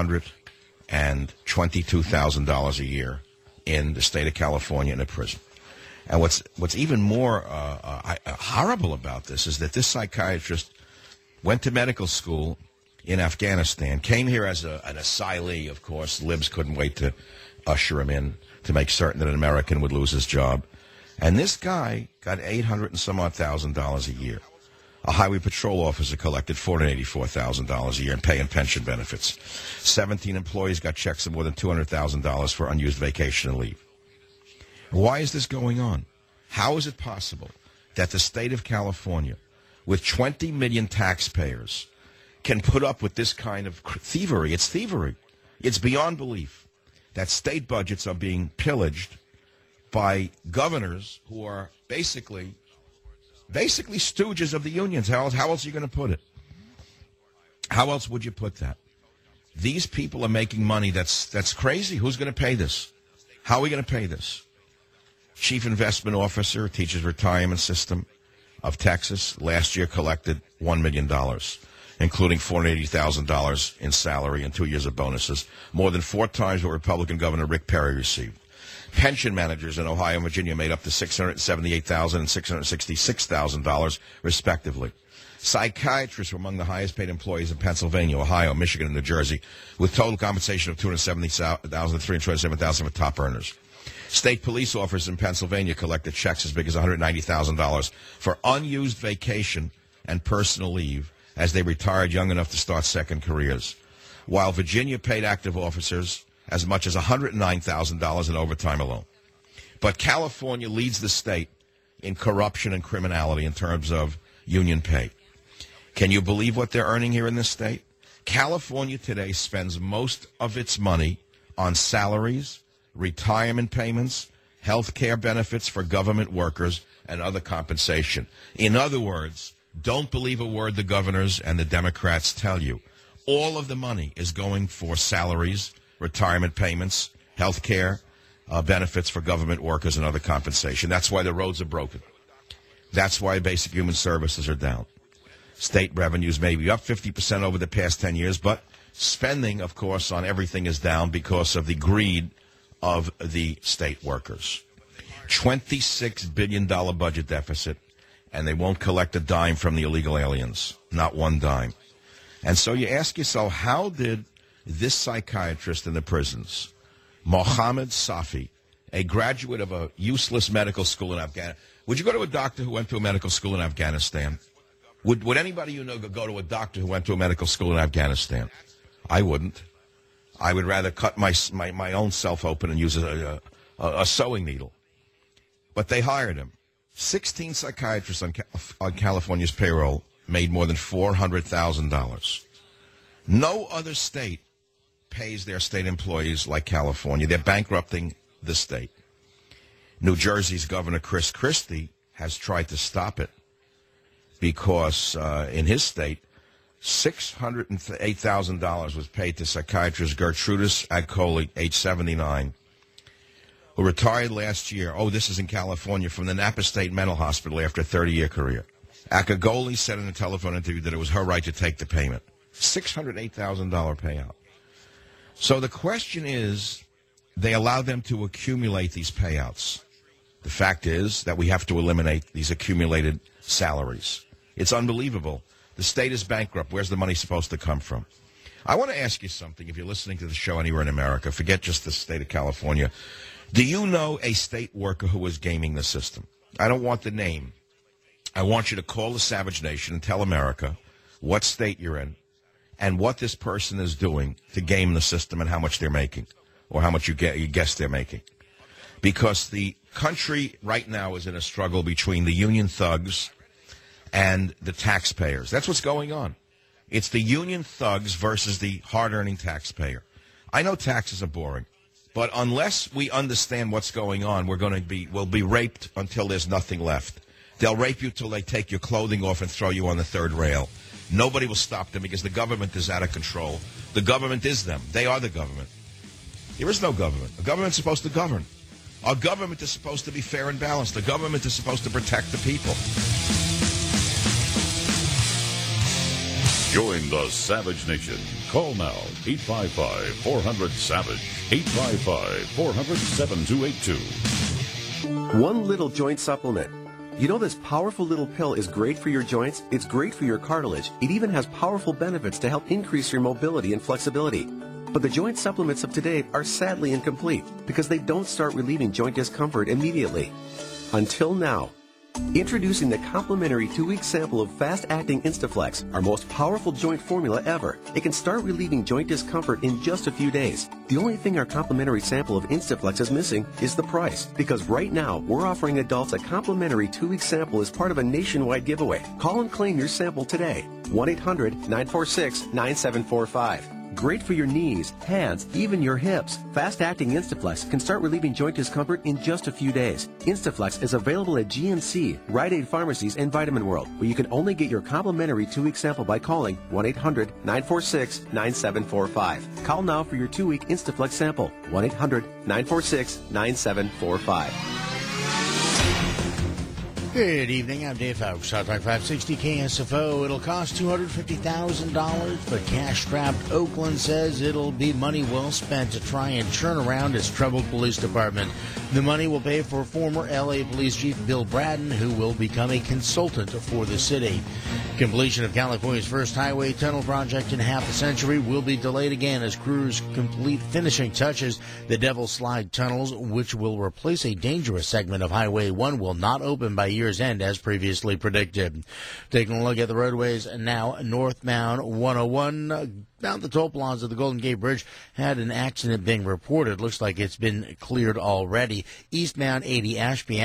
$822,000 a year in the state of California in a prison. And what's even more horrible about this is that this psychiatrist went to medical school in Afghanistan, came here as an asylee, of course. Libs couldn't wait to usher him in to make certain that an American would lose his job. And this guy got $800,000 and some odd a year. A highway patrol officer collected $484,000 a year in pay and pension benefits. 17 employees got checks of more than $200,000 for unused vacation and leave. Why is this going on? How is it possible that the state of California, with 20 million taxpayers, can put up with this kind of thievery? It's thievery. It's beyond belief that state budgets are being pillaged by governors who are basically stooges of the unions. How else are you going to put it? How else would you put that? These people are making money that's crazy. Who's going to pay this? How are we going to pay this? Chief Investment Officer, Teachers Retirement System of Texas, last year collected $1 million. including $480,000 in salary and 2 years of bonuses, more than 4 times what Republican Governor Rick Perry received. Pension managers in Ohio and Virginia made up to $678,000 and $666,000, respectively. Psychiatrists were among the highest-paid employees in Pennsylvania, Ohio, Michigan, and New Jersey, with total compensation of $270,000 and $327,000 for top earners. State police officers in Pennsylvania collected checks as big as $190,000 for unused vacation and personal leave as they retired young enough to start second careers, while Virginia paid active officers as much as $109,000 in overtime alone. But California leads the state in corruption and criminality in terms of union pay. Can you believe what they're earning here in this state? California today spends most of its money on salaries, retirement payments, health care benefits for government workers, and other compensation. In other words, don't believe a word the governors and the Democrats tell you. All of the money is going for salaries, retirement payments, health care, benefits for government workers, and other compensation. That's why the roads are broken. That's why basic human services are down. State revenues may be up 50% over the past 10 years, but spending, of course, on everything is down because of the greed of the state workers. $26 billion budget deficit, and they won't collect a dime from the illegal aliens, not one dime. And so you ask yourself, how did this psychiatrist in the prisons, Mohammed Safi, a graduate of a useless medical school in Afghanistan, would you go to a doctor who went to a medical school in Afghanistan? Would anybody you know go to a doctor who went to a medical school in Afghanistan? I wouldn't. I would rather cut my own self open and use a sewing needle. But they hired him. 16 psychiatrists on California's payroll made more than $400,000. No other state pays their state employees like California. They're bankrupting the state. New Jersey's Governor Chris Christie has tried to stop it because in his state, $608,000 was paid to psychiatrist Gertrudis Agcoli, age 79, who retired last year. Oh, this is in California, from the Napa State Mental Hospital after a 30-year career. Agcoli said in a telephone interview that it was her right to take the payment. $608,000 payout. So the question is, they allow them to accumulate these payouts. The fact is that we have to eliminate these accumulated salaries. It's unbelievable. The state is bankrupt. Where's the money supposed to come from? I want to ask you something. If you're listening to the show anywhere in America, forget just the state of California. Do you know a state worker who is gaming the system? I don't want the name. I want you to call the Savage Nation and tell America what state you're in and what this person is doing to game the system and how much they're making, or how much you guess they're making. Because the country right now is in a struggle between the union thugs and the taxpayers. That's what's going on. It's the union thugs versus the hard-earning taxpayer. I know taxes are boring, but unless we understand what's going on, we'll be raped until there's nothing left. They'll rape you till they take your clothing off and throw you on the third rail. Nobody will stop them because the government is out of control. The government is them. They are the government. There is no government. The government's supposed to govern. Our government is supposed to be fair and balanced. The government is supposed to protect the people. Join the Savage Nation. Call now, 855-400-SAVAGE, 855-400-7282. One little joint supplement. You know this powerful little pill is great for your joints? It's great for your cartilage. It even has powerful benefits to help increase your mobility and flexibility. But the joint supplements of today are sadly incomplete because they don't start relieving joint discomfort immediately. Until now. Introducing the complimentary 2-week sample of fast-acting Instaflex, our most powerful joint formula ever. It can start relieving joint discomfort in just a few days. The only thing our complimentary sample of Instaflex is missing is the price. Because right now, we're offering adults a complimentary 2-week sample as part of a nationwide giveaway. Call and claim your sample today. 1-800-946-9745. Great for your knees, hands, even your hips. Fast-acting Instaflex can start relieving joint discomfort in just a few days. Instaflex is available at GNC, Rite Aid Pharmacies, and Vitamin World, where you can only get your complimentary 2-week sample by calling 1-800-946-9745. Call now for your 2-week Instaflex sample. 1-800-946-9745. Good evening, I'm Dave Fowles, Hot Talk 560 KSFO. It'll cost $250,000, but cash-strapped Oakland says it'll be money well spent to try and turn around its troubled police department. The money will pay for former L.A. Police Chief Bill Braden, who will become a consultant for the city. Completion of California's first highway tunnel project in half a century will be delayed again as crews complete finishing touches. The Devil's Slide tunnels, which will replace a dangerous segment of Highway 1, will not open by year's end as previously predicted. Taking a look at the roadways now, northbound 101 down the toll plaza of the Golden Gate Bridge had an accident being reported. Looks like it's been cleared already. Eastbound 80 Ashby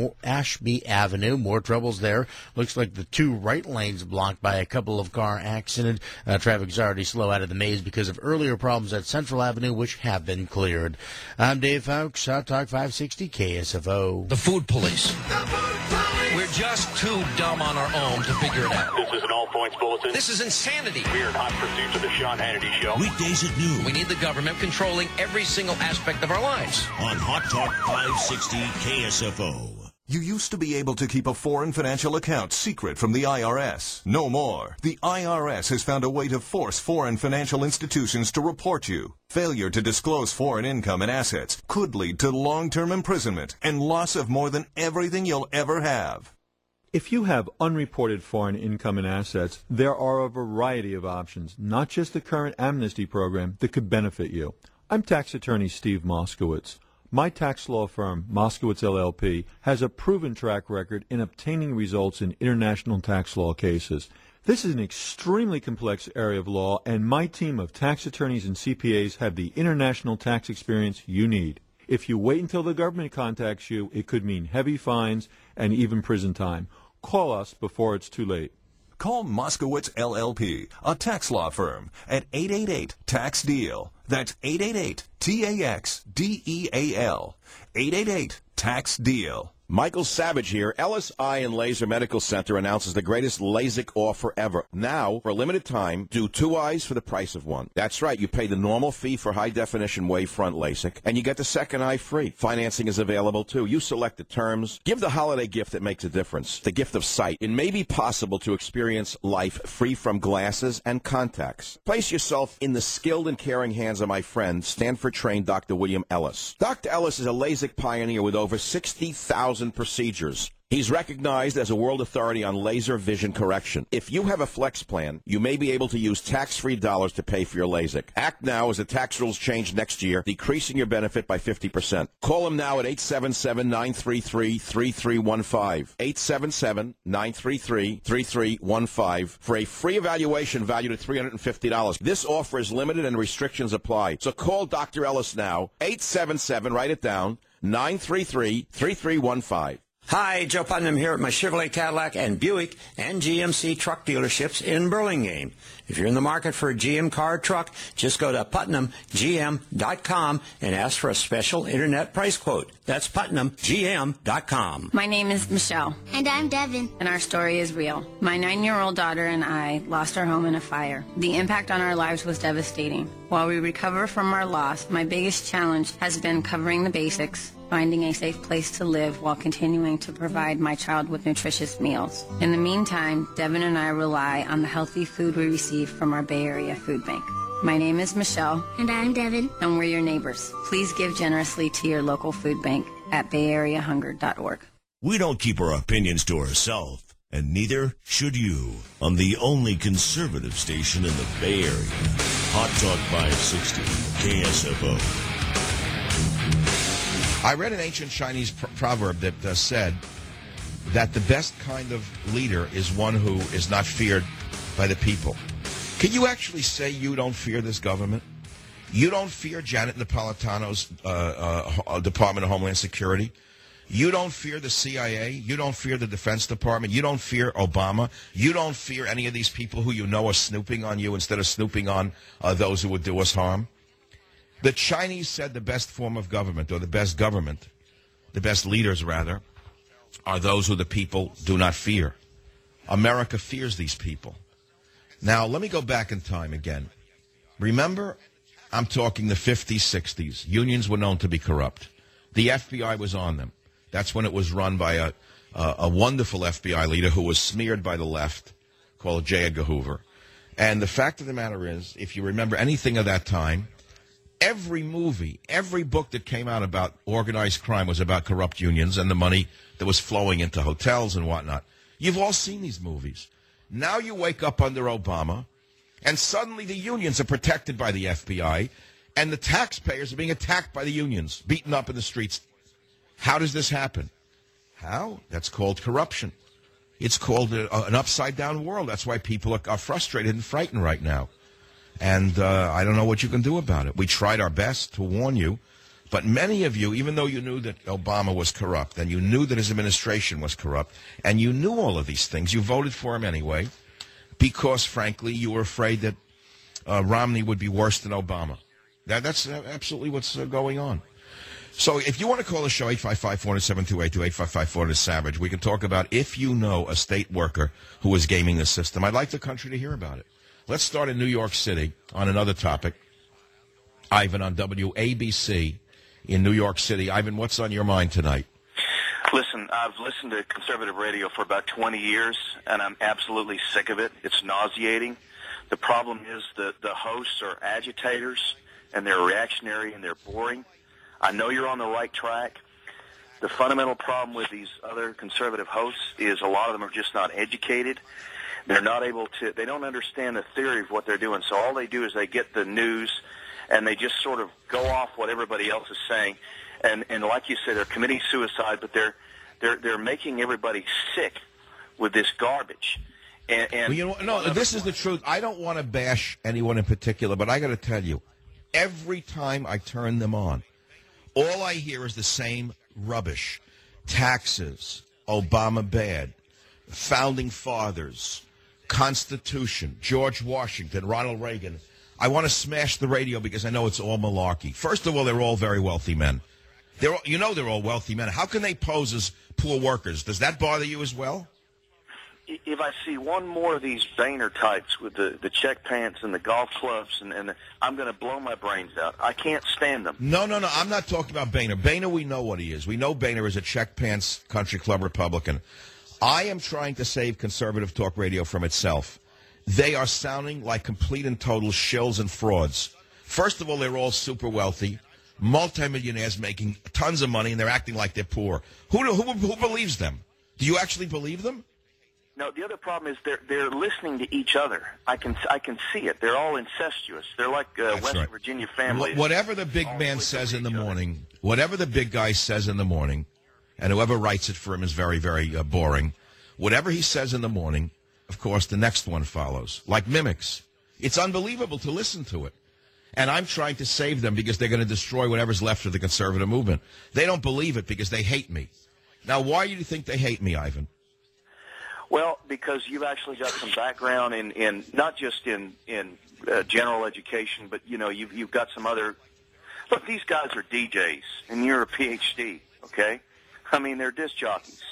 Avenue, more troubles there. Looks like the two right lanes blocked by a couple of car accidents. Traffic's already slow out of the maze because of earlier problems at Central Avenue, which have been cleared. I'm Dave Fowles, Hot Talk 560 KSFO. The food police. We're just too dumb on our own to figure it out. This is an all-points bulletin. This is insanity. We're in hot pursuit of the Sean Hannity Show. Weekdays at noon. We need the government controlling every single aspect of our lives. On Hot Talk 560 KSFO. You used to be able to keep a foreign financial account secret from the IRS. No more. The IRS has found a way to force foreign financial institutions to report you. Failure to disclose foreign income and assets could lead to long-term imprisonment and loss of more than everything you'll ever have. If you have unreported foreign income and assets, there are a variety of options, not just the current amnesty program, that could benefit you. I'm tax attorney Steve Moskowitz. My tax law firm, Moskowitz LLP, has a proven track record in obtaining results in international tax law cases. This is an extremely complex area of law, and my team of tax attorneys and CPAs have the international tax experience you need. If you wait until the government contacts you, it could mean heavy fines and even prison time. Call us before it's too late. Call Moskowitz LLP, a tax law firm, at 888-TAX-DEAL. That's 888-TAX-DEAL. 888-TAX-DEAL. Michael Savage here. Ellis Eye and Laser Medical Center announces the greatest LASIK offer ever. Now, for a limited time, do 2 eyes for the price of 1. That's right. You pay the normal fee for high-definition wavefront LASIK, and you get the second eye free. Financing is available, too. You select the terms. Give the holiday gift that makes a difference, the gift of sight. It may be possible to experience life free from glasses and contacts. Place yourself in the skilled and caring hands of my friend, Stanford-trained Dr. William Ellis. Dr. Ellis is a LASIK pioneer with over 60,000 procedures. He's recognized as a world authority on laser vision correction. If you have a flex plan, you may be able to use tax-free dollars to pay for your LASIK. Act now as the tax rules change next year, decreasing your benefit by 50%. Call him now at 877-933-3315. 877-933-3315 for a free evaluation valued at $350. This offer is limited and restrictions apply. So call Dr. Ellis now, 877, write it down, 933-3315. Hi, Joe Putnam here at my Chevrolet, Cadillac, and Buick and GMC truck dealerships in Burlingame. If you're in the market for a GM car or truck, just go to PutnamGM.com and ask for a special internet price quote. That's PutnamGM.com. My name is Michelle. And I'm Devin. And our story is real. My 9-year-old daughter and I lost our home in a fire. The impact on our lives was devastating. While we recover from our loss, my biggest challenge has been covering the basics, finding a safe place to live while continuing to provide my child with nutritious meals. In the meantime, Devin and I rely on the healthy food we receive from our Bay Area Food Bank. My name is Michelle. And I'm Devin. And we're your neighbors. Please give generously to your local food bank at bayareahunger.org. We don't keep our opinions to ourselves, and neither should you, on the only conservative station in the Bay Area. Hot Talk 560, KSFO. I read an ancient Chinese proverb that said that the best kind of leader is one who is not feared by the people. Can you actually say you don't fear this government? You don't fear Janet Napolitano's Department of Homeland Security? You don't fear the CIA? You don't fear the Defense Department? You don't fear Obama? You don't fear any of these people who you know are snooping on you instead of snooping on those who would do us harm? The Chinese said the best form of government, or the best leaders, rather, are those who the people do not fear. America fears these people. Now, let me go back in time again. Remember, I'm talking the 50s, 60s. Unions were known to be corrupt. The FBI was on them. That's when it was run by a wonderful FBI leader who was smeared by the left, called J. Edgar Hoover. And the fact of the matter is, if you remember anything of that time, every movie, every book that came out about organized crime was about corrupt unions and the money that was flowing into hotels and whatnot. You've all seen these movies. Now you wake up under Obama, and suddenly the unions are protected by the FBI, and the taxpayers are being attacked by the unions, beaten up in the streets. How does this happen? How? That's called corruption. It's called an upside-down world. That's why people are frustrated and frightened right now. And I don't know what you can do about it. We tried our best to warn you, but many of you, even though you knew that Obama was corrupt, and you knew that his administration was corrupt, and you knew all of these things, you voted for him anyway, because, frankly, you were afraid that Romney would be worse than Obama. That's absolutely what's going on. So if you want to call the show, 855-400-7282, 855-400-SAVAGE, we can talk about if you know a state worker who is gaming the system. I'd like the country to hear about it. Let's start in New York City on another topic. Ivan on WABC in New York City. Ivan, what's on your mind tonight? Listen, I've listened to conservative radio for about 20 years, and I'm absolutely sick of it. It's nauseating. The problem is the hosts are agitators, and they're reactionary, and they're boring. I know you're on the right track. The fundamental problem with these other conservative hosts is a lot of them are just not educated. They're not able to, they don't understand the theory of what they're doing. So all they do is they get the news and they just sort of go off what everybody else is saying. And like you said, they're committing suicide, but they're making everybody sick with this garbage. And well, no, this is the truth. I don't want to bash anyone in particular, but I got to tell you, every time I turn them on, all I hear is the same rubbish. Taxes, Obama bad, founding fathers, Constitution, George Washington, Ronald Reagan. I want to smash the radio because I know it's all malarkey. First of all, they're all very wealthy men. They're all wealthy men. How can they pose as poor workers? Does that bother you as well? If I see one more of these Boehner types with the check pants and the golf clubs, and I'm going to blow my brains out. I can't stand them. No. I'm not talking about Boehner. Boehner, we know what he is. We know Boehner is a check pants country club Republican. I am trying to save conservative talk radio from itself. They are sounding like complete and total shills and frauds. First of all, they're all super wealthy, multimillionaires making tons of money, and they're acting like they're poor. Who believes them? Do you actually believe them? No, the other problem is they're listening to each other. I can see it. They're all incestuous. They're like West Virginia families. Whatever the big man says in the morning, whatever the big guy says in the morning, and whoever writes it for him is very, very boring. Whatever he says in the morning, of course, the next one follows, like mimics. It's unbelievable to listen to it. And I'm trying to save them because they're going to destroy whatever's left of the conservative movement. They don't believe it because they hate me. Now, why do you think they hate me, Ivan? Well, because you've actually got some background in not just in general education, but you've got some other. Look, these guys are DJs, and you're a PhD. Okay, I mean they're disc jockeys.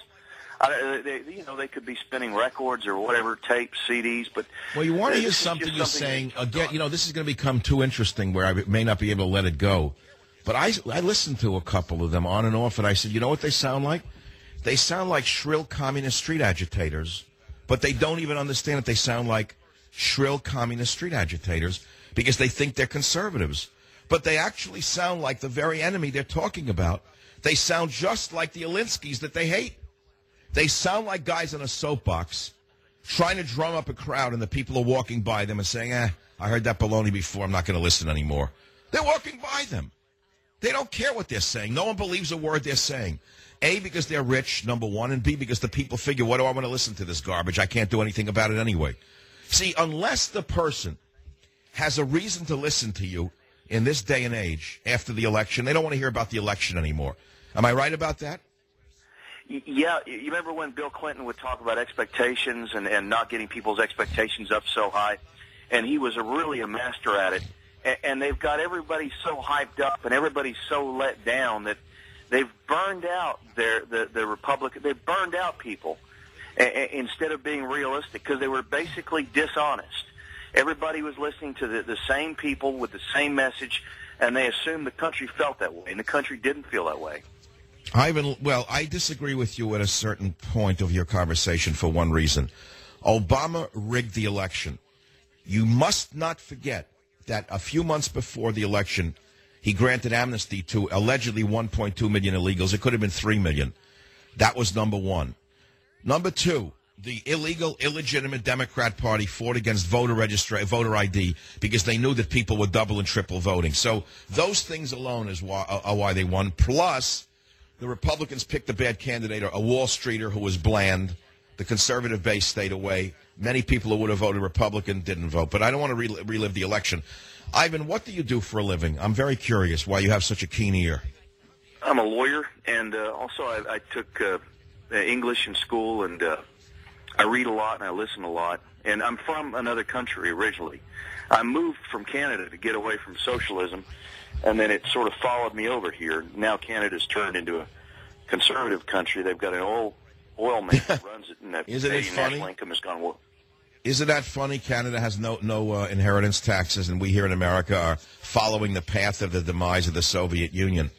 They could be spinning records or whatever, tapes, CDs, but well, you want to hear something you're saying again. This is going to become too interesting where I may not be able to let it go. But I listened to a couple of them on and off, and I said, you know what they sound like? They sound like shrill communist street agitators, but they don't even understand that they sound like shrill communist street agitators because they think they're conservatives. But they actually sound like the very enemy they're talking about. They sound just like the Alinsky's that they hate. They sound like guys on a soapbox trying to drum up a crowd, and the people are walking by them and saying, I heard that baloney before, I'm not going to listen anymore. They're walking by them. They don't care what they're saying. No one believes a word they're saying. A, because they're rich, number one, and B, because the people figure, what do I want to listen to this garbage? I can't do anything about it anyway. See, unless the person has a reason to listen to you in this day and age after the election, they don't want to hear about the election anymore. Am I right about that? Yeah. You remember when Bill Clinton would talk about expectations and not getting people's expectations up so high? And he was really a master at it. And they've got everybody so hyped up and everybody so let down that they've burned out the Republican. They've burned out people instead of being realistic because they were basically dishonest. Everybody was listening to the same people with the same message, and they assumed the country felt that way, and the country didn't feel that way. Ivan, well, I disagree with you at a certain point of your conversation for one reason. Obama rigged the election. You must not forget that a few months before the election, he granted amnesty to allegedly 1.2 million illegals. It could have been 3 million. That was number one. Number two, the illegitimate Democrat Party fought against voter ID because they knew that people were double and triple voting. So those things alone are why they won. Plus, the Republicans picked a bad candidate, a Wall Streeter who was bland. The conservative base stayed away. Many people who would have voted Republican didn't vote. But I don't want to relive the election. Ivan, what do you do for a living? I'm very curious why you have such a keen ear. I'm a lawyer, and also I took English in school, and I read a lot and I listen a lot. And I'm from another country originally. I moved from Canada to get away from socialism, and then it sort of followed me over here. Now Canada's turned into a conservative country. They've got an oil man that runs it, and the Canadian national income has gone well. Isn't that funny? Canada has no inheritance taxes, and we here in America are following the path of the demise of the Soviet Union.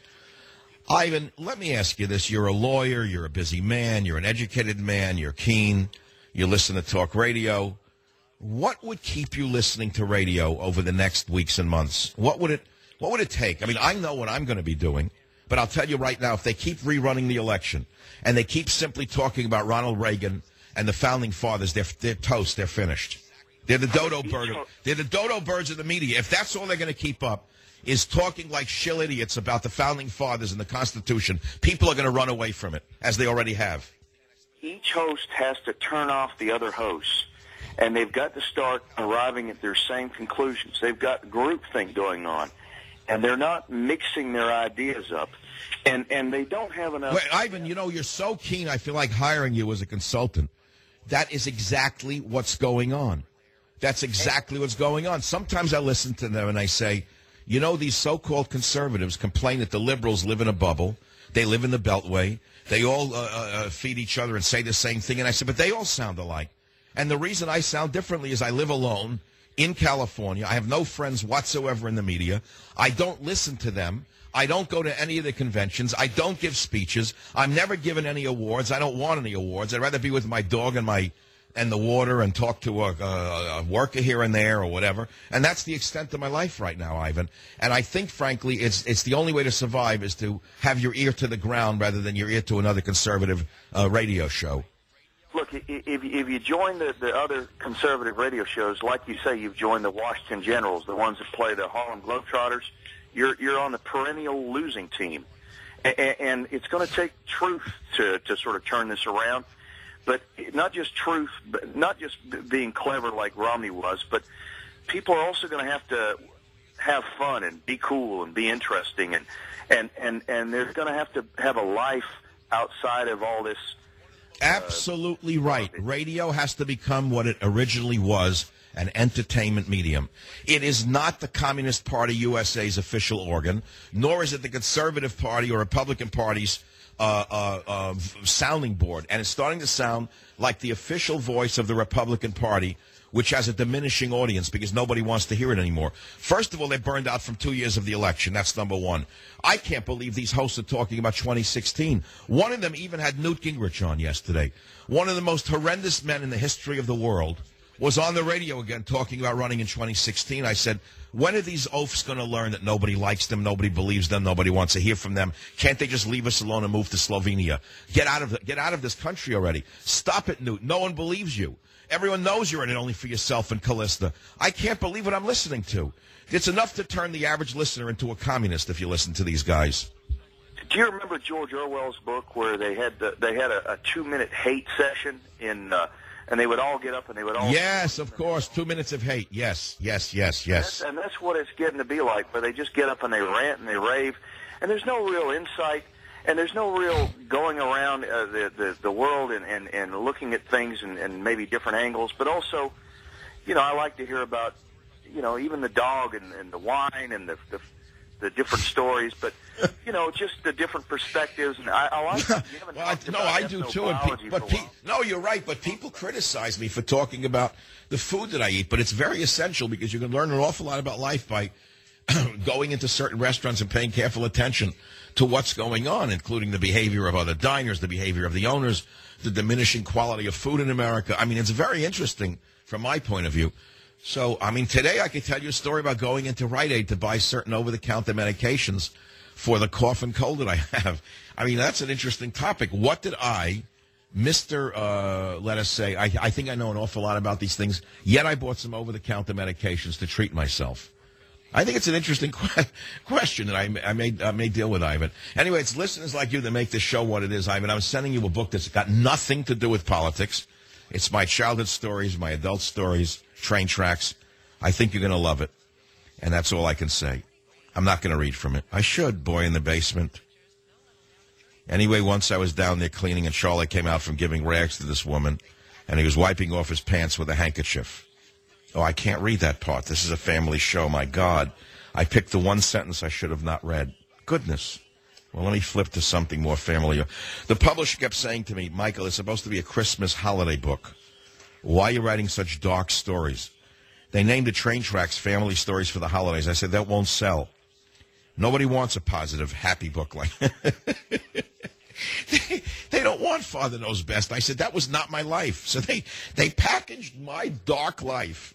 Ivan, let me ask you this. You're a lawyer. You're a busy man. You're an educated man. You're keen. You listen to talk radio. What would keep you listening to radio over the next weeks and months? What would it take? I mean, I know what I'm going to be doing, but I'll tell you right now, if they keep rerunning the election and they keep simply talking about Ronald Reagan and the founding fathers, they're toast. They're finished. They're the dodo bird. They're the dodo birds of the media. If that's all they're going to keep up, is talking like shill idiots about the founding fathers and the Constitution, people are going to run away from it, as they already have. Each host has to turn off the other hosts, and they've got to start arriving at their same conclusions. They've got groupthink going on, and they're not mixing their ideas up, and they don't have enough... Wait, Ivan, you're so keen, I feel like hiring you as a consultant. That is exactly what's going on. That's exactly what's going on. Sometimes I listen to them and I say... these so-called conservatives complain that the liberals live in a bubble. They live in the Beltway. They all feed each other and say the same thing. And I said, but they all sound alike. And the reason I sound differently is I live alone in California. I have no friends whatsoever in the media. I don't listen to them. I don't go to any of the conventions. I don't give speeches. I'm never given any awards. I don't want any awards. I'd rather be with my dog and the water and talk to a worker here and there or whatever. And that's the extent of my life right now, Ivan. And I think, frankly, it's the only way to survive is to have your ear to the ground rather than your ear to another conservative radio show. Look, if you join the other conservative radio shows, like you say, you've joined the Washington Generals, the ones that play the Harlem Globetrotters, you're on the perennial losing team. And it's going to take truth to sort of turn this around. But not just truth, but not just being clever like Romney was, but people are also going to have fun and be cool and be interesting, and they're going to have a life outside of all this. Absolutely right. Radio has to become what it originally was, an entertainment medium. It is not the Communist Party USA's official organ, nor is it the Conservative Party or Republican Party's sounding board, and it's starting to sound like the official voice of the Republican Party, which has a diminishing audience because nobody wants to hear it anymore. First of all, they burned out from 2 years of the election. That's number one. I can't believe these hosts are talking about 2016. One of them even had Newt Gingrich on yesterday. One of the most horrendous men in the history of the world was on the radio again talking about running in 2016. I said, when are these oafs going to learn that nobody likes them, nobody believes them, nobody wants to hear from them? Can't they just leave us alone and move to Slovenia? Get out of this country already. Stop it, Newt. No one believes you. Everyone knows you're in it only for yourself and Callista. I can't believe what I'm listening to. It's enough to turn the average listener into a communist if you listen to these guys. Do you remember George Orwell's book where they had a 2-minute hate session in and they would all get up and they would all... Yes, of course. 2 minutes of hate. Yes. And that's what it's getting to be like, where they just get up and they rant and they rave, and there's no real insight, and there's no real going around the world and looking at things and maybe different angles. But also, I like to hear about, even the dog and the wine and the different stories, but just the different perspectives. And I like that. I do too. No, you're right. But people criticize me for talking about the food that I eat. But it's very essential because you can learn an awful lot about life by going into certain restaurants and paying careful attention to what's going on, including the behavior of other diners, the behavior of the owners, the diminishing quality of food in America. I mean, it's very interesting from my point of view. So, I mean, today I could tell you a story about going into Rite Aid to buy certain over-the-counter medications for the cough and cold that I have. I mean, that's an interesting topic. What did I, let us say, I think I know an awful lot about these things, yet I bought some over-the-counter medications to treat myself. I think it's an interesting question that I may deal with, Ivan. Anyway, it's listeners like you that make this show what it is, Ivan. I'm sending you a book that's got nothing to do with politics. It's my childhood stories, my adult stories, train tracks. I think you're going to love it. And that's all I can say. I'm not going to read from it. I should, boy in the basement. Anyway, once I was down there cleaning, and Charlie came out from giving rags to this woman, and he was wiping off his pants with a handkerchief. Oh, I can't read that part. This is a family show. My God. I picked the one sentence I should have not read. Goodness. Well, let me flip to something more family. The publisher kept saying to me, Michael, it's supposed to be a Christmas holiday book. Why are you writing such dark stories? They named the train tracks Family Stories for the Holidays. I said, that won't sell. Nobody wants a positive, happy book like that. They don't want Father Knows Best. I said, that was not my life. So they packaged my dark life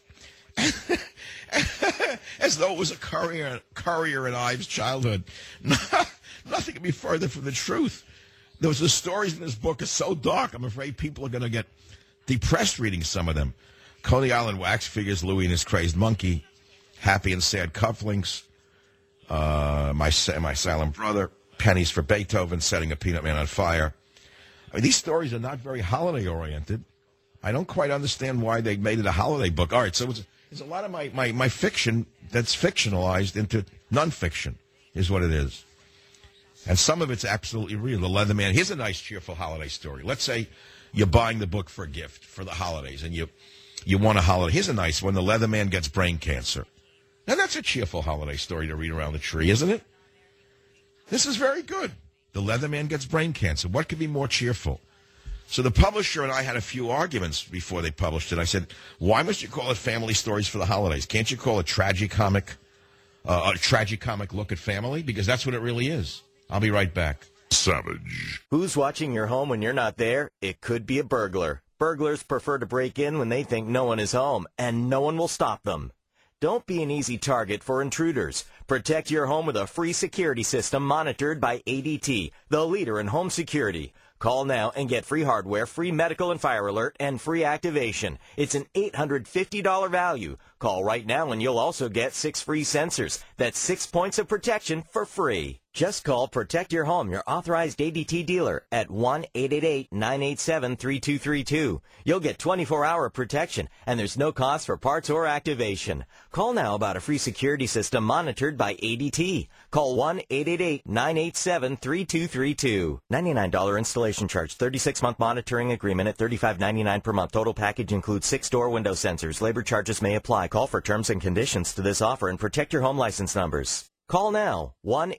as though it was a Currier and Ives childhood. Nothing could be further from the truth. The stories in this book are so dark, I'm afraid people are going to get depressed reading some of them. Coney Island wax figures, Louie and his crazed monkey, happy and sad cufflinks, my silent brother, pennies for Beethoven, setting a peanut man on fire. I mean, these stories are not very holiday-oriented. I don't quite understand why they made it a holiday book. All right, so it's a lot of my fiction that's fictionalized into nonfiction is what it is. And some of it's absolutely real. The Leatherman. Here's a nice, cheerful holiday story. Let's say you're buying the book for a gift for the holidays, and you want a holiday. Here's a nice one. The Leatherman gets brain cancer. Now, that's a cheerful holiday story to read around the tree, isn't it? This is very good. The Leatherman gets brain cancer. What could be more cheerful? So the publisher and I had a few arguments before they published it. I said, why must you call it Family Stories for the Holidays? Can't you call it tragicomic look at family? Because that's what it really is. I'll be right back. Savage. Who's watching your home when you're not there? It could be a burglar. Burglars prefer to break in when they think no one is home, and no one will stop them. Don't be an easy target for intruders. Protect your home with a free security system monitored by ADT, the leader in home security. Call now and get free hardware, free medical and fire alert, and free activation. It's an $850 value. Call right now and you'll also get 6 free sensors. That's 6 points of protection for free. Just call Protect Your Home, your authorized ADT dealer, at 1-888-987-3232. You'll get 24-hour protection, and there's no cost for parts or activation. Call now about a free security system monitored by ADT. Call 1-888-987-3232. $99 installation charge, 36-month monitoring agreement at $35.99 per month. Total package includes 6 door window sensors. Labor charges may apply. Call for terms and conditions to this offer and protect your home license numbers. Call now,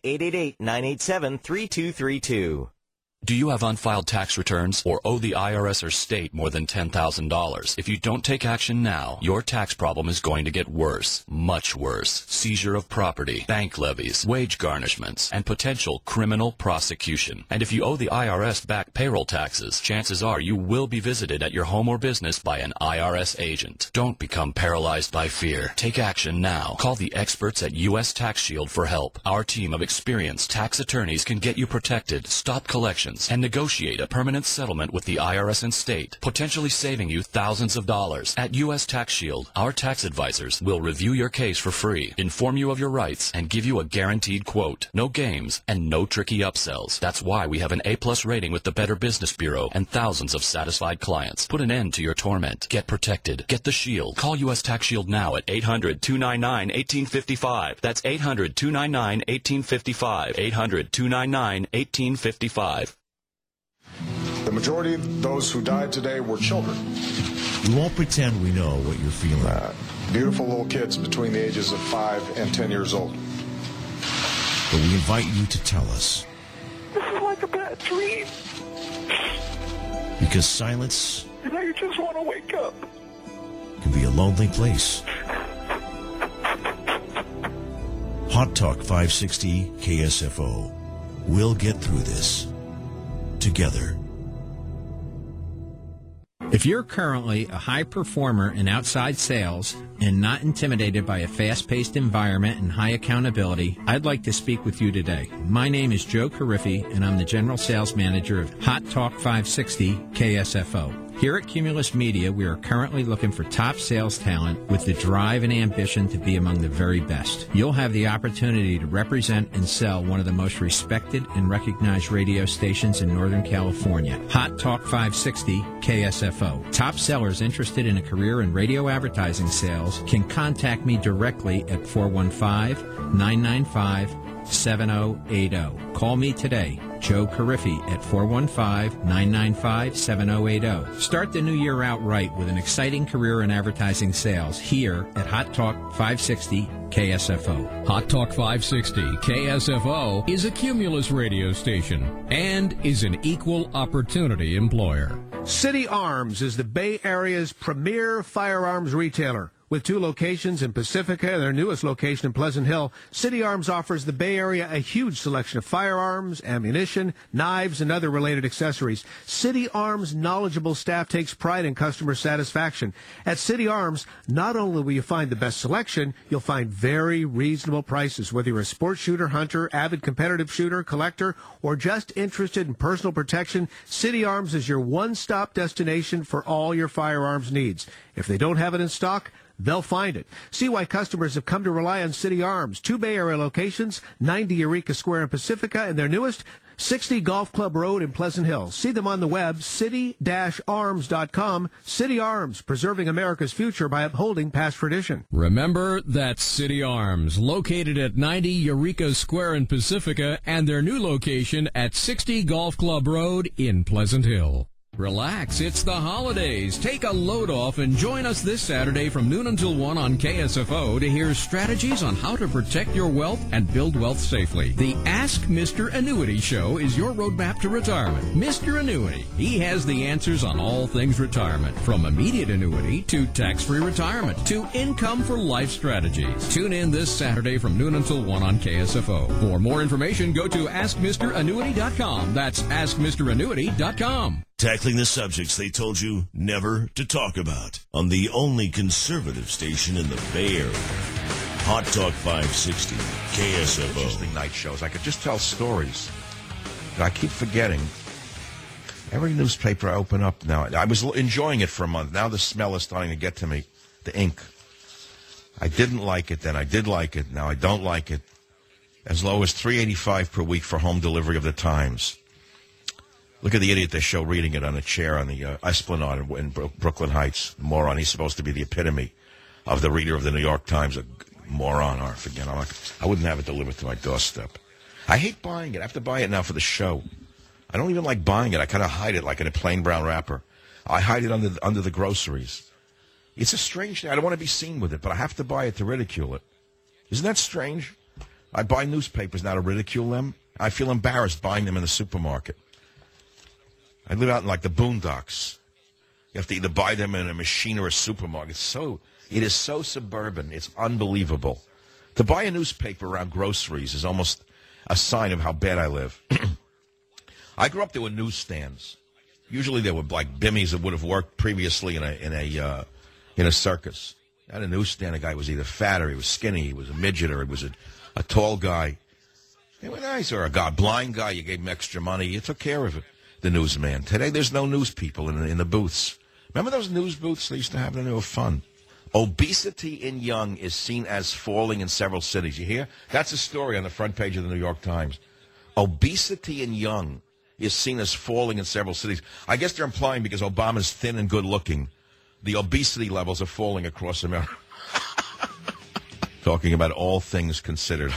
1-888-987-3232. Do you have unfiled tax returns or owe the IRS or state more than $10,000? If you don't take action now, your tax problem is going to get worse, much worse. Seizure of property, bank levies, wage garnishments, and potential criminal prosecution. And if you owe the IRS back payroll taxes, chances are you will be visited at your home or business by an IRS agent. Don't become paralyzed by fear. Take action now. Call the experts at U.S. Tax Shield for help. Our team of experienced tax attorneys can get you protected, stop collections, and negotiate a permanent settlement with the IRS and state, potentially saving you thousands of dollars. At U.S. Tax Shield, our tax advisors will review your case for free, inform you of your rights, and give you a guaranteed quote. No games and no tricky upsells. That's why we have an A+ rating with the Better Business Bureau and thousands of satisfied clients. Put an end to your torment. Get protected. Get the Shield. Call U.S. Tax Shield now at 800-299-1855. That's 800-299-1855. 800-299-1855. The majority of those who died today were children. We won't pretend we know what you're feeling. Beautiful little kids between the ages of 5 and 10 years old. But we invite you to tell us. This is like a bad dream. Because silence... And I just want to wake up. ...can be a lonely place. Hot Talk 560 KSFO. We'll get through this together. If you're currently a high performer in outside sales and not intimidated by a fast-paced environment and high accountability, I'd like to speak with you today. My name is Joe Cariffi, and I'm the General Sales Manager of Hot Talk 560 KSFO. Here at Cumulus Media, we are currently looking for top sales talent with the drive and ambition to be among the very best. You'll have the opportunity to represent and sell one of the most respected and recognized radio stations in Northern California, Hot Talk 560 KSFO. Top sellers interested in a career in radio advertising sales can contact me directly at 415-995-7080. Call me today, Joe Cariffi, at 415-995-7080. Start the new year out right with an exciting career in advertising sales here at Hot Talk 560 KSFO. Hot Talk 560 KSFO is a Cumulus radio station and is an equal opportunity employer. City Arms is the Bay Area's premier firearms retailer. With 2 locations in Pacifica and their newest location in Pleasant Hill, City Arms offers the Bay Area a huge selection of firearms, ammunition, knives, and other related accessories. City Arms' knowledgeable staff takes pride in customer satisfaction. At City Arms, not only will you find the best selection, you'll find very reasonable prices. Whether you're a sports shooter, hunter, avid competitive shooter, collector, or just interested in personal protection, City Arms is your one-stop destination for all your firearms needs. If they don't have it in stock, they'll find it. See why customers have come to rely on City Arms. 2 Bay Area locations, 90 Eureka Square in Pacifica, and their newest, 60 Golf Club Road in Pleasant Hill. See them on the web, city-arms.com. City Arms, preserving America's future by upholding past tradition. Remember, that's City Arms, located at 90 Eureka Square in Pacifica, and their new location at 60 Golf Club Road in Pleasant Hill. Relax, it's the holidays. Take a load off and join us this Saturday from noon until 1 on KSFO to hear strategies on how to protect your wealth and build wealth safely. The Ask Mr. Annuity Show is your roadmap to retirement. Mr. Annuity, he has the answers on all things retirement, from immediate annuity to tax-free retirement to income for life strategies. Tune in this Saturday from noon until 1 on KSFO. For more information, go to AskMrAnnuity.com. That's AskMrAnnuity.com. Tackling the subjects they told you never to talk about on the only conservative station in the Bay Area. Hot Talk 560 KSFO. Interesting night shows. I could just tell stories. But I keep forgetting. Every newspaper I open up now, I was enjoying it for a month. Now the smell is starting to get to me. The ink. I didn't like it then. I did like it. Now I don't like it. As low as $3.85 per week for home delivery of the Times. Look at the idiot they show reading it on a chair on the Esplanade in Brooklyn Heights. Moron. He's supposed to be the epitome of the reader of the New York Times. A moron. Or forget. I wouldn't have it delivered to my doorstep. I hate buying it. I have to buy it now for the show. I don't even like buying it. I kind of hide it like in a plain brown wrapper. I hide it under the groceries. It's a strange thing. I don't want to be seen with it, but I have to buy it to ridicule it. Isn't that strange? I buy newspapers now to ridicule them. I feel embarrassed buying them in the supermarket. I live out in like the boondocks. You have to either buy them in a machine or a supermarket. It is so suburban. It's unbelievable. To buy a newspaper around groceries is almost a sign of how bad I live. I grew up, there were newsstands. Usually there were like bimmies that would have worked previously in a circus. At a newsstand, a guy was either fat or he was skinny, he was a midget or he was a tall guy. They were nice. Or a blind guy, you gave him extra money, you took care of it. The newsman. Today, there's no news people in the booths. Remember those news booths they used to have? They were fun. Obesity in young is seen as falling in several cities. You hear? That's a story on the front page of the New York Times. Obesity in young is seen as falling in several cities. I guess they're implying because Obama's thin and good-looking, the obesity levels are falling across America. Talking about all things considered.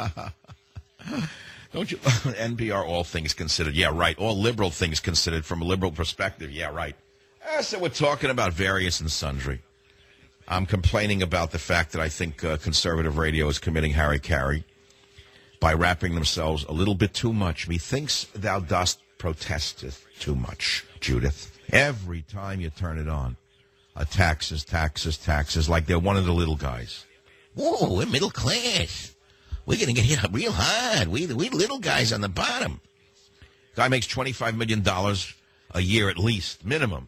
Don't you? NPR, all things considered. Yeah, right. All liberal things considered from a liberal perspective. Yeah, right. So we're talking about various and sundry. I'm complaining about the fact that I think conservative radio is committing hara-kiri by wrapping themselves a little bit too much. Methinks thou dost protesteth too much, Judith. Every time you turn it on, taxes, like they're one of the little guys. Whoa, we're middle class. we're going to get hit real hard. We little guys on the bottom. Guy makes $25 million a year at least, minimum.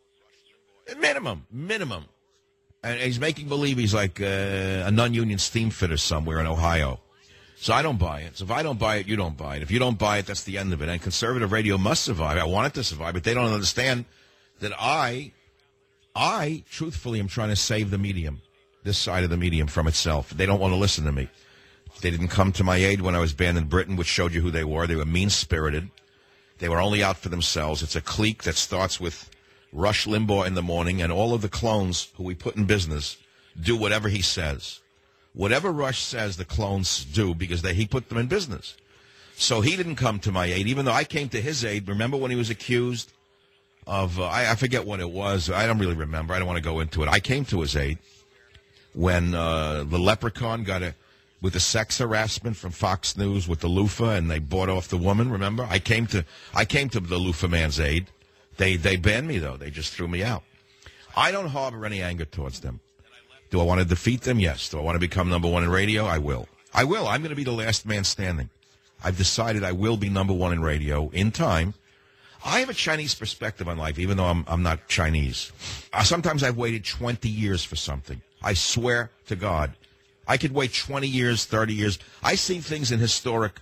Minimum. And he's making believe he's like a non-union steam fitter somewhere in Ohio. So I don't buy it. So if I don't buy it, you don't buy it. If you don't buy it, that's the end of it. And conservative radio must survive. I want it to survive, but they don't understand that I truthfully am trying to save the medium, this side of the medium, from itself. They don't want to listen to me. They didn't come to my aid when I was banned in Britain, which showed you who they were. They were mean-spirited. They were only out for themselves. It's a clique that starts with Rush Limbaugh in the morning, and all of the clones who we put in business do whatever he says. Whatever Rush says, the clones do, because he put them in business. So he didn't come to my aid, even though I came to his aid. Remember when he was accused of, I forget what it was. I don't really remember. I don't want to go into it. I came to his aid when the Leprechaun got with the sex harassment from Fox News with the loofah, and they bought off the woman, remember? I came to the loofah man's aid. They banned me, though. They just threw me out. I don't harbor any anger towards them. Do I want to defeat them? Yes. Do I want to become number one in radio? I will. I'm going to be the last man standing. I've decided I will be number one in radio in time. I have a Chinese perspective on life, even though I'm not Chinese. Sometimes I've waited 20 years for something. I swear to God. I could wait 20 years, 30 years. I see things in a historic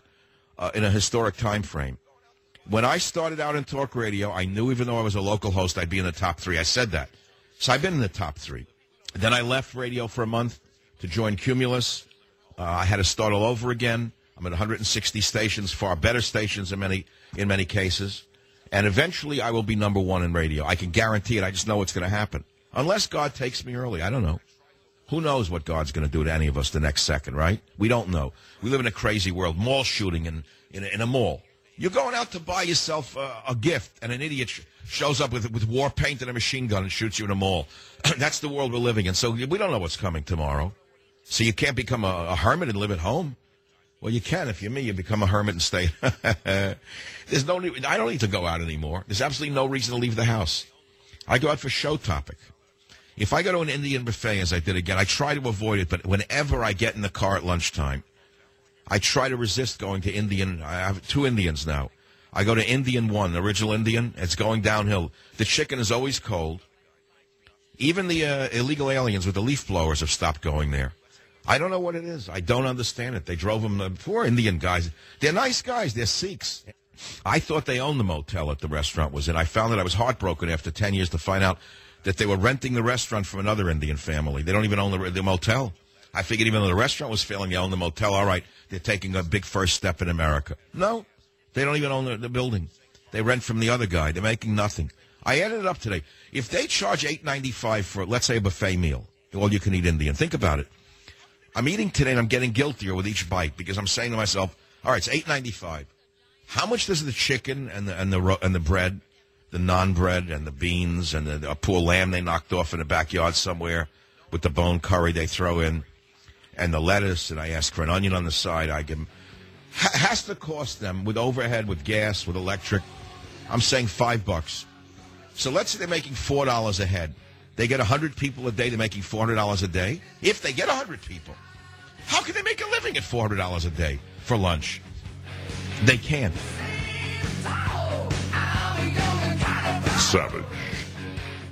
time frame. When I started out in talk radio, I knew even though I was a local host, I'd be in the top 3. I said that. So I've been in the top 3. Then I left radio for a month to join Cumulus. I had to start all over again. I'm at 160 stations, far better stations in many cases. And eventually I will be number one in radio. I can guarantee it. I just know it's going to happen. Unless God takes me early. I don't know. Who knows what God's going to do to any of us the next second, right? We don't know. We live in a crazy world. Mall shooting in a mall. You're going out to buy yourself a gift, and an idiot shows up with war paint and a machine gun and shoots you in a mall. That's the world we're living in. So we don't know what's coming tomorrow. So you can't become a hermit and live at home. Well, you can. If you're me, you become a hermit and stay. There's no need. I don't need to go out anymore. There's absolutely no reason to leave the house. I go out for show topic. If I go to an Indian buffet, as I did again, I try to avoid it, but whenever I get in the car at lunchtime, I try to resist going to Indian. I have 2 Indians now. I go to Indian 1, the original Indian. It's going downhill. The chicken is always cold. Even the illegal aliens with the leaf blowers have stopped going there. I don't know what it is. I don't understand it. They drove them, poor Indian guys. They're nice guys. They're Sikhs. I thought they owned the motel that the restaurant was in. I found that I was heartbroken after 10 years to find out that they were renting the restaurant from another Indian family. They don't even own the motel. I figured even though the restaurant was failing, they own the motel. All right, they're taking a big first step in America. No, they don't even own the building. They rent from the other guy. They're making nothing. I added it up today. If they charge $8.95 for, let's say, a buffet meal, all-you-can-eat Indian, think about it. I'm eating today, and I'm getting guiltier with each bite because I'm saying to myself, all right, it's $8.95. How much does the chicken and the bread, the naan bread and the beans and the poor lamb they knocked off in the backyard somewhere with the bone curry they throw in, and the lettuce, and I ask for an onion on the side, I give them, has to cost them with overhead, with gas, with electric, I'm saying $5. So let's say they're making $4 a head. They get 100 people a day, they're making $400 a day. If they get 100 people, how can they make a living at $400 a day for lunch? They can't. Savage.